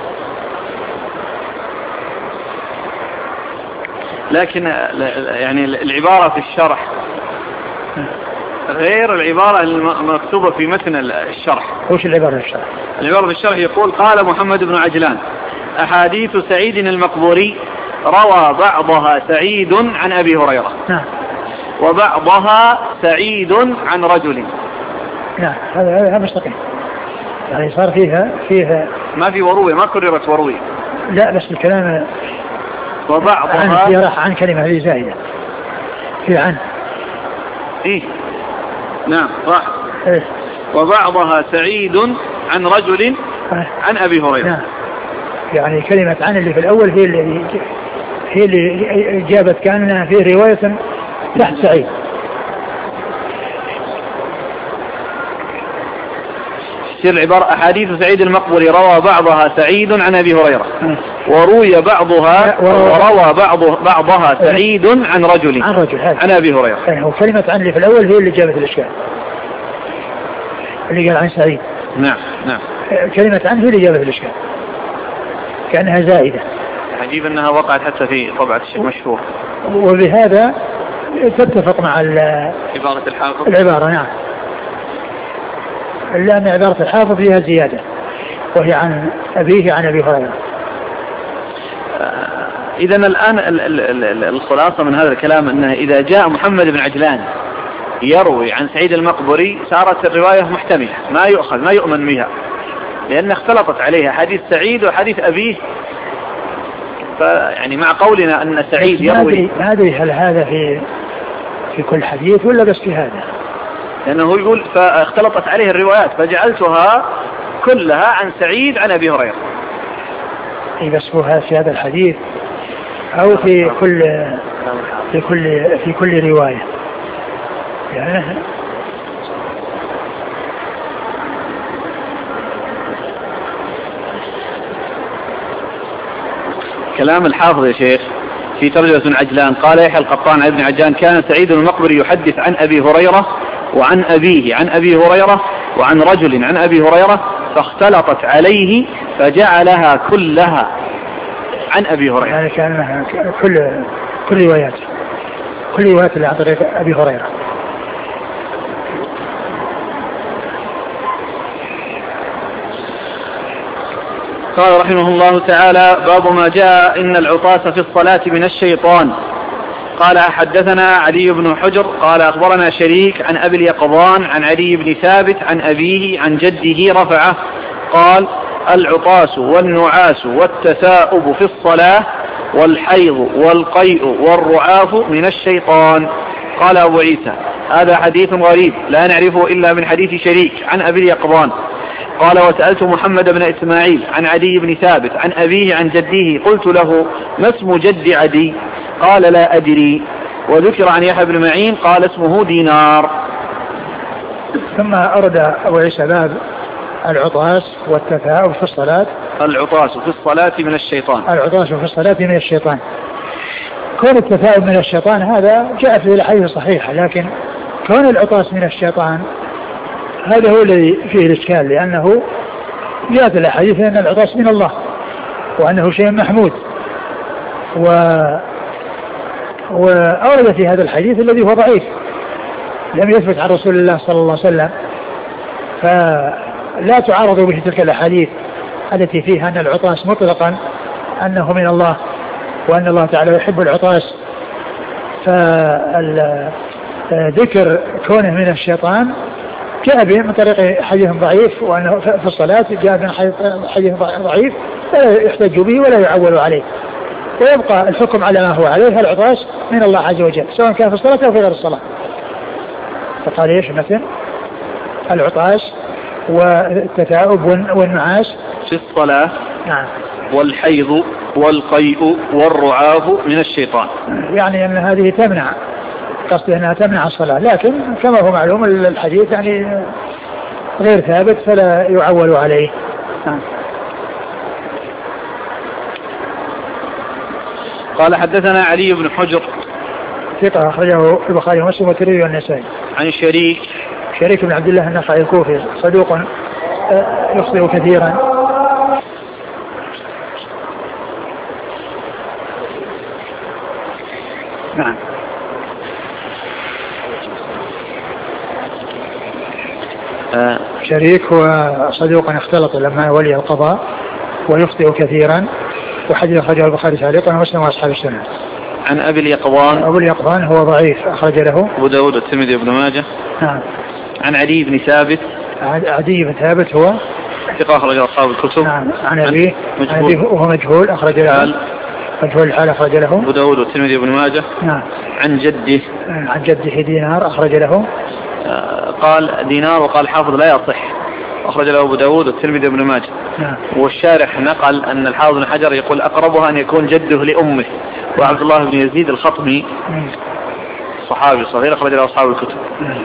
لكن يعني العبارة في الشرح غير العبارة المكتوبة في متن الشرح. وش العبارة في الشرح؟ العبارة في الشرح يقول قال محمد بن عجلان أحاديث سعيد المقبوري روى بعضها سعيد عن أبي هريرة نعم وبعضها سعيد عن رجل. نعم هذا هذا مستقيم يعني صار فيها فيها ما في وروي ما كررت وروي لا بس الكلام وبعضها عن راح عن كلمة هذه زائدة في عن إيه نعم راح إيه؟ وبعضها سعيد عن رجل عن أبي هريرة. نعم يعني كلمة عن اللي في الأول هي اللي هي اللي جابت كانها في رواية تحت سعيد. تصير العبارة أحاديث سعيد المقبري روى بعضها سعيد عن أبي هريرة وروي بعضها وروى بعض بعضها سعيد عن رجل عن رجل عن أبي هريرة. يعني وكلمة عن اللي في الأول هي اللي جابت الإشكال اللي قال عن سعيد. نعم نعم كلمة عن هي اللي جابت الإشكال كأنها زائدة. عجيب أنها وقعت حتى في طبعة الشيخ مشهور وبهذا تتفق مع عبارة الحافظ العبارة. نعم لأن عبارة الحافظ فيها زيادة وهي عن أبيه عن أبي هريرة. إذن الآن الخلاصة من هذا الكلام أنه إذا جاء محمد بن عجلان يروي عن سعيد المقبري صارت الرواية محتملة ما يؤخذ ما يؤمن بها لأن اختلطت عليها حديث سعيد وحديث أبيه. فيعني مع قولنا أن سعيد يروي ما أدري هل هذا في في كل حديث ولا بس في هذا لأنه يقول فاختلطت عليه الروايات فجعلتها كلها عن سعيد عن أبي هريرة. أي بس هو في هذا الحديث أو في كل في كل في كل رواية يعني كلام الحافظ يا شيخ في ترجمة عجلان قال يحيى القطان عن ابن عجلان كان سعيد المقبري يحدث عن أبي هريرة وعن أبيه عن أبي هريرة وعن رجل عن أبي هريرة فاختلطت عليه فجعلها كلها عن أبي هريرة. يعني كان كل كل روايات كل روايات اللي عن طريق أبي هريرة. قال رحمه الله تعالى باب ما جاء إن العطاس في الصلاة من الشيطان. قال حدثنا علي بن حجر قال أخبرنا شريك عن أبي اليقظان عن علي بن ثابت عن أبيه عن جده رفعه قال العطاس والنعاس والتثاؤب في الصلاة والحيض والقيء والرعاف من الشيطان. قال أبو عيسى هذا حديث غريب لا نعرفه إلا من حديث شريك عن أبي اليقظان. قال وسألت محمد بن إسماعيل عن عدي بن ثابت عن أبيه عن جده قلت له ما اسم جد عدي؟ قال لا أدري. وذكر عن يحيى بن معين قال اسمه دينار. ثم أرد أبو عيسى باب العطاس والتثاؤب في الصلاة. العطاس في الصلاة من الشيطان. العطاس في الصلاة من الشيطان. كون التثاؤب من الشيطان هذا جاء في الحديث الصحيح، لكن كون العطاس من الشيطان هذا هو الذي فيه الإشكال، لأنه جاءت الأحاديث أن العطاس من الله وأنه شيء محمود، و وأورد في هذا الحديث الذي هو ضعيف لم يثبت عن رسول الله صلى الله عليه وسلم، فلا تعارض به تلك الأحاديث التي فيها أن العطاس مطلقا أنه من الله وأن الله تعالى يحب العطاس. فذكر كونه من الشيطان جاء به من طريق حديث ضعيف، وأنه في الصلاة جاء من حديث ضعيف لا يحتج به ولا يعول عليه، ويبقى الحكم على ما هو عليه. العطاس من الله عز وجل سواء كان في الصلاة أو في غير الصلاة. فقال ايش مثل العطاس والتثاؤب والنعاس في الصلاة. نعم. والحيض والقيء والرعاف من الشيطان، يعني أن هذه تمنع، قصدي أنها تمنع الصلاة، لكن كما هو معلوم الحديث يعني غير ثابت فلا يعول عليه. نعم. قال حدثنا علي بن حجر ثقة أخرجه البخاري ومسلم والترمذي والنسائي. عن شريك شريك بن عبد الله النخعي الكوفي صدوق يخطئ كثيرا. نعم. آه. شريك هو صدوق اختلط لما ولي القضاء ويخطئ كثيرا، وحديث أخرجه البخاري تعليقا ومسلم وأصحاب السنة. عن أبي اليقظان. أبو اليقظان هو ضعيف أخرج له أبو داود والترمذي وابن ماجه. نعم. عن علي بن ثابت. عدي بن ثابت هو ثقة أخرج أصحاب الكتب. نعم. عن أبيه وهو مجهول أخرج له. مجهول الحال أخرج له أبو داود والترمذي وابن ماجه. نعم. عن جده. عن جده دينار أخرج له. آه قال دينار وقال الحافظ لا يصح، أخرج له أبو داود والترمذي وابن ماجه. نعم. والشارح نقل أن الحافظ بن حجر يقول أقربها أن يكون جده لأمه، وعبد الله بن يزيد الخطمي صحابي صغير أخرج له أصحاب الكتب.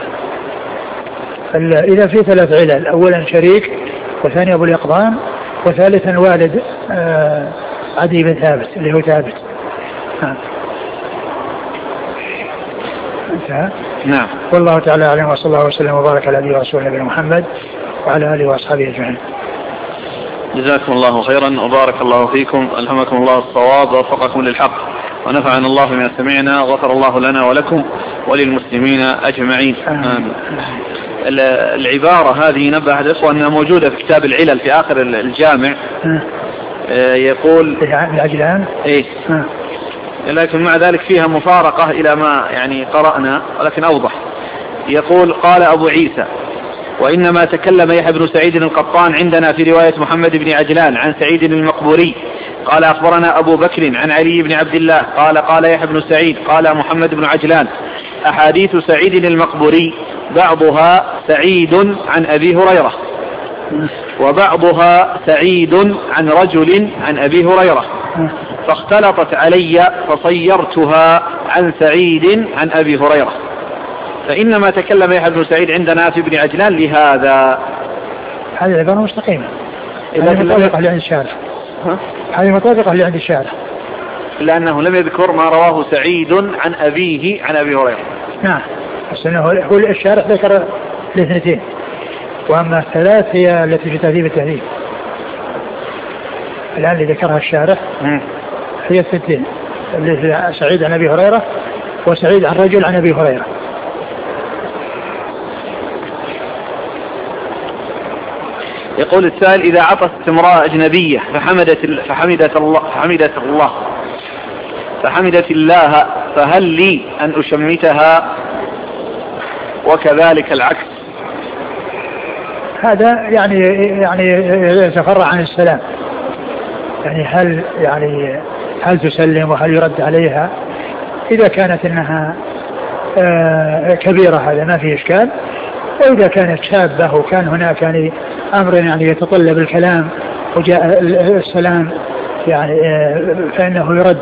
إذا في ثلاث علل، أولا شريك، وثاني أبو اليقظان، وثالثا والد آه عدي بن ثابت اللي هو ثابت. نعم. انتهى. نعم. والله تعالى أعلم، وصلى الله وسلم وبارك على نبينا ورسوله نبينا محمد وعلى آله وأصحابه أجمعين. جزاكم الله خيرا وبارك الله فيكم، ألهمكم الله الصواب ووفقكم للحق، ونفعنا الله بما سمعنا، وغفر الله لنا ولكم وللمسلمين أجمعين. آمين. العبارة هذه نبه الإخوة أنها موجودة في كتاب العلل في آخر الجامع. آه يقول العجلان. إيه. آه. لكن مع ذلك فيها مفارقة إلى ما يعني قرأنا، ولكن أوضح. يقول قال أبو عيسى: وإنما تكلم يحيى بن سعيد القطان عندنا في رواية محمد بن عجلان عن سعيد المقبوري قال أخبرنا أبو بكر عن علي بن عبد الله قال قال يحيى بن سعيد قال محمد بن عجلان. أحاديث سعيد المقبوري بعضها سعيد عن أبي هريرة، وبعضها سعيد عن رجل عن أبي هريرة، فاختلطت علي فصيرتها عن سعيد عن أبي هريرة، فإنما تكلم يحيى بن سعيد عندنا في ابن عجلان لهذا. هذه العبارة مستقيمة، هذه مطابقة لعند الشارع، هذه مطابقة لعند الشارع، لأنه لم يذكر ما رواه سعيد عن أبيه عن أبي هريرة. نعم، بس أنه هو الشارع ذكر الاثنتين، وأما الثلاث هي التي في تهذيب التهذيب الآن اللي ذكرها الشارع هي الثنتين، اللي سعيد عن أبي هريرة وسعيد عن رجل عن أبي هريرة. يقول السائل: إذا عطست امرأة أجنبية فحمدت فحمدت الله فحمدت الله فحمدت الله فهل لي أن أشمتها وكذلك العكس؟ هذا يعني يعني يتفرع عن السلام، يعني هل يعني هل تسلم وهل يرد عليها؟ إذا كانت إنها كبيرة هذا ما في إشكال، وإذا كانت شابة وكان هناك يعني أمر يعني يتطلب الكلام وجاء السلام يعني فإنه يرد.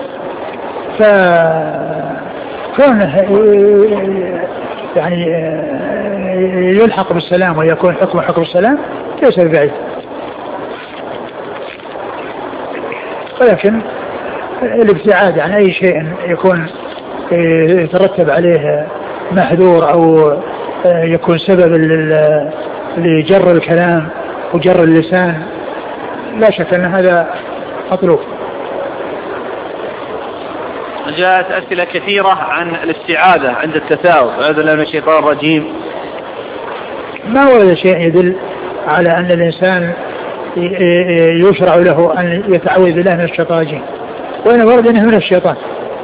فكونه يعني يلحق بالسلام ويكون حكم حكم السلام ليس ببعيد. ولكن الابتعاد عن أي شيء يكون يترتب عليه محذور أو يكون سبب لجر الكلام وجر اللسان لا شك أن هذا مطلوب. جاءت أسئلة كثيرة عن الاستعاذة عند التثاؤب، أعوذ بالله من الشيطان الرجيم. ما ورد شيء يدل على أن الإنسان يشرع له أن يتعوذ بالله من الشيطان الرجيم، وإن ورد أنه من الشيطان،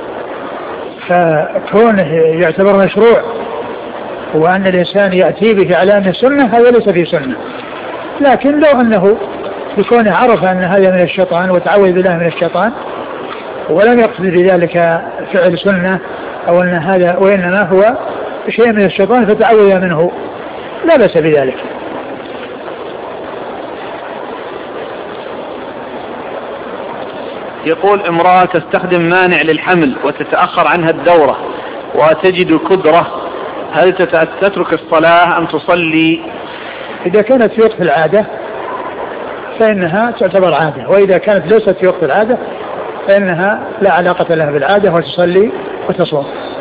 فكونه يعتبر مشروع وأن الإنسان يأتي به على أنه سنة هذا ليس في سنة. لكن لو أنه بكونه عرف أن هذا من الشيطان وتعوذ بالله من الشيطان ولم يقصد بذلك فعل سنة أو أن هذا وإنما هو شيء من الشيطان فتعوذ منه لا بأس بذلك. يقول امرأة تستخدم مانع للحمل وتتأخر عنها الدورة وتجد كدرة، هل تترك الصلاة أم تصلي؟ إذا كانت في وقت العادة فإنها تعتبر عادة، وإذا كانت ليست في وقت العادة فإنها لا علاقة لها بالعادة وتصلي وتصوم.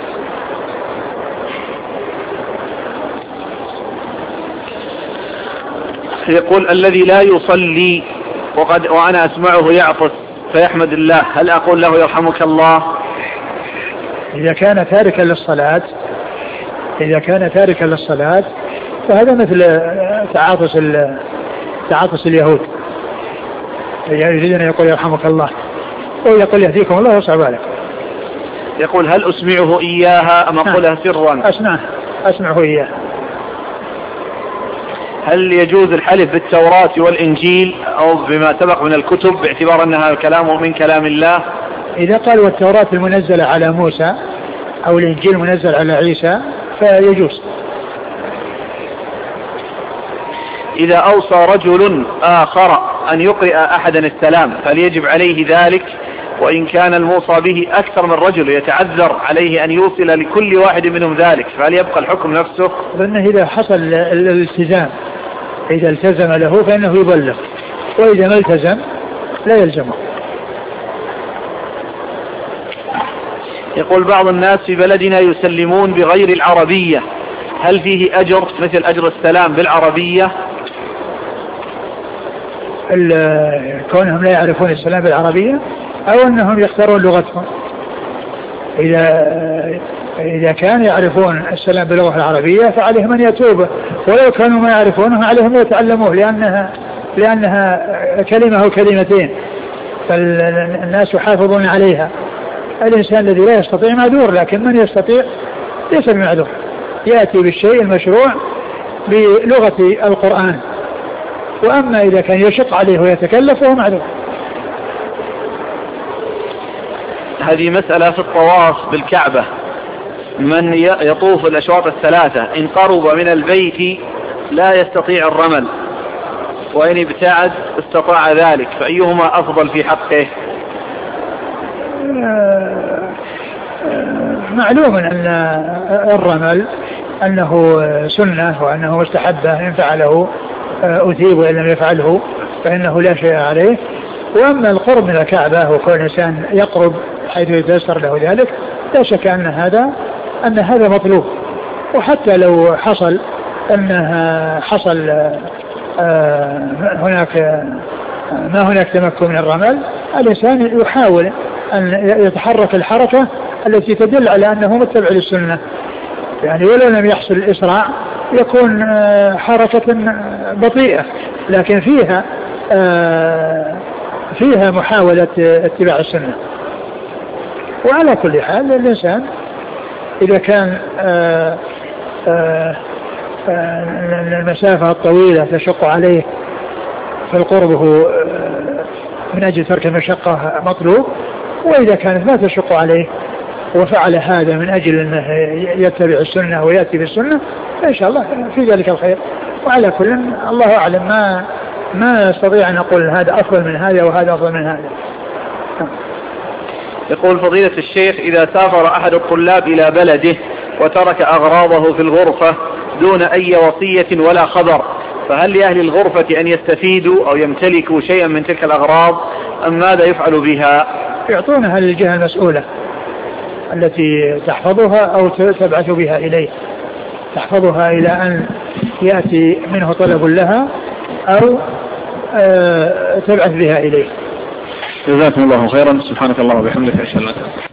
يقول الذي لا يصلي وقد وأنا أسمعه يعطس فيحمد الله، هل أقول له يرحمك الله؟ إذا كان تاركا للصلاة إذا كان تاركا للصلاة فهذا مثل تعاطس تعاطس اليهود، يريدون أن يقول يرحمك الله ويقول يهديكم الله ويصعب عليك. يقول هل أسمعه إياها أم أقولها سرا؟ أسمعه أسمعه إياها. هل يجوز الحلف بالتوراة والإنجيل أو بما سبق من الكتب باعتبار أنها كلام من كلام الله؟ إذا قال والتوراة المنزلة على موسى أو الإنجيل المنزل على عيسى فيجوز. إذا أوصى رجل آخر أن يقرأ أحدا السلام فليجب عليه ذلك، وإن كان الموصى به أكثر من رجل يتعذر عليه أن يوصل لكل واحد منهم ذلك فهل يبقى الحكم نفسه؟ لأنه إذا حصل الالتزام إذا التزم له فإنه يبلغ، وإذا ما التزم لا يلزمه. يقول بعض الناس في بلدنا يسلمون بغير العربية، هل فيه أجر مثل أجر السلام بالعربية؟ كونهم لا يعرفون السلام بالعربية أو أنهم يختارون لغتهم. إذا إذا كانوا يعرفون السلام باللغة العربية فعليهم أن يتوبوا، ولو كانوا ما يعرفونه عليهم أن يتعلموه، لأنها لأنها كلمة أو كلمتين فالناس يحافظون عليها. الإنسان الذي لا يستطيع معذور، لكن من يستطيع ليس بمعذور، يأتي بالشيء المشروع بلغة القرآن. وأما إذا كان يشق عليه ويتكلف فهو معذور. هذه مسألة في الطواف بالكعبة، من يطوف الأشواط الثلاثة إن قرب من البيت لا يستطيع الرمل، وإن ابتعد استطاع ذلك، فأيهما أفضل في حقه؟ معلوم أن الرمل أنه سنة وأنه مستحبة، إن فعله أثيب وإن لم يفعله فإنه لا شيء عليه. وأما القرب من الكعبة وكل إنسان يقرب حيث يتيسر له ذلك لا شك أن هذا أن هذا مطلوب. وحتى لو حصل أنها حصل هناك ما هناك تمكن من الرمل، الإنسان يحاول أن يتحرك الحركة التي تدل على أنه متبع للسنة، يعني ولو لم يحصل الإسراع يكون حركة بطيئة لكن فيها فيها محاولة اتباع السنة. وعلى كل حال الإنسان إذا كان المسافة الطويلة تشق عليه فالقرب هو من أجل ترك المشقة مطلوب، وإذا كانت ما تشق عليه وفعل هذا من أجل أنه يتبع السنة ويأتي بالسنة فإن شاء الله في ذلك الخير. وعلى كل الله أعلم، ما ما استطيع أن أقول هذا أفضل من هذا وهذا أفضل من هذا. يقول فضيلة الشيخ إذا سافر أحد الطلاب إلى بلده وترك أغراضه في الغرفة دون أي وصية ولا خبر، فهل لأهل الغرفة أن يستفيدوا أو يمتلكوا شيئا من تلك الأغراض أم ماذا يفعل بها؟ يعطونها للجهة المسؤولة التي تحفظها أو تبعث بها إليه، تحفظها إلى أن يأتي منه طلب لها أو تبعث بها إليه. جزاكم الله خيرا. سبحانك اللهم وبحمدك أشهد أن لا إله إلا أنت.